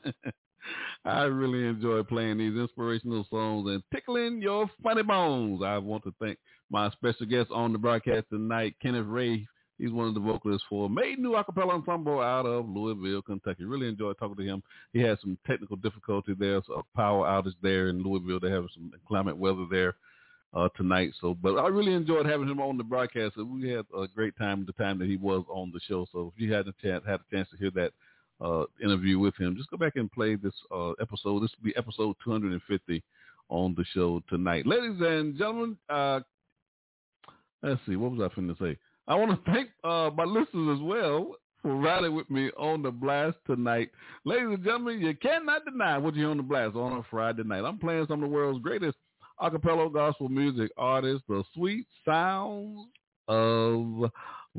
[SPEAKER 2] I really enjoy playing these inspirational songs and tickling your funny bones. I want to thank my special guest on the broadcast tonight, Kenneth Ray. He's one of the vocalists for Made New Acapella Ensemble out of Louisville, Kentucky. Really enjoyed talking to him. He had some technical difficulty there, so a power outage there in Louisville. They have some inclement weather there tonight. But I really enjoyed having him on the broadcast. So we had a great time the time that he was on the show. So if you had a chance to hear that interview with him, just go back and play this episode. This will be episode 250 on the show tonight. Ladies and gentlemen, let's see, what was I finna say? I want to thank my listeners as well for riding with me on the blast tonight. Ladies and gentlemen, you cannot deny what you hear on the blast on a Friday night. I'm playing some of the world's greatest acapella gospel music artists, the sweet sounds of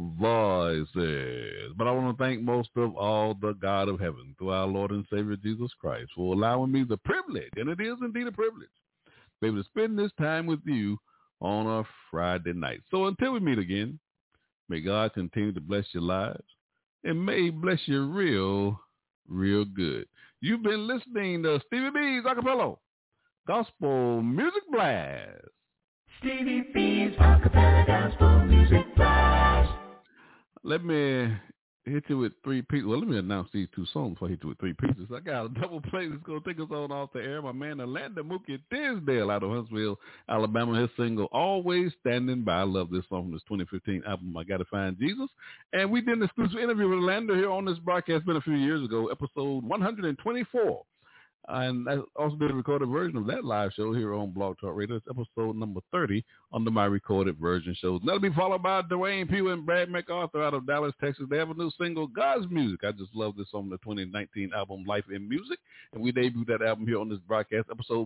[SPEAKER 2] voices. But I want to thank most of all the God of heaven, through our Lord and Savior Jesus Christ, for allowing me the privilege, and it is indeed a privilege, to be able to spend this time with you on a Friday night. So until we meet again, may God continue to bless your lives, and may He bless you real, real good. You've been listening to Stevie B's Acapella Gospel Music Blast.
[SPEAKER 8] Stevie B's Acapella Gospel Music Blast.
[SPEAKER 2] Let me hit you with three pieces. Well, let me announce these two songs before I hit you with three pieces. I got a double play that's going to take us on off the air. My man, Orlando Mookie Tisdale out of Huntsville, Alabama. His single, Always Standing By. I love this song from his 2015 album, I Gotta Find Jesus. And we did an exclusive interview with Orlando here on this broadcast. It's been a few years ago, episode 124. And I also did a recorded version of that live show here on Blog Talk Radio. It's episode number 30 under my recorded version shows. That'll be followed by Dwayne Pugh and Brad MacArthur out of Dallas, Texas. They have a new single, God's Music. I just love this on the 2019 album, Life in Music. And we debuted that album here on this broadcast, episode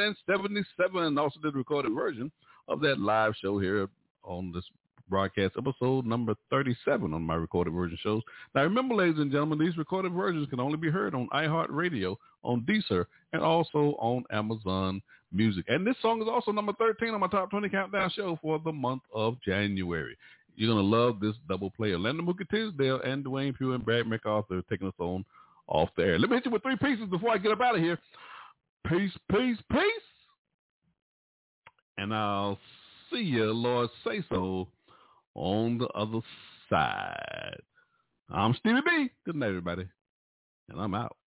[SPEAKER 2] 177. Also did a recorded version of that live show here on this broadcast, episode number 37 on my recorded version shows. Now, remember, ladies and gentlemen, these recorded versions can only be heard on iHeartRadio, on Deezer, and also on Amazon Music. And this song is also number 13 on my Top 20 Countdown show for the month of January. You're going to love this double play. Orlando Mookie Tisdale and Dwayne Pugh and Brad MacArthur taking us on off the air. Let me hit you with three pieces before I get up out of here. Peace, peace, peace. And I'll see you, Lord say so, on the other side. I'm Stevie B. Good night, everybody. And I'm out.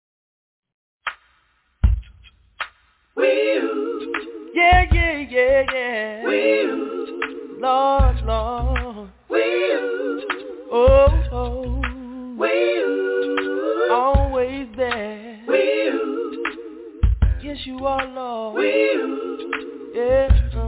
[SPEAKER 8] Yeah, yeah, yeah, yeah. Lord, Lord. Oh, oh. Always there. Yes, you are, Lord. Yeah.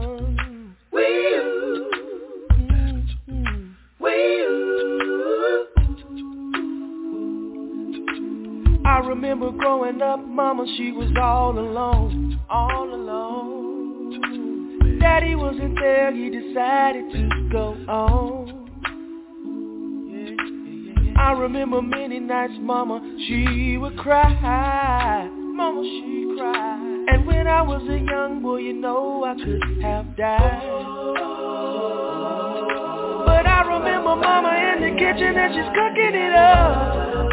[SPEAKER 8] I remember growing up, Mama, she was all alone. Daddy wasn't there, he decided to go on. I remember many nights, Mama, she would cry. Mama, she cried. And when I was a young boy, you know I could have died. But I remember Mama in the kitchen and she's cooking it up.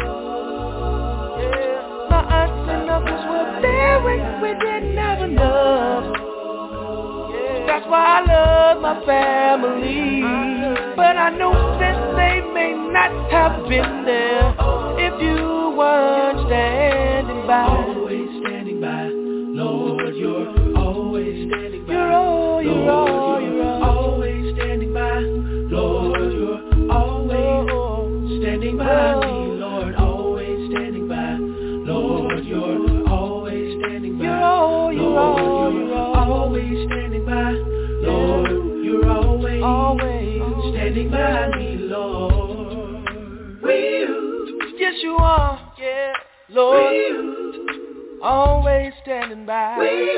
[SPEAKER 8] My aunts and uncles were there when we didn't have enough. That's why I love my family. But I know that they may not have been there if you weren't standing by. Always standing by, Lord, you're always standing by. You're always standing by, Lord, you're always standing by me, Lord, always standing by, Lord, you're always standing by. You're always standing by, Lord, you're always standing by me, Lord. Yes, you are, yeah, Lord, always standing by.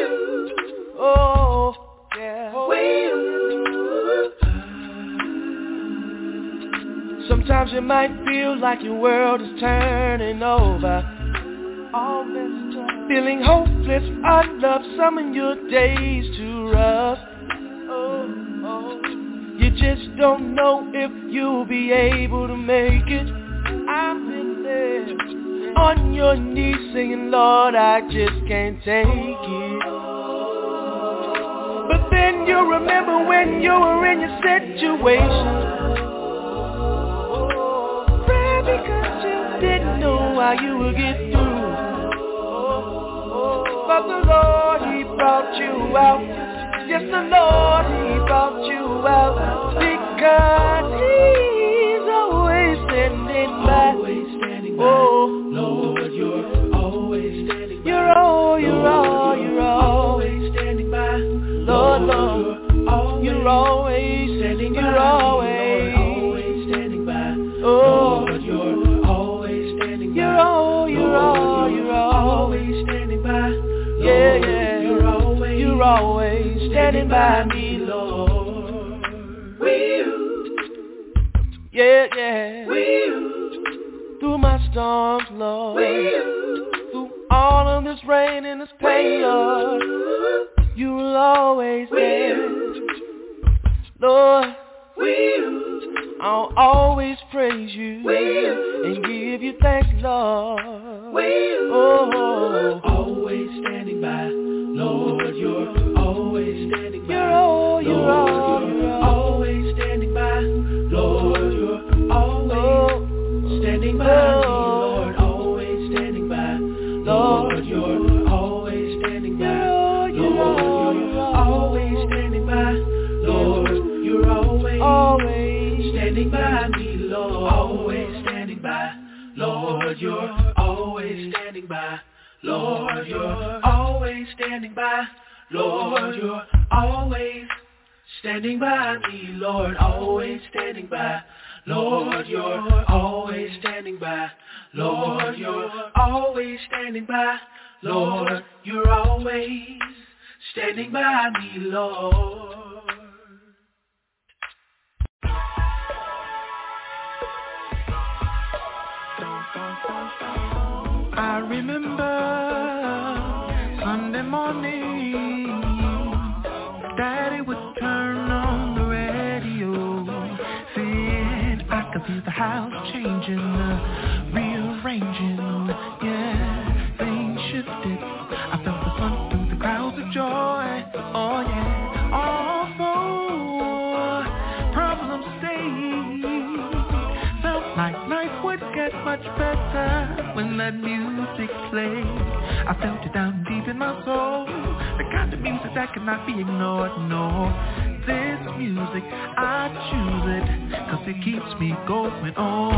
[SPEAKER 8] Oh, yeah. Sometimes it might feel like your world is turning over. All messed up, feeling hopeless, unloved, some of your days too rough. You just don't know if you'll be able to make it. I've been there, on your knees singing, Lord, I just can't take it. But then you remember when you were in your situation. Pray because you didn't know how you would get through. But the Lord, He brought you out. Yes, the Lord, He brought you out. Because He's always standing by. Oh, Lord, you're always standing by. You're always standing by. Lord, you're always standing by. You're always standing by. Oh, Lord, you're always standing by. You're always standing by. Yeah, yeah. You're always standing by me, Lord. Yeah, yeah. Through my storms, Lord. Through all of this rain and this pain, Lord. You will always there. Lord, I'll always praise you and give you thanks, Lord. Oh, always standing by. Lord, you're always standing by. You're always standing by. Lord, you're always standing by me. Lord, always standing by. Lord, you're always standing by. Lord, you're always standing by. Lord, you're always standing by me. Lord, always standing by. Lord, you're always standing by. Lord, you're always standing by. Lord, you're always standing by me. Lord, always standing by. Lord, you're always standing by. Lord, you're always standing by. Lord, you're always standing by me, Lord. I remember Sunday morning, Daddy would turn on the radio, saying I could see the house changing, rearranging, yeah, things shifted. I felt the sun through the crowds of joy, oh yeah, all so
[SPEAKER 12] much better when that music plays. I felt it down deep in my soul, the kind of music that cannot be ignored, no. This music, I choose it, 'cause it keeps me going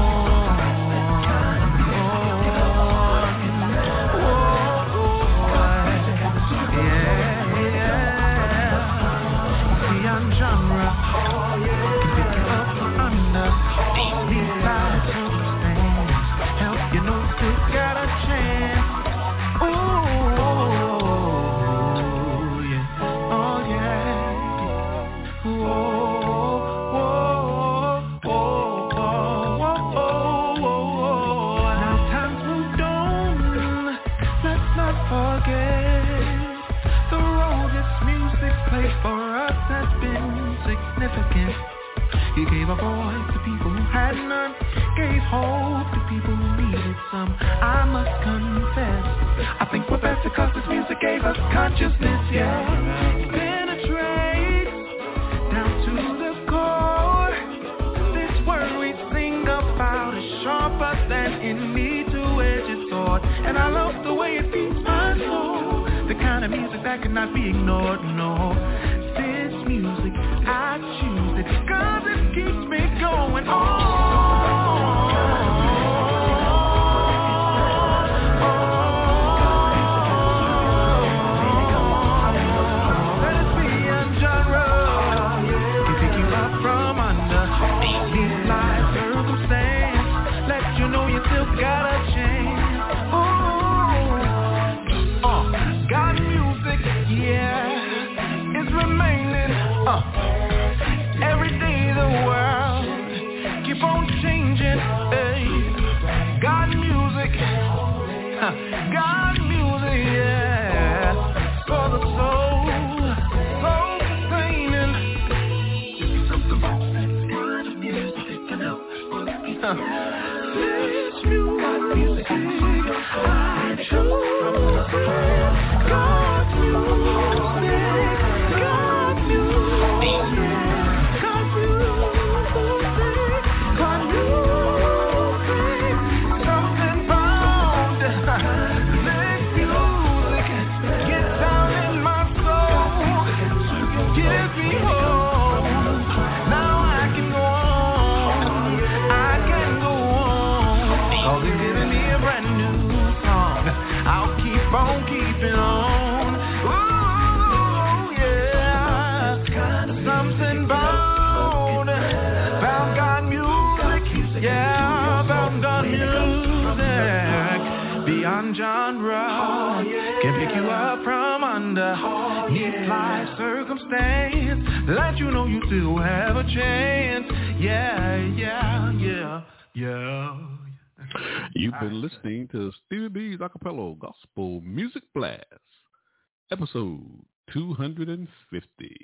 [SPEAKER 12] on. Genre, pick you up from under these life circumstances, help you know still got a chance. Ooh, yeah, oh yeah, ooh, now time's moved on, let's not forget the role this music played for us has been significant. He gave a voice to people who had none, gave hope to people who needed some. I must confess, I think we're better 'cause this music gave us consciousness, yeah. It penetrates down to the core. This word we sing about is sharper than any two-edged sword, and I love the way it feeds my soul. The kind of music that cannot be ignored, no. This music, I choose it, 'cause it keeps me going on. Let it be a genre, can pick you up from under these life circumstances, let you know you still got a chance. God music, yeah, it's remaining. Every day the world keep on changing. Hey. God music, God music, yeah, for the soul, soul sustaining. Something about that kind of music can help. This music, I choose. God music, God music, God music, something bound. This music gets down in my soul, gives me hope. Now I can go on, 'cause it's giving me a brand new song. I'll keep on keeping on. Ooh, yeah. Something bound God music. Yeah, bound God music. Beyond genre, can pick you up from under each life circumstance, let you know you still have a chance. Yeah, yeah, yeah, yeah.
[SPEAKER 2] You've been listening to Stevie B's Acapella Gospel Music Blast, episode 250.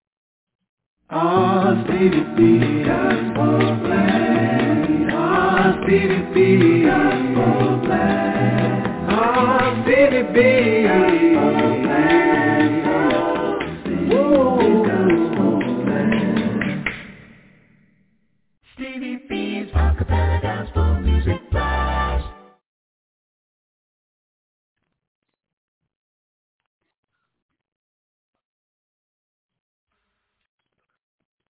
[SPEAKER 8] Stevie B Gospel Blast. Stevie B Gospel Blast. Stevie B Gospel Blast. Stevie B.